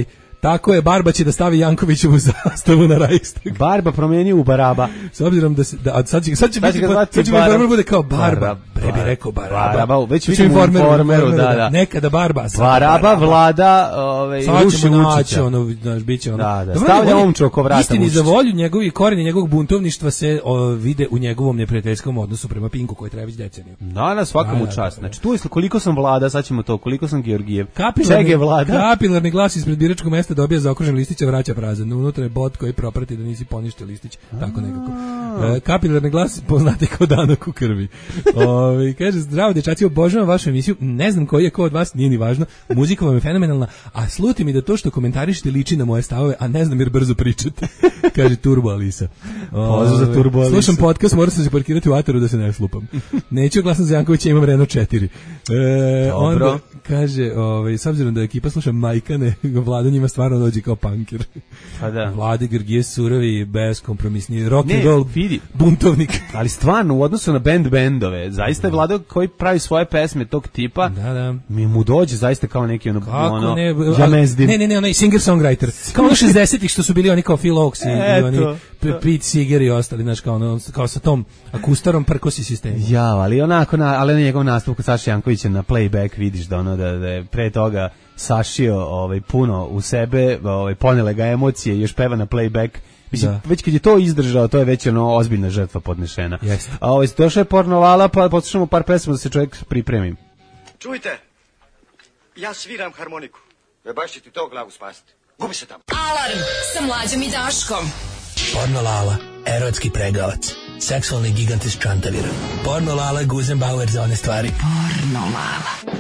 [SPEAKER 7] Tako je, Barba će da stavi Jankovićevu zastavu na Reichstag.
[SPEAKER 8] Barba promeni u Baraba.
[SPEAKER 7] S obzirom da se da sad će biti Informer bude kao Barba. Bre bi rekao Baraba.
[SPEAKER 8] Već vidimo u Informeru, da.
[SPEAKER 7] Nekada Barba.
[SPEAKER 8] Baraba vlada, ruši Vučića.
[SPEAKER 7] Biće ono.
[SPEAKER 8] Da. Stavlja omču oko vrata.
[SPEAKER 7] Istini za volju njegovi korijeni njegovog buntovništva se vide u njegovom neprijateljskom odnosu prema Pinku koji traje već deceniju.
[SPEAKER 8] Da, svakom u čast. Znači tu je koliko sam vlada, sad ćemo to, koliko sam Georgijev.
[SPEAKER 7] Čege vlada. Kapilarni glas ispred biračkog mesta dobija zaokružen listić, a vraća prazan. Unutra je bot koji proprati da nisi poništio listić, tako nekako. Kapilarni glas poznate kao danak u krvi. Kaže, zdravo dečaci, obožavam vašu emisiju, ne znam koji je ko od vas, nije ni važno, muzika vam je fenomenalna, a sluti mi da to što komentarišete liči na moje stavove, a ne znam jer brzo pričate. Kaže Turbo Alisa.
[SPEAKER 8] Pozdrav za Turbo Alisa.
[SPEAKER 7] Slušam podcast, moram se parkirati u Ataru da se ne slupam. Neću glasam za Jankovića, imam Renault 4. Onda kaže, s obzirom da ekipa sluša Majkane, Vlada njima stvarno dođe kao punker.
[SPEAKER 8] Pa da.
[SPEAKER 7] Vlade Grgijev surovi, beskompromisni, rock and roll, buntovnik.
[SPEAKER 8] Ali stvarno, u odnosu na bendove, zaista je Vlada koji pravi svoje pesme tog tipa, mi mu dođe zaista kao neki Jamezdin.
[SPEAKER 7] Ne, onaj singer-songwriter. Kao 60-ih što su bili oni kao Phil Oaks i oni Pete Seeger i ostali, znaš, kao sa tom akustarom prkosi sistemom.
[SPEAKER 8] Ja, ali onako, ali na njegov nastup kod Saša Jankovića na playback vidiš da je pre toga sašio puno u sebe, ponele ga emocije, još peva na playback. Mislim, već kad je to izdržao, to je već ozbiljna žrtva podnešena. A došao je Porno Lala, pa poslušamo par pesma da se čovjek pripremi.
[SPEAKER 5] Čujte, ja sviram harmoniku. Baš će ti to glavu spasiti. Gubi se tamo.
[SPEAKER 6] Alarm sa Mlađom i Daškom.
[SPEAKER 9] Porno Lala, erotski pregavac, seksualni gigant iz Čantavira. Porno Lala, Guzenbauer za one stvari.
[SPEAKER 6] Porno Lala.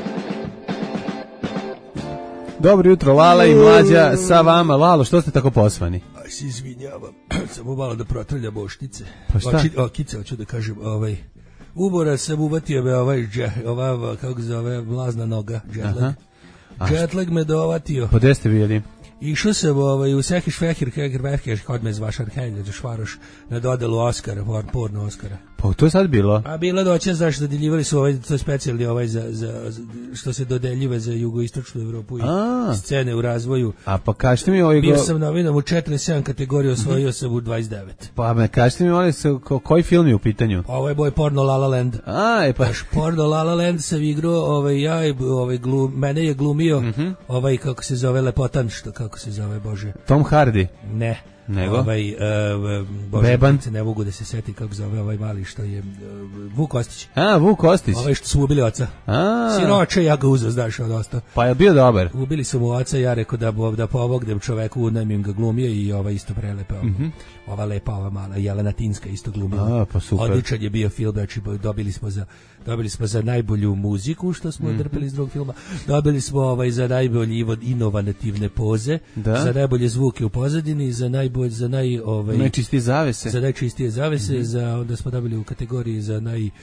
[SPEAKER 8] Dobro jutro, Lala i Mlađa sa vama. Lalo, što ste tako posvani?
[SPEAKER 7] Aj se izvinjavam, samo malo da protrlja boštice.
[SPEAKER 8] Pa šta?
[SPEAKER 7] Kice, hoću da kažem, ubora sam uvatio ova, kako se zove, vlazna noga, jetlag. Jetlag me dovatio.
[SPEAKER 8] Pa gde ste bili?
[SPEAKER 7] Išao sam u Sehiš Fehir, kod me zvašar Helje, Švaroš, na dodelu Oscara, porno Oscara.
[SPEAKER 8] Pa to je sad bilo?
[SPEAKER 7] A bilo doće, znaš, dodeljivali su to je specijalni što se dodeljive za jugoistočnu Evropu i scene u razvoju.
[SPEAKER 8] A pa kažete mi
[SPEAKER 7] bio sam novinom u 47 kategoriju, osvojio sam u 29.
[SPEAKER 8] Pa me kažete mi koji film je u pitanju?
[SPEAKER 7] Ovo je Porno La La Land. Porno La La Land sam igrao, mene je glumio kako se zove lepotan, kako se zove, Bože.
[SPEAKER 8] Tom Hardy?
[SPEAKER 7] Ne.
[SPEAKER 8] Nego?
[SPEAKER 7] Beban. Ne mogu da se seti kako zove ovaj mali što je Vuk Kostić.
[SPEAKER 8] Vuk Kostić.
[SPEAKER 7] Ovaj što su ubili oca. Sinoče, ja ga uzeo, znaš, dosta.
[SPEAKER 8] Pa je bio dobar.
[SPEAKER 7] Ubili su mu oca, ja rekao da pomognem čoveku, unajmim ga glumio i ova isto prelepa. Ova lepa, ova mala Jelena Tinska isto glumila.
[SPEAKER 8] Pa super.
[SPEAKER 7] Odličan je bio film, znači dobili smo za najbolju muziku što smo drpeli iz drugog filma. Dobili smo za najbolje inovativne poze, za najbolje zvuke u pozadini, za
[SPEAKER 8] najčistije zavese.
[SPEAKER 7] Za najčistije zavese, onda smo dobili u kategoriji za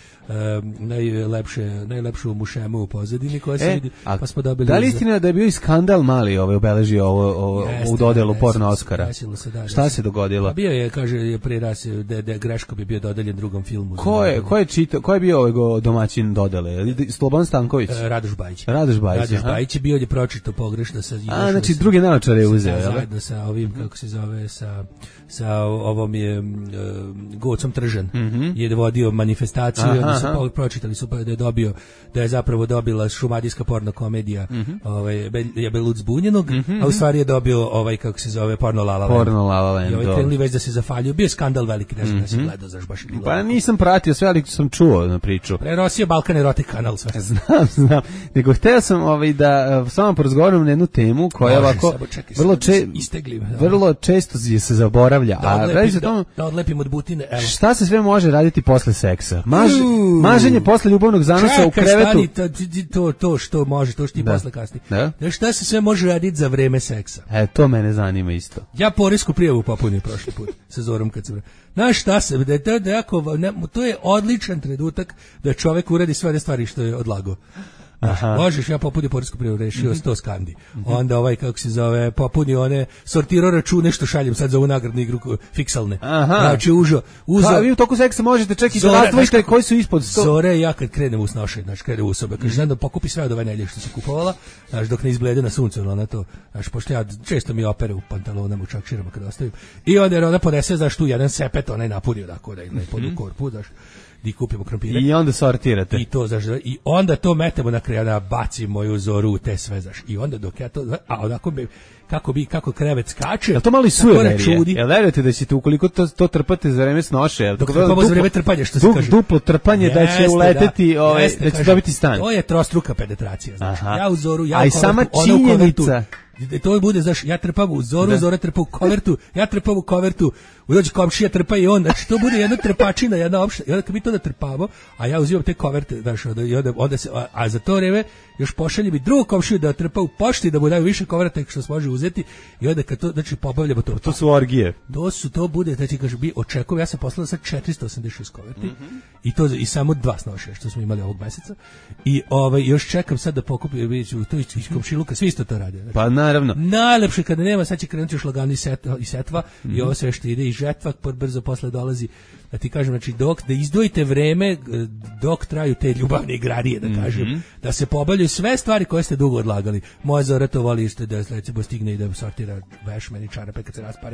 [SPEAKER 7] najlepšu mušemu u pozadini koja se vidi, pa smo dobili.
[SPEAKER 8] Da li istina da je bio i skandal mali obeležio ovo u dodelu porno Oscara? Šta se dogodilo?
[SPEAKER 7] Bio je, kaže, pre raz da greško bi bio dodeljen drugom filmu.
[SPEAKER 8] Ko je bio domaćin dodele? Slobodan Stanković?
[SPEAKER 7] Radoš Bajić.
[SPEAKER 8] Radoš
[SPEAKER 7] Bajić je bio je pročitao pogrešno sa.
[SPEAKER 8] Znači druge naočare je uzeo,
[SPEAKER 7] zajedno sa ovim, kako se zove, sa ovom je Gocom Tržan je vodio manifestaciju i onda su pročitali su da je zapravo dobila šumadijska porno komedija Jebelud zbunjenog, a u stvari je dobio kako se zove Porno La La Land.
[SPEAKER 8] Porno La La Land.
[SPEAKER 7] I krenuli već da se zafaljuju. Bio je skandal veliki, ne znam da si gledao, znaš, baš je bilo.
[SPEAKER 8] Pa nisam pratio sve, ali sam čuo na priču.
[SPEAKER 7] Prenosio Balkan Erotic kanal sve.
[SPEAKER 8] Znam. Nego hteo sam da s vama porazgovaram na jednu temu koja ovako vrlo često se zaboravlja.
[SPEAKER 7] Da odlepim od butine. Evo.
[SPEAKER 8] Šta se sve može raditi posle seksa? Maženje posle ljubavnog zanosa u krevetu.
[SPEAKER 7] To što može, to što ti posle kasni. Šta se sve može raditi za vreme seksa?
[SPEAKER 8] To mene zanima isto.
[SPEAKER 7] Ja poresku prijavu popunio prošli put sa Zorom kad se... Znaš šta se, to je odličan trenutak da čovek uradi sve one stvari što je odlagao. Možeš, ja popunio poresku prijavu, rešio 100 skandi. Onda kako se zove, popunio one, sortirao račune što šaljem sad za ovu nagradnu igru fiksalne. Znači, uzeo.
[SPEAKER 8] Vi u toku seksa možete čekati da razdvojite koji su ispod 100.
[SPEAKER 7] Zore i ja kad krenem u snoše, znači krenem u sobe, kaže, znam da pokupi sve od ove nelje što se kupovala, znači dok ne izblede na suncu, ona to, znači pošto ja često mi opere u pantalonama, u čakširama kad ostavim. I onda ona ponese, znaš, tu jedan sepet, onaj napunio, tako da ne pod u korpu, znaš, di kupimo krompire.
[SPEAKER 8] I onda sortirate.
[SPEAKER 7] I to, znaš, i onda to metemo na kraju, ona baci moju Zoru u te sve, znaš, i onda dok ja to, a onako kako krevet skače.
[SPEAKER 8] Jel to malo i sujeverije? Jel verujete da ćete, ukoliko to trpate za vreme snoše,
[SPEAKER 7] dok trpamo za vreme trpanja, što se kaže.
[SPEAKER 8] Duplo trpanje da će uleteti, da će dobiti stan.
[SPEAKER 7] To je trostruka penetracija, znači. Ja u Zoru,
[SPEAKER 8] ja u kovertu,
[SPEAKER 7] to bude, znaš, ja trpam u Zoru, Zora trpa u kovertu, ja trpam u kovertu, dođe komšija trpa i on, znači to bude jedna trpačina, jedna opšta, i onda kad mi to da trpamo, a ja uzimam te koverte, znaš, onda se, a za to vreme još pošalje mi drugog komšiju da trpa u pošti, da mu daju više koverta što se može uzeti, i onda kad to, znači, pobavljamo to.
[SPEAKER 8] To su orgije.
[SPEAKER 7] To bude, znači, kažem, očekujem, ja sam poslala sad 486 koverti, i samo 2 snoše, što smo imali ovog meseca, i još čekam sad da pokupim, to iz komšiluka, svi isto to rade. Znači,
[SPEAKER 8] pa naravno.
[SPEAKER 7] Najlepše kada nema, sad će krenuti još lagani i setva, i ovo sve što ide i žetva, brzo posle dolazi, da ti kažem, znači, da izdvojite vreme dok traju te ljubavne igrarije, da kažem, da se pobavljaju sve stvari koje ste dugo odlagali. Moja Zora to voli što da recimo stigne i da sortira veš meni čarape kad se raspare.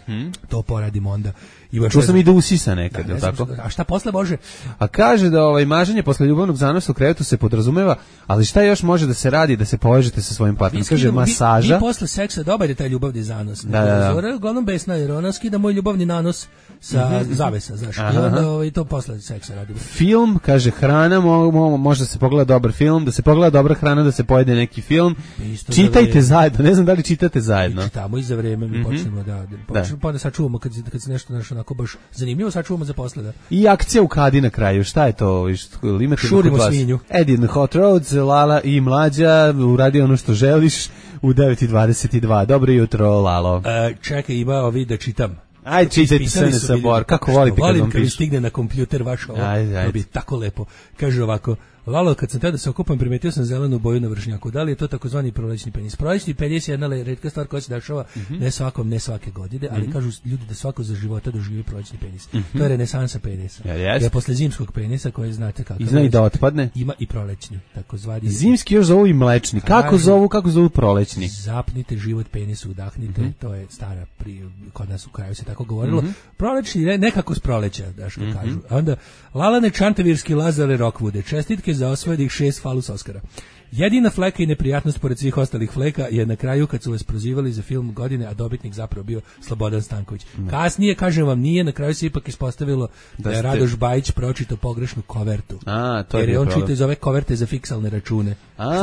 [SPEAKER 7] To poradimo onda.
[SPEAKER 8] Čuo sam i da usisa nekad, je tako?
[SPEAKER 7] A šta posle može?
[SPEAKER 8] A kaže da maženje posle ljubavnog zanosa u krevetu se podrazumeva, ali šta još može da se radi da se povežete sa svojim partnerom? Kaže masaža.
[SPEAKER 7] Vi posle seksa dobar je taj ljubavni zanos. Zora je uglavnom besna jer ona skida moj ljubavni nanos sa zavesa, znaš. I onda to posle seksa radimo.
[SPEAKER 8] Film, kaže, hrana, može da se pogleda dobar film, da se pogleda dobra hrana, da se pojede neki film. Čitajte zajedno, ne znam da li čitate zajedno.
[SPEAKER 7] Čitamo i za vreme mi počnemo pa onda sačuvamo kad se nešto onako baš zanimljivo, sačuvamo za posle. Da.
[SPEAKER 8] I akcija u Kadi na kraju, šta je to?
[SPEAKER 7] Šurimo svinju.
[SPEAKER 8] Eddie and the Hot Rods, Lala i Mlađa, uradi ono što želiš u 9:22. Dobro jutro, Lalo.
[SPEAKER 7] Čekaj, ima ovi da čitam.
[SPEAKER 8] Ajde, čitajte se ne sabor. Kako volite kad vam pišu?
[SPEAKER 7] Volim kad mi stigne na kompjuter vaš ovo. To bi tako lepo. Kaže ovako, Lalo, kad sam tada se okupam, primetio sam zelenu boju na vršnjaku. Da li je to takozvani prolećni penis? Prolećni penis je jedna retka stvar koja se dešava ne svake godine, ali kažu ljudi da svako za života doživi prolećni penis. To je renesansa penisa. Je posle zimskog penisa koji znate kako.
[SPEAKER 8] I zna i da otpadne.
[SPEAKER 7] Ima i prolećni, takozvani.
[SPEAKER 8] Zimski još zovu i mlečni. Kako zovu prolećni?
[SPEAKER 7] Zapnite život penisu, udahnite. To je stara kod nas u kraju se tako govorilo. Prolećni nekako s proleća, daš kako kažu. Onda Lalane Čantavirski Lazare Rockwoode, čestitke za osvojenih 6 falus Oscara. Jedina fleka i neprijatnost pored svih ostalih fleka je na kraju kad su vas prozivali za film godine, a dobitnik zapravo bio Slobodan Stanković. Kasnije, kažem vam, nije, na kraju se ipak ispostavilo da je Radoš Bajić pročitao pogrešnu kovertu. Jer je on čitao iz ove koverte za fiksalne račune,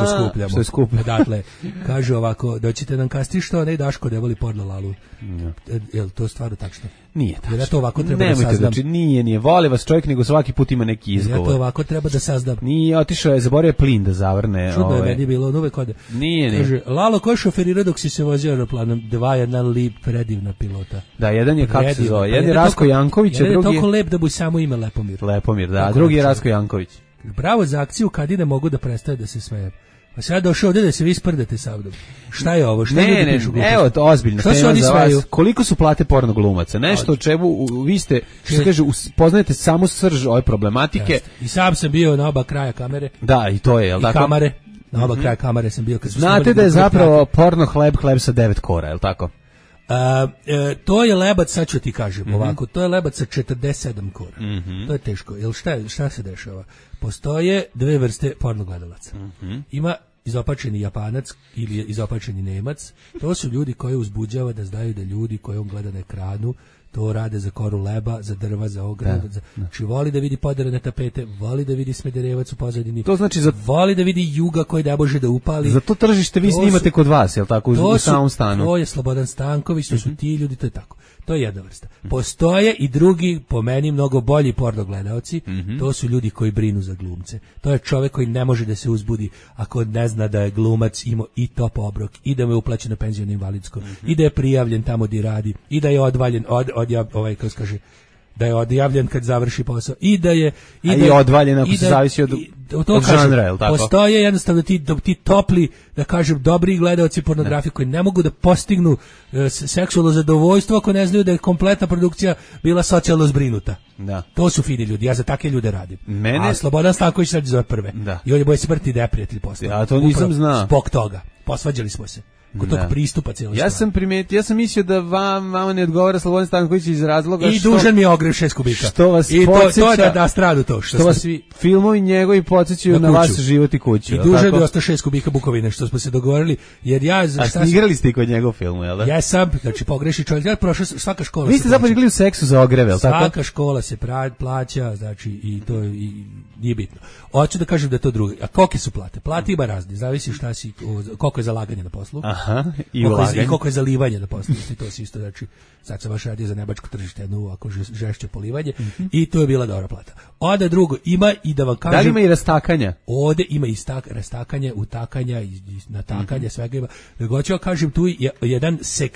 [SPEAKER 7] što skupljamo. Dakle, kaže ovako, doćete nam kasti što ne Daško ne voli porno Lalu. Jel to stvarno tačno?
[SPEAKER 8] Nije tačno.
[SPEAKER 7] Jer ja to ovako treba da saznam.
[SPEAKER 8] Znači, nije, voli vas čovjek, nego svaki put ima neki izgovor.
[SPEAKER 7] Ja to ovako treba da saznam.
[SPEAKER 8] Nije, otišao je, zaboravio plin da zavrne.
[SPEAKER 7] Čudno je meni bilo, uvek ode.
[SPEAKER 8] Nije.
[SPEAKER 7] Kaže, Lalo, ko je šoferirao dok si se vozio aeroplanom? Jedna predivna pilota.
[SPEAKER 8] Da, jedan je, kako se zove, jedan je Rasko Janković, a drugi je...
[SPEAKER 7] Jedan je toliko lep da bu samo ime Lepomir.
[SPEAKER 8] Lepomir, da, a drugi je Rasko Janković.
[SPEAKER 7] Bravo za akciju, kad ne mogu da prestaje da se smeje. Pa sad došao ovdje da se vi sprdate sa mnom. Šta je ovo? Šta ljudi pišu gluposti?
[SPEAKER 8] Evo, to ozbiljno tema za vas. Koliko su plate porno glumaca? Nešto o čemu vi ste, što se kaže, poznajete samo srž ove problematike.
[SPEAKER 7] Jeste. I sam sam bio na oba kraja kamere.
[SPEAKER 8] Da, i to je, jel tako?
[SPEAKER 7] I kamere. Na oba kraja kamere sam bio.
[SPEAKER 8] Znate da je zapravo porno hleb sa 9 kora, jel tako?
[SPEAKER 7] To je lebac, sad ću ti kažem ovako, to je lebac sa 47 kora. To je teško. Jel šta se dešava? Postoje dve vrste porno gledalaca. Ima izopačeni Japanac ili izopačeni Nemac. To su ljudi koji uzbuđava da znaju da ljudi koji on gleda na ekranu to rade za koru leba, za drva, za ogradu. Znači voli da vidi poderane tapete, voli da vidi Smederevac u pozadini.
[SPEAKER 8] To znači
[SPEAKER 7] voli da vidi Juga koji ne može da upali.
[SPEAKER 8] Za to tržište vi snimate kod vas, jel tako, u samom stanu?
[SPEAKER 7] To je Slobodan Stanković, to su ti ljudi, to je tako. To je jedna vrsta. Postoje i drugi, po meni, mnogo bolji porno gledaoci, to su ljudi koji brinu za glumce. To je čovjek koji ne može da se uzbudi ako ne zna da je glumac imao i top obrok, i da mu je uplaćeno penzijno invalidsko, i da je prijavljen tamo gdje radi, i da je odvaljen, kako se kaže, da je odjavljen kad završi posao i da je
[SPEAKER 8] i odvaljen ako se zavisi od žanra, je li tako?
[SPEAKER 7] Postoje jednostavno ti topli, da kažem, dobri gledaoci pornografije koji ne mogu da postignu seksualno zadovoljstvo ako ne znaju da je kompletna produkcija bila socijalno zbrinuta.
[SPEAKER 8] Da.
[SPEAKER 7] To su fini ljudi, ja za takve ljude radim.
[SPEAKER 8] Mene...
[SPEAKER 7] A Slobodan Stanković sad zove prve.
[SPEAKER 8] Da.
[SPEAKER 7] I on je boje smrti neprijatelj posle.
[SPEAKER 8] Ja to nisam znao.
[SPEAKER 7] Zbog toga. Posvađali smo se. Kod tog pristupa cijelo
[SPEAKER 8] ja sam mislio da vama ne odgovara Slobodan Stanković iz razloga
[SPEAKER 7] i
[SPEAKER 8] što...
[SPEAKER 7] dužan mi je ogrev 6 kubika.
[SPEAKER 8] Što vas
[SPEAKER 7] i
[SPEAKER 8] podsjeća...
[SPEAKER 7] to je da stradu to.
[SPEAKER 8] Što vas
[SPEAKER 7] svi
[SPEAKER 8] filmovi njegovi podsjećaju na vaš život i kuću.
[SPEAKER 7] I dužan mi je ostao 6 kubika bukovine, što smo se dogovorili. Jer ja...
[SPEAKER 8] A igrali ste i kod njegov filmu, jel da?
[SPEAKER 7] Ja sam, znači pogreši čovjek, ja prošao svaka škola.
[SPEAKER 8] Vi ste zapravo igrali u seksu za ogreve, jel tako?
[SPEAKER 7] Svaka škola se plaća, znači i to nije bitno. Hoću da kažem da je to drugo. A kolike su plate? Plate ima razni, zavisi šta si, koliko je zalaganje na poslu.
[SPEAKER 8] Aha, i
[SPEAKER 7] koliko je zalivanje na poslu. To se isto, znači, sad sam baš radio za nebačko tržište, jedno ovako žešće polivanje i to je bila dobra plata. Onda drugo, ima i da vam kažem...
[SPEAKER 8] Da li ima i rastakanja?
[SPEAKER 7] Ovde ima i rastakanje, utakanja, i natakanja, svega ima. Nego ću ja kažem, tu je jedan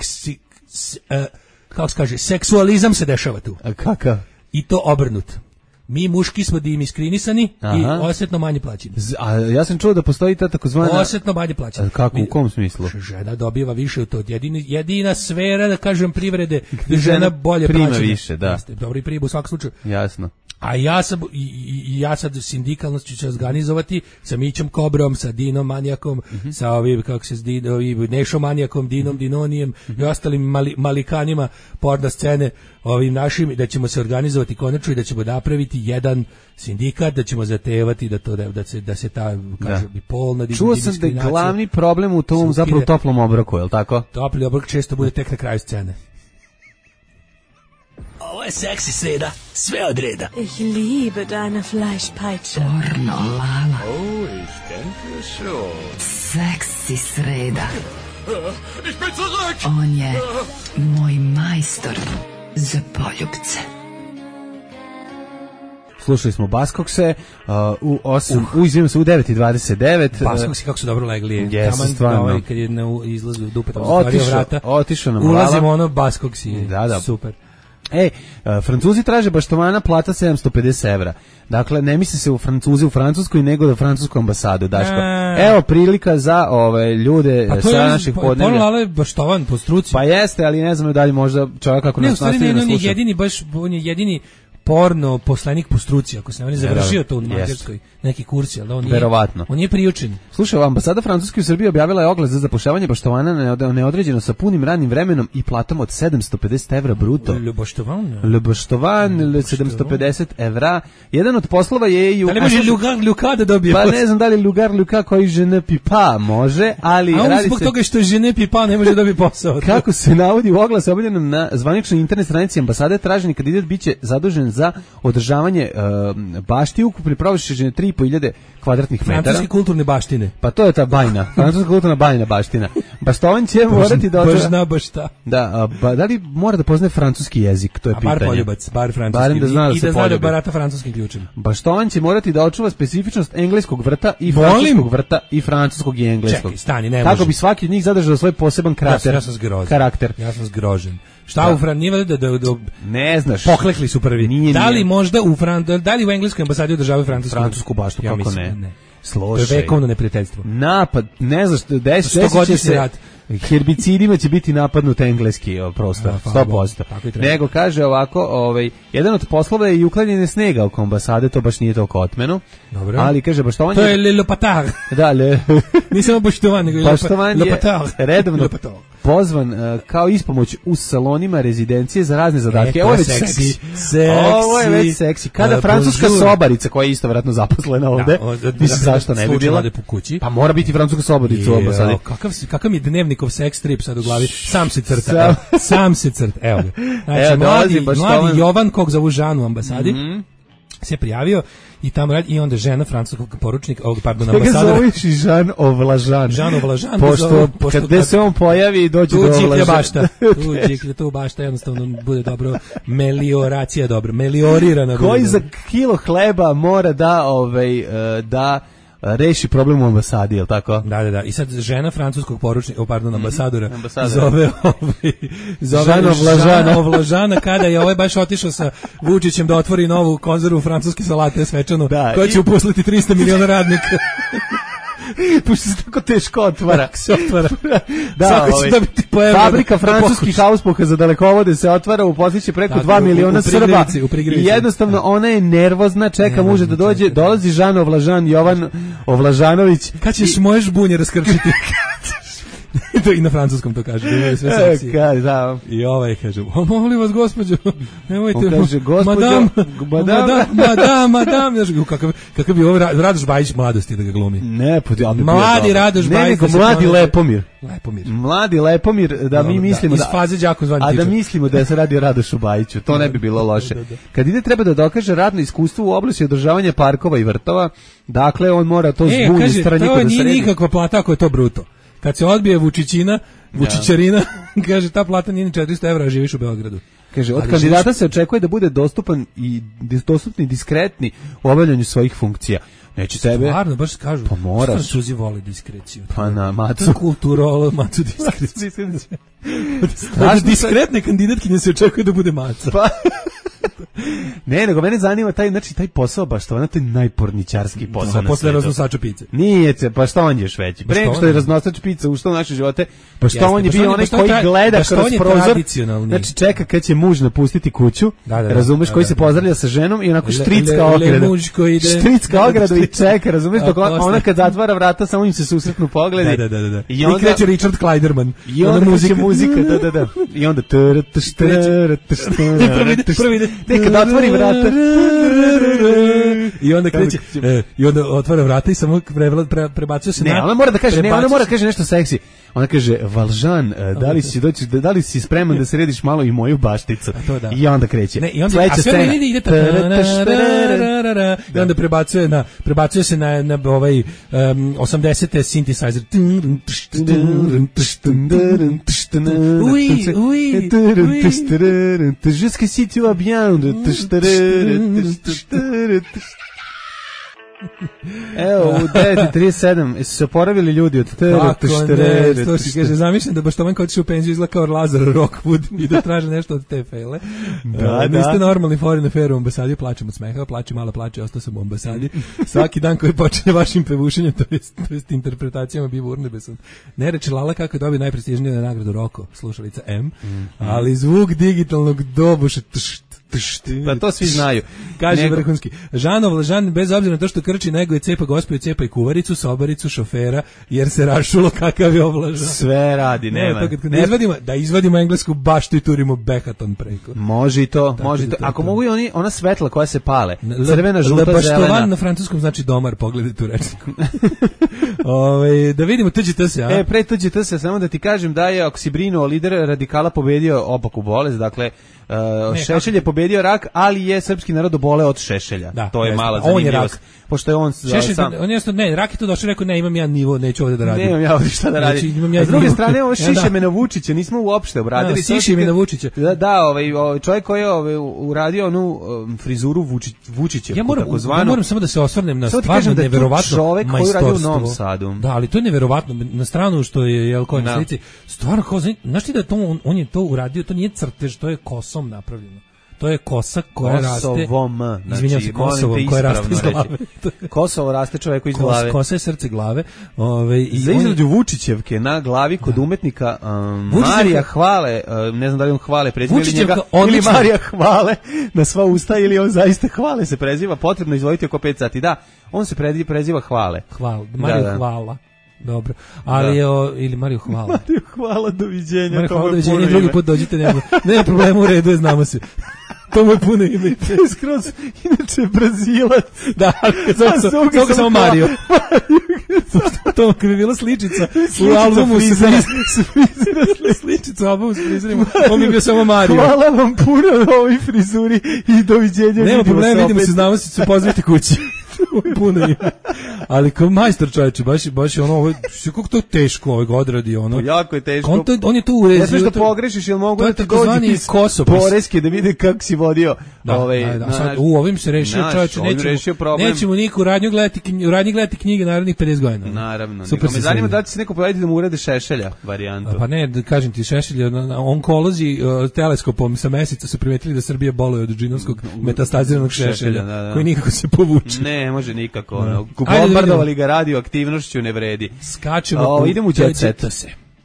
[SPEAKER 7] kako se kaže, seksualizam se dešava tu.
[SPEAKER 8] A kakav?
[SPEAKER 7] I to obrnut. Mi muški smo dimiskrinisani i osjetno manje plaćeni.
[SPEAKER 8] A ja sam čuo da postoji ta takozvana...
[SPEAKER 7] Osjetno manje plaćeni.
[SPEAKER 8] Kako, u kom smislu?
[SPEAKER 7] Žena dobiva više od toga. Jedina sfera, da kažem, privrede, gde žena bolje
[SPEAKER 8] prima
[SPEAKER 7] plaćena.
[SPEAKER 8] Više, da.
[SPEAKER 7] Dobri prima u svakom slučaju.
[SPEAKER 8] Jasno.
[SPEAKER 7] A ja sad sindikalno ću se organizovati sa Mićom Kobrom, sa Dinom Manijakom, sa ovim, kako se zdi, Nešom Manijakom, Dinom Dinonijem i ostalim malikanima porno scene, ovim našim, da ćemo se organizovati konačno i da ćemo napraviti jedan sindikat, da ćemo zatevati da se ta, kažem, i polna diskriminacija.
[SPEAKER 8] Čuo sam da je glavni problem u tom zapravo toplom obroku, je li tako?
[SPEAKER 7] Topli obrok često bude tek na kraju scene.
[SPEAKER 9] Ovo je seksi sreda, sve od reda.
[SPEAKER 11] Ich liebe deine Fleischpeitsche.
[SPEAKER 6] Pornolala.
[SPEAKER 5] Oh, ich denke schon.
[SPEAKER 6] Seksi sreda.
[SPEAKER 5] Ich bin zurück!
[SPEAKER 6] On je moj majstor za poljubce.
[SPEAKER 8] Slušali smo Baskokse u 9:29.
[SPEAKER 7] Baskokse kako su dobro legli.
[SPEAKER 8] Jeste, stvarno.
[SPEAKER 7] Kad je na izlazu dupetom otvorio vrata.
[SPEAKER 8] Otišao nam
[SPEAKER 7] ulazimo ono Baskoksi.
[SPEAKER 8] Da.
[SPEAKER 7] Super.
[SPEAKER 8] Francuzi traže baštovana plata 750 evra. Dakle, ne misli se u Francuzi u Francuskoj, nego da francusku ambasadu, Daško. Evo prilika za ljude sa naših podneblja.
[SPEAKER 7] Pornolala je baštovan po struci.
[SPEAKER 8] Pa jeste, ali ne znam da li možda čovjek kako nas nastavi da sluša.
[SPEAKER 7] On je jedini porno poslanik po struci, ako se on je završio to u Mađarskoj, neki kurs, ali on
[SPEAKER 8] verovatno.
[SPEAKER 7] On je priučen.
[SPEAKER 8] Slušaj, ambasada Francuske u Srbiji objavila je oglas za zapošljavanje baštovana neodređeno sa punim radnim vremenom i platom od 750 evra bruto.
[SPEAKER 7] Le baštovan
[SPEAKER 8] 750 evra. Jedan od poslova je i...
[SPEAKER 7] Da li može Luka da dobije?
[SPEAKER 8] Pa ne znam da li Luka koji je ne pipa može, ali...
[SPEAKER 7] A on zbog toga što je ne pipa ne može da dobije posao.
[SPEAKER 8] Kako se navodi u oglasu objavljenom na zvaničnoj internet stranici ambasade, traženi kandidat biće zadužen za održavanje bašti ukupne površine 3.500 kvadratnih metara.
[SPEAKER 7] Francuske kulturne baštine.
[SPEAKER 8] Pa to je ta bajna, francuska kulturna bajna baština. Baštovan će morati da
[SPEAKER 7] Božna bašta.
[SPEAKER 8] Da, da li mora da poznaje francuski jezik, to je pitanje.
[SPEAKER 7] Bar poljubac, bar francuski.
[SPEAKER 8] Barem da zna da se
[SPEAKER 7] zna da barata francuskim ključem.
[SPEAKER 8] Baštovan će morati da očuva specifičnost engleskog vrta i francuskog vrta i francuskog i engleskog.
[SPEAKER 7] Čekaj, stani, ne može.
[SPEAKER 8] Kako bi svaki od njih zadržao svoj poseban karakter.
[SPEAKER 7] Ja sam zgrožen. Šta u Francuskoj da
[SPEAKER 8] ne znaš.
[SPEAKER 7] Poklekli su prvi. Da li možda da li u engleskoj ambasadi održavaju francusku
[SPEAKER 8] baštu, kako ne?
[SPEAKER 7] Slušaj. To je vekovno neprijateljstvo.
[SPEAKER 8] Napad, ne znaš, desit se herbicidima će biti napadnut engleski prostor, 100%. Nego kaže ovako, jedan od poslova je i uklanjanje snega oko ambasade, to baš nije toliko otmeno.
[SPEAKER 7] Dobro.
[SPEAKER 8] Ali kaže baštovanje...
[SPEAKER 7] To je le lopatar.
[SPEAKER 8] Da,
[SPEAKER 7] Nisam baštovan, nego
[SPEAKER 8] baštovanje redovno pozvan kao ispomoć u salonima rezidencije za razne zadatke. Ovo je već seksi. Ovo je već seksi. Kada francuska sobarica, koja je isto vratno zaposlena ovde, mislim zašto ne bi bila. Pa mora biti francuska sobarica u ambasadi.
[SPEAKER 7] Kakav mi je dnevnikov seks strip sad u glavi? Sam se crta. Sam se crta. Evo ga. Znači, mladi Jovan, kog zovu Žan u ambasadi, se prijavio i tamo radi i onda žena francuskog poručnika, ambasadora.
[SPEAKER 8] Čega zoveš Žan Ovlažan?
[SPEAKER 7] Žan Ovlažan.
[SPEAKER 8] Pošto kad se on pojavi i dođe do Ovlažan.
[SPEAKER 7] Tu bašta jednostavno bude dobro, meliorirana.
[SPEAKER 8] Koji za kilo hleba mora da reši problem u ambasadi, je li tako?
[SPEAKER 7] Da. I sad žena francuskog ambasadora zove Žana Vlažana kada je ovaj baš otišao sa Vučićem da otvori novu konzervu francuske salate svečanu, koja će uposliti 300 miliona radnika.
[SPEAKER 8] Pošto se tako teško otvara.
[SPEAKER 7] Se otvara.
[SPEAKER 8] Da, fabrika francuskih auspuha za dalekovode se otvara, uposliće preko 2 miliona Srba. I jednostavno ona je nervozna, čeka muža da dođe, dolazi Žan Ovlažan, Jovan Ovlažanović.
[SPEAKER 7] Kad ćeš moje žbunje raskrčiti? I na francuskom to kaže, da je sve seksi.
[SPEAKER 8] Da.
[SPEAKER 7] I ovaj kaže, molim vas gospođo, nemojte.
[SPEAKER 8] On kaže, gospođo,
[SPEAKER 7] madam, kakav bi ovo Radoš Bajić mladosti da ga glumi.
[SPEAKER 8] Ne,
[SPEAKER 7] mladi Radoš Bajić.
[SPEAKER 8] Mladi Lepomir.
[SPEAKER 7] Mladi
[SPEAKER 8] Lepomir, da mi mislimo
[SPEAKER 7] iz faze đakom zvani
[SPEAKER 8] tičar. A da mislimo da se radi o Radošu Bajiću, to ne bi bilo loše. Kad ide treba da dokaže radno iskustvo u oblasti održavanja parkova i vrtova, dakle on mora to zbunje stranjiko da sredi.
[SPEAKER 7] To nije nikakva plata ako je to bruto. Kad se odbije Vučićarina, kaže, ta plata nije ni 400 evra, a živiš u Beogradu.
[SPEAKER 8] Kaže, od kandidata se očekuje da bude dostupni i diskretni u obavljanju svojih funkcija. Neće sebe...
[SPEAKER 7] Stvarno, baš kažu,
[SPEAKER 8] pa moraš.
[SPEAKER 7] Francuzi vole diskreciju.
[SPEAKER 8] Pa na macu.
[SPEAKER 7] To je kulturolo, macu diskreciju. Od diskretne kandidatkinje se očekuje da bude maca.
[SPEAKER 8] Pa... Ne, nego mene zanima taj posao baš to, taj najporničarski posao na svijetu.
[SPEAKER 7] Posle raznosača pice.
[SPEAKER 8] Nije, pa što on je još veći? Pre nego što je raznosač pice ušao u naše živote, pa što on je bio onaj koji gleda kroz prozor, znači čeka kad će muž napustiti kuću, razumeš, koji se pozdravlja sa ženom i onako štricka ogradu i čeka, razumeš, dok ona kad zatvara vrata samo im se susretnu pogledi.
[SPEAKER 7] Da. I kreće Richard Kleiderman.
[SPEAKER 8] I onda muzika, da. I onda kad otvori vrata
[SPEAKER 7] i onda kreće i onda otvara vrata i samo prebacuje se
[SPEAKER 8] ne, ona mora da kaže, ona mora da kaže nešto seksi. Ona kaže, Valžan, da li si spreman da se rediš malo i moju bašticu? I onda kreće.
[SPEAKER 7] Sledeća scena. I onda prebacuje se na ovaj 80-te synthesizer.
[SPEAKER 8] Jusque si tu vas bien. Evo, u 9:37 su se oporavili ljudi od
[SPEAKER 7] kaže, zamišljam da baš to kad će u penziju izgleda kao Lazar Rockwood i da traže nešto od te fejle. Niste normalni foreign affair u ambasadi, plačem od smeha, mala plače, ostao sam u ambasadi. Svaki dan koji počne vašim pevušenjem, to jest interpretacijama biva urnebesan. Ne reče Lala kako je dobio najprestižniju nagradu Roko, slušalica M, ali zvuk digitalnog dobuša
[SPEAKER 8] pa to svi znaju.
[SPEAKER 7] Kaže vrhunski. Žan bez obzira na to što krči, nego je cepa gospođu, cepa i kuvaricu, sobaricu, šofera, jer se rašulo kakav je Ovlažan.
[SPEAKER 8] Sve radi, nema.
[SPEAKER 7] Da izvadimo englesku baštu i turimo Behaton preko.
[SPEAKER 8] Može i to. Ako mogu i ona svetla koja se pale, crvena, žuta, zelena.
[SPEAKER 7] Na francuskom znači domar, pogledajte u rečniku. Da vidimo tuđite se.
[SPEAKER 8] Pre tuđite se, samo da ti kažem da je, ako si brinuo, lider radikala pobedio opaku bolest, dakle, Šešelj je pobedio rak, ali je srpski narod oboleo od Šešelja. To je mala zanimljivost. Pošto je on sam...
[SPEAKER 7] rak je tu došao i rekao, ne, imam ja nivo, neću ovdje da radim.
[SPEAKER 8] Nemam ja ovdje šta da radim. S druge strane, ovo šiše me na Vučića, nismo uopšte obradili.
[SPEAKER 7] Šiše me na Vučića.
[SPEAKER 8] Da, čovjek koji je uradio onu frizuru Vučića.
[SPEAKER 7] Ja moram samo da se osvrnem na stvarno neverovatno majstorstvo. Da, ali to je neverovatno. Na stranu što je Jelko na slici, stvarno kao, znaš ti da on je to uradio, to nije crtež, to je kosom napravljeno. To je kosa koja raste. Izvinjam se, Kosovo koja raste iz glave.
[SPEAKER 8] Kosovo raste čoveku iz glave.
[SPEAKER 7] Kosa je srce glave.
[SPEAKER 8] Za izradu Vučićevke na glavi kod umetnika Marija Hvale, ne znam da li on Hvale preziva ili njega, ili Marija Hvale na sva usta, ili on zaista Hvale se preziva, potrebno izvojiti oko 5 sati. Da, on se preziva Hvale.
[SPEAKER 7] Marija Hvala. Dobro, ali ili Mariju Hvala.
[SPEAKER 8] Mariju Hvala, doviđenja.
[SPEAKER 7] Mariju Hvala, doviđenja, drugi put dođite, nema problema, u redu je, znamo se. To mu je puno ime.
[SPEAKER 8] Skroz, inače Brazilac.
[SPEAKER 7] Da, zbog samo Mario. To kad bi bila sličica u albumu sličica u albumu s frizerima, on bi bio samo Mario.
[SPEAKER 8] Hvala vam puno na ovoj frizuri i doviđenja.
[SPEAKER 7] Nema problema, vidimo se, znamo se, pozdravite kući. puno ime. Ali kao majstor čovječe, baš je ono, ovo, kako to teško ovog odradi, ono.
[SPEAKER 8] Jako je teško.
[SPEAKER 7] On je to uredio.
[SPEAKER 8] Ne smiješ da pogrešiš, jel mogu da ti dođi ti poreske da vide kako si vodio.
[SPEAKER 7] Sad, ovim se rešio čovječe, nećemo niko u radnji gledati knjige narednih 50 godina.
[SPEAKER 8] Naravno. Super se zanima da će se neko pojaviti da mu urade Šešelja varijantu.
[SPEAKER 7] Pa ne, da kažem ti, Šešelja, onkolozi teleskopom sa Meseca su primetili da Srbija boluje od džinovskog metastaziranog šešelja, koji nikako se povuče.
[SPEAKER 8] Ne, može nikako. Bombardovali ga radioaktivnošću, ne vredi.
[SPEAKER 7] Skačemo
[SPEAKER 8] idemo u Jet Set.
[SPEAKER 7] Jet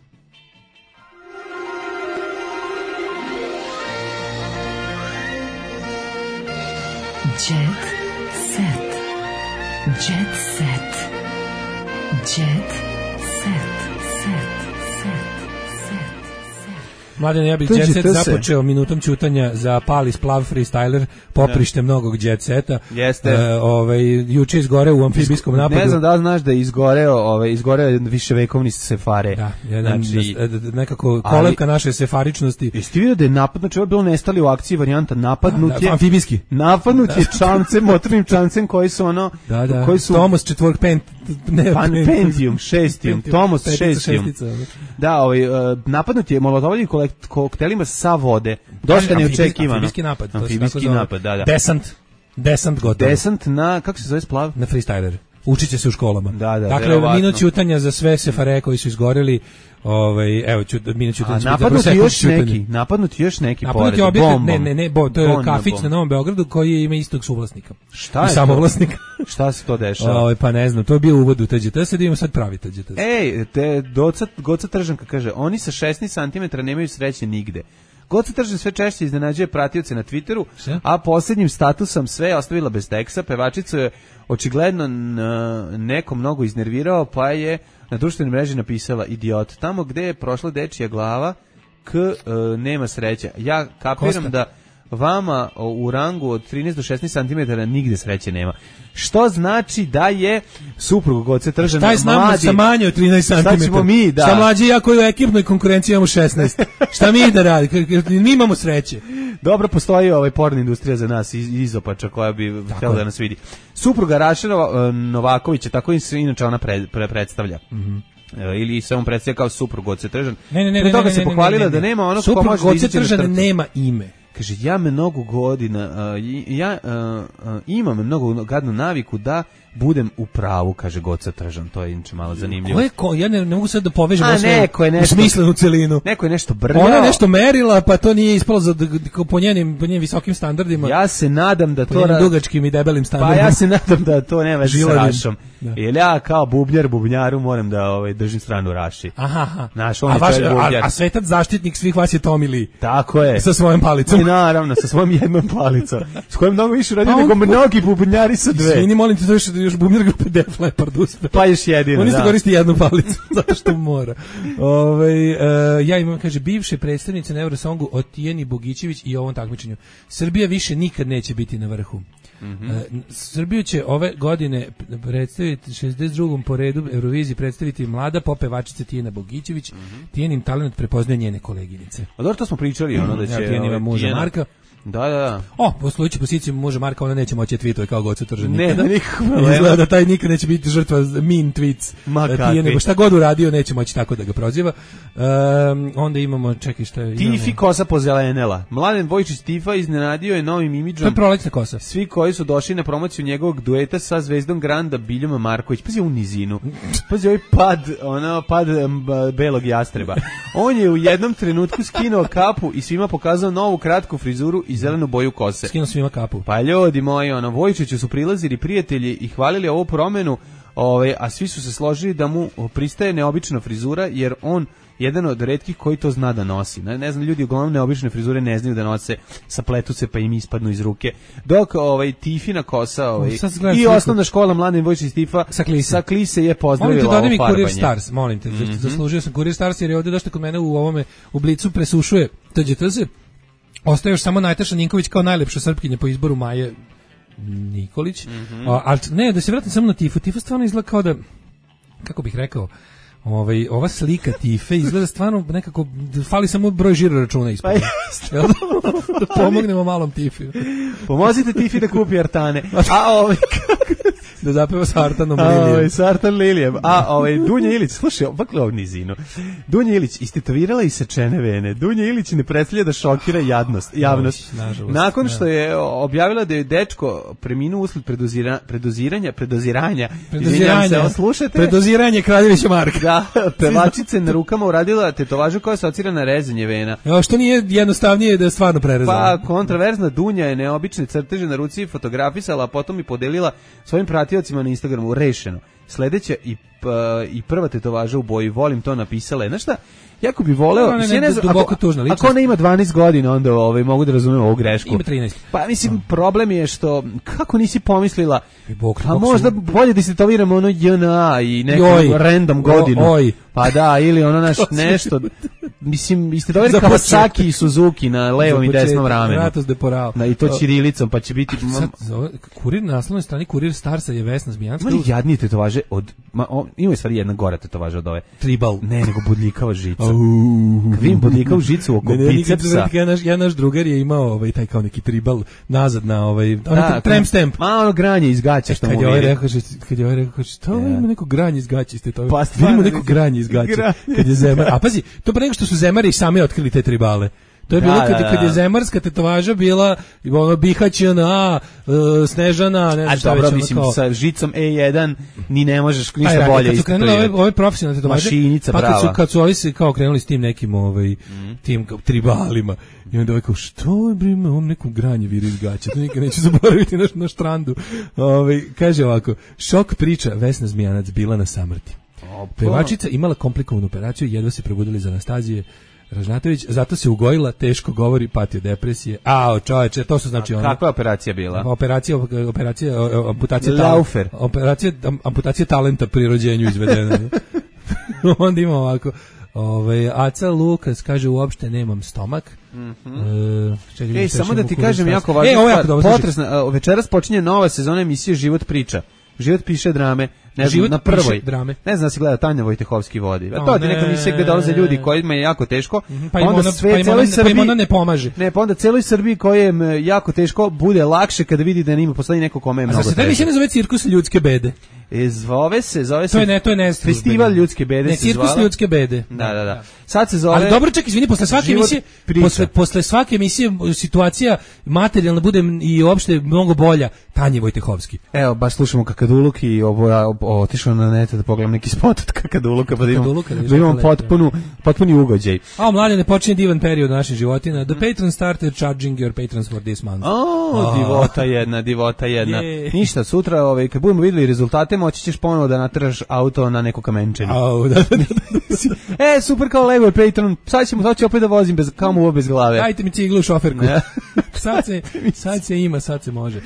[SPEAKER 12] Set. Jet Set. Jet Set.
[SPEAKER 7] Mladen, ja bih Jet Set započeo minutom ćutanja za Pali Splav freestyler, poprište mnogog Jet Seta.
[SPEAKER 8] Jeste.
[SPEAKER 7] Juče izgoreo u amfibijskom napadu.
[SPEAKER 8] Ne znam da li znaš da je izgoreo viševekovni sefare.
[SPEAKER 7] Da, nekako kolevka naše sefaričnosti.
[SPEAKER 8] Jesi ti vidio da je napad, znači ovo je bilo nestali u akciji varijanta napadnut je.
[SPEAKER 7] Amfibijski.
[SPEAKER 8] Napadnut je čamcem, motornim čamcem koji su ono...
[SPEAKER 7] Da.
[SPEAKER 8] Koji su,
[SPEAKER 7] Thomas Pentium
[SPEAKER 8] 6, Thomas 6. Da, napadnut je molotovljivim koktelima sa vode. Dosta neočekivano.
[SPEAKER 7] Amfibijski napad,
[SPEAKER 8] da.
[SPEAKER 7] Desant gotovo.
[SPEAKER 8] Desant na, kako se zove splav?
[SPEAKER 7] Na freestyler. Učit će se u školama.
[SPEAKER 8] Da,
[SPEAKER 7] dakle, minut ćutanja za sve sefare koji su izgoreli. Evo, minut ćutanja.
[SPEAKER 8] Napadnuti još neki
[SPEAKER 7] pored. To je kafić na Novom Beogradu koji ima istog suvlasnika.
[SPEAKER 8] Šta je
[SPEAKER 7] samovlasnika.
[SPEAKER 8] Šta se to dešava?
[SPEAKER 7] Pa ne znam, to je bio uvod u TGT, sad imamo sad pravi TGT.
[SPEAKER 8] Goca Tržanka kaže, oni sa 16 cm nemaju sreće nigde. Goca Tržan sve češće iznenađuje pratioce na Twitteru, a posljednjim statusom sve je ostavila bez teksta. Pevačicu je očigledno neko mnogo iznervirao, pa je na društvenoj mreži napisala idiot. Tamo gde je prošla dečija glava, nema sreće. Ja kapiram da vama u rangu od 13 do 16 cm nigde sreće nema. Što znači da je suprug Goce Tržana
[SPEAKER 7] mladi. Šta je s nama sa manje od 13 cm?
[SPEAKER 8] Šta ćemo mi, da?
[SPEAKER 7] Šta mlađi ja koji u ekipnoj konkurenciji imamo 16? Šta mi da radi? Mi imamo sreće.
[SPEAKER 8] Dobro, postoji porna industrija za nas iz Izopača koja bi htjela da nas vidi. Supruga Rašera Novakovića, tako se inače ona predstavlja. Ili se on predstavlja kao suprug Goce Tržan. Pre toga se pohvalila da nema onog ko može da izaći na trku.
[SPEAKER 7] Suprug Goce Tržana nema ime.
[SPEAKER 8] Kaže, ja mnogo godina, imam mnogo gadnu naviku da budem u pravu, kaže Goca Tržan, to je inače malo zanimljivo.
[SPEAKER 7] Ja ne mogu sad da povežem
[SPEAKER 8] u
[SPEAKER 7] smislenu celinu.
[SPEAKER 8] Neko je nešto brljao.
[SPEAKER 7] Ona je nešto merila, pa to nije ispalo po njenim visokim standardima.
[SPEAKER 8] Ja se nadam da to...
[SPEAKER 7] dugačkim i debelim standardima.
[SPEAKER 8] Pa ja se nadam da to nema veze sa Rašom. Jer ja kao bubnjaru moram da držim stranu Raši.
[SPEAKER 7] Aha.
[SPEAKER 8] Naš, on je čovjek bubnjar.
[SPEAKER 7] A svetac zaštitnik svih vas je Tommy Lee.
[SPEAKER 8] Tako je.
[SPEAKER 7] Sa svojom palicom.
[SPEAKER 8] I naravno, sa svojom jednom palicom. S kojom mnogo više radi nego mnogi bubnjari sa dve.
[SPEAKER 7] Svini, molim te, da još bubnjar grupe Def Leppard uspe.
[SPEAKER 8] Pa još jedino,
[SPEAKER 7] on isto koristi jednu palicu, zato što mora. Ja imam, kaže, bivše predstavnice na Eurosongu od Tijeni Bogićević i ovom takmičenju. Srbija više nikad neće biti na vrhu. Srbiju će ove godine predstaviti 62. po redu Euroviziji predstaviti mlada popevačica Tijena Bogićević. Tijenin talent prepoznaje njene koleginice.
[SPEAKER 8] A dobro, to smo pričali, da će...
[SPEAKER 7] Tijenina muža Marka.
[SPEAKER 8] Da.
[SPEAKER 7] Po slučaju poziciju muža Marka, ona neće moći tweetove kao Goca Tržan.
[SPEAKER 8] Ne, nikako.
[SPEAKER 7] Izgleda da taj nikad neće biti žrtva mean tweets. Nego šta god uradio, neće moći tako da ga proziva. Onda imamo, čekaj šta je...
[SPEAKER 8] Tifi kosa pozelenela. Mladen Vojčić Tifa iznenadio je novim imidžom.
[SPEAKER 7] To je prolećna kosa.
[SPEAKER 8] Svi koji su došli na promociju njegovog dueta sa zvezdom Granda Biljom Marković. Pazi u nizinu. Pazi ovaj pad belog jastreba. On je u jednom trenutku skinuo kapu i svima pokazao novu kratku frizuru i zelenu boju kose.
[SPEAKER 7] Skinuo svima kapu.
[SPEAKER 8] Pa ljudi moji, Vojčiću su prilazili prijatelji i hvalili ovu promenu, a svi su se složili da mu pristaje neobična frizura, jer on jedan od retkih koji to zna da nosi. Ne znam, ljudi uglavnom neobične frizure ne znaju da nose, sapletu se pa im ispadnu iz ruke. Dok Tifina kosa i osnovna škola Mladen Vojčić Tifa sa Klise je pozdravila ovo farbanje.
[SPEAKER 7] Molim te, Kurir Stars, molim te, zaslužio sam Kurir Stars jer je ovdje došli kod mene u Blicu presušuje TGTZ. Ostaje još samo Najtaša Ninković kao najlepša Srpkinja po izboru Maje Nikolić. Ali ne, da se vratim samo na Tifu. Tifa stvarno izgleda kao da, kako bih rekao, ova slika Tife izgleda stvarno nekako, fali samo broj žiro računa ispod. Da pomognemo malom Tifi.
[SPEAKER 8] Pomozite Tifi da kupi artane.
[SPEAKER 7] Da zapeva sa Artanom Lilijem.
[SPEAKER 8] Sa Artan Lilijem. A Dunja Ilić, slušaj, ovakle ovog nizinu. Dunja Ilić istetovirala i sečene vene. Dunja Ilić ne predstavlja da šokira javnost. Nakon što je objavila da je dečko preminuo usled predoziranja.
[SPEAKER 7] Predoziranje Kraljevića Marka.
[SPEAKER 8] Da, pevačice na rukama uradila tetovažu koja asocira na rezanje vena.
[SPEAKER 7] Što nije jednostavnije da je stvarno prerezala.
[SPEAKER 8] Pa, kontraverzna Dunja je neobične crteže na ruci fotografisala, a potom i podelila svojim pratiocima na Instagramu. Rešeno. Sledeća i prva tetovaža u boji, volim to, napisala je. Znaš šta? Jako bi voleo, ako ona ima 12 godina, onda mogu da razumem ovu grešku.
[SPEAKER 7] Ima 13.
[SPEAKER 8] Pa mislim, problem je što, kako nisi pomislila, pa možda bolje da se tetoviramo ono JNA i neku random godinu. Pa da, ili ono nešto, mislim, istetovirati Kawasaki i Suzuki na levom i desnom ramenu. I to ćirilicom, pa će biti...
[SPEAKER 7] Kurir na naslovnoj strani, Kurir Starsa je Vesna Zmijanska.
[SPEAKER 8] Ima li jadnije tetovaže od... Ima je stvari jedna gora tetovaža od ove.
[SPEAKER 7] Tribal.
[SPEAKER 8] Ne, nego bodljikava žica. Kad vidim bodljikavu žicu oko bicepsa.
[SPEAKER 7] Naš drugar je imao taj kao neki tribal nazad na tramp stamp.
[SPEAKER 8] Ono granje iz gaća što mu vidi.
[SPEAKER 7] Kad je ovaj rekao, što ima neko granje iz gaća iz tetove? Vidimo neko granje iz gaća. Kad je zemar. A pazi, to pre nego što su zemari sami otkrili te tribale. To je bilo kad je zemarska tetovaža bila Bihaćana, Snežana, ne znam šta već.
[SPEAKER 8] A dobro, mislim, sa žicom E1 ni ne možeš ništa bolje istetovirati.
[SPEAKER 7] Kad su krenuli ove profesionalne tetovaže,
[SPEAKER 8] mašinica prava.
[SPEAKER 7] Kad su ovi se kao krenuli s tim nekim tim tribalima, i onda ovaj kao, što je brime, ovom nekom granje vira iz gaća, to nikad neću zaboraviti na štrandu. Kaže ovako, šok priča, Vesna Zmijanac bila na samrti. Pevačica imala komplikovanu operaciju, jedva se probudili iz anestazije Ražnatović, zato se ugojila, teško govori, pati od depresije. Čoveče, to su znači ono.
[SPEAKER 8] Kakva je operacija bila?
[SPEAKER 7] Operacija amputacija
[SPEAKER 8] Laufer.
[SPEAKER 7] Operacija amputacija talenta pri rođenju izvedena. Onda ima ovako. Aca Lukas kaže uopšte nemam stomak.
[SPEAKER 8] Samo da ti kažem jako važno. Potresna, večeras počinje nova sezona emisije Život priča. Život piše drame, ne znam, na prvoj. Ne znam da si gleda Tanja Vojtehovski vodi. To je neka emisija gde dolaze ljudi kojima je jako teško,
[SPEAKER 7] pa onda celoj Srbiji ne pomaže.
[SPEAKER 8] Ne, pa onda celoj Srbiji kojem je jako teško bude lakše kada vidi da nima postoji neko kome je mnogo teško.
[SPEAKER 7] A se ne zove Cirkus ljudske bede?
[SPEAKER 8] Zove se
[SPEAKER 7] to je
[SPEAKER 8] Festival ljudske bede.
[SPEAKER 7] Ne, Cirkus ljudske bede.
[SPEAKER 8] Da. Sad se zove.
[SPEAKER 7] Ali dobro, ček, izvini, posle svake emisije situacija materijalna bude i uopšte mnogo bolja. Tanja Vojtehovski.
[SPEAKER 8] Evo, baš slušamo Kakaduluk i otišao na net da pogledam neki spot od Kakaduluka, pa da imam potpuni ugođaj.
[SPEAKER 7] Mlade, ne počinje divan period naših životina. The patron started charging your patrons for this month.
[SPEAKER 8] Divota jedna. Ništa, sutra, kad budemo videli rezultate, moći ćeš ponovo da nateraš auto na neku kamenčinu. Super, kao Lego je patron. Sad ću opet da vozim kao muva bez glave.
[SPEAKER 7] Dajte mi ciglu šoferku. Sad se ima, sad se može.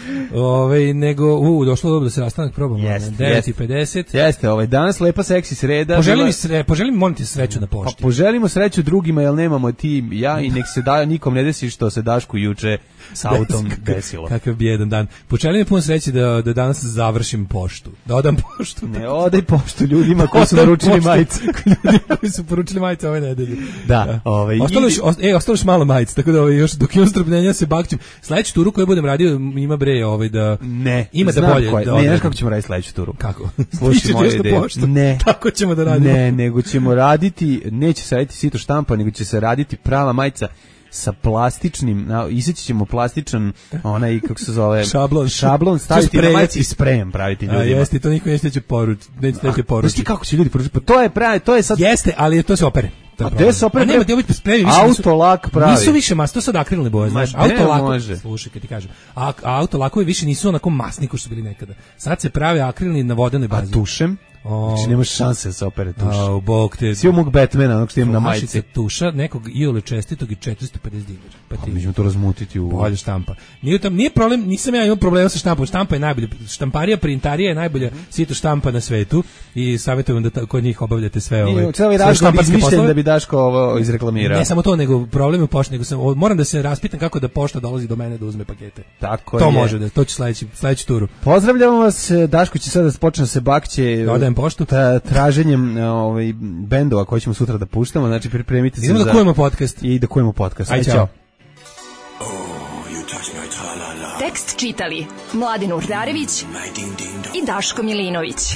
[SPEAKER 7] Došlo dobro da se rastanak probamo. 9:50.
[SPEAKER 8] Jeste, danas lepa seksi sreda.
[SPEAKER 7] Poželim, molim te, sreću na pošti.
[SPEAKER 8] Pa poželimo sreću drugima, jer nemamo ti ja i nek se nikom ne desi što se Dašku juče s autom desilo.
[SPEAKER 7] Kakav bi jedan dan. Poželim mi puno sreći da danas završim poštu. Da odam poštu.
[SPEAKER 8] Ne, odaj poštu ljudima koji su naručili majice.
[SPEAKER 7] Ljudima koji su poručili majice ove nedelje.
[SPEAKER 8] Da.
[SPEAKER 7] Ostalo još malo majice, tako da još dok imam strpljenja se bakćem. Sledeću turu koju budem radio ima da...
[SPEAKER 8] Ne,
[SPEAKER 7] ima da bolje.
[SPEAKER 8] Ne, znaš kako ćemo raditi sledeću turu?
[SPEAKER 7] Kako?
[SPEAKER 8] Slušaj moje ideje. Ne.
[SPEAKER 7] Tako ćemo da radimo.
[SPEAKER 8] Ne, nego ćemo raditi, neće se raditi sito štampa, nego će se raditi prava majica sa plastičnim, iseći ćemo plastičan, onaj, kako se zove, šablon staviti na majici i sprejem praviti ljudima.
[SPEAKER 7] Jeste, to niko neće poručiti.
[SPEAKER 8] Znaš ti kako će ljudi poručiti? Pa to je sad...
[SPEAKER 7] Jeste, ali to se opere.
[SPEAKER 8] A gde se opere?
[SPEAKER 7] Nema, ti sprevi više.
[SPEAKER 8] Autolak pravi.
[SPEAKER 7] Nisu više masni, to sad akrilne boje, znaš.
[SPEAKER 8] Autolak,
[SPEAKER 7] slušaj, kad ti kažem. A autolakovi više nisu onako masni kao što su bili nekada. Sad se prave akrilni na vodenoj bazi.
[SPEAKER 8] A tušem? Znači nemaš šanse da se opere tuš.
[SPEAKER 7] Bog te.
[SPEAKER 8] Svi mog Batmana, onog što imam na majici.
[SPEAKER 7] Tuša nekog iole čestitog i 450 dinara.
[SPEAKER 8] Pa mi ćemo to razmutiti u...
[SPEAKER 7] Bolje štampa. Nije problem, nisam ja imao problema sa štampom. Štampa je najbolja. Štamparija, printarija je najbolja sito štampa na svetu i savjetujem da kod njih obavljate sve ove.
[SPEAKER 8] Cijeli razgovor izmišljen da bi Daško ovo izreklamirao.
[SPEAKER 7] Ne samo to, nego problem je u pošti, nego moram da se raspitam kako da pošta dolazi do mene da uzme pakete.
[SPEAKER 8] Tako
[SPEAKER 7] to
[SPEAKER 8] je.
[SPEAKER 7] Može da, to će sledeću turu.
[SPEAKER 8] Pozdravljamo vas, Daško će sada počne se bakće.
[SPEAKER 7] Odajem poštu.
[SPEAKER 8] Traženjem bendova koje ćemo sutra da puštamo, znači pripremite se.
[SPEAKER 7] Idemo da kujemo podcast.
[SPEAKER 8] I da kujemo podcast.
[SPEAKER 7] Ajde, čao.
[SPEAKER 6] Tekst čitali Mladin Urdarević i Daško Milinović.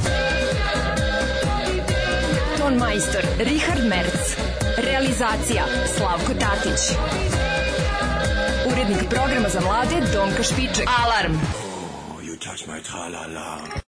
[SPEAKER 6] Ton majstor Richard Merc. Realizacija Slavko Tatić. Urednik programa za mlade Donka Špiček. Alarm!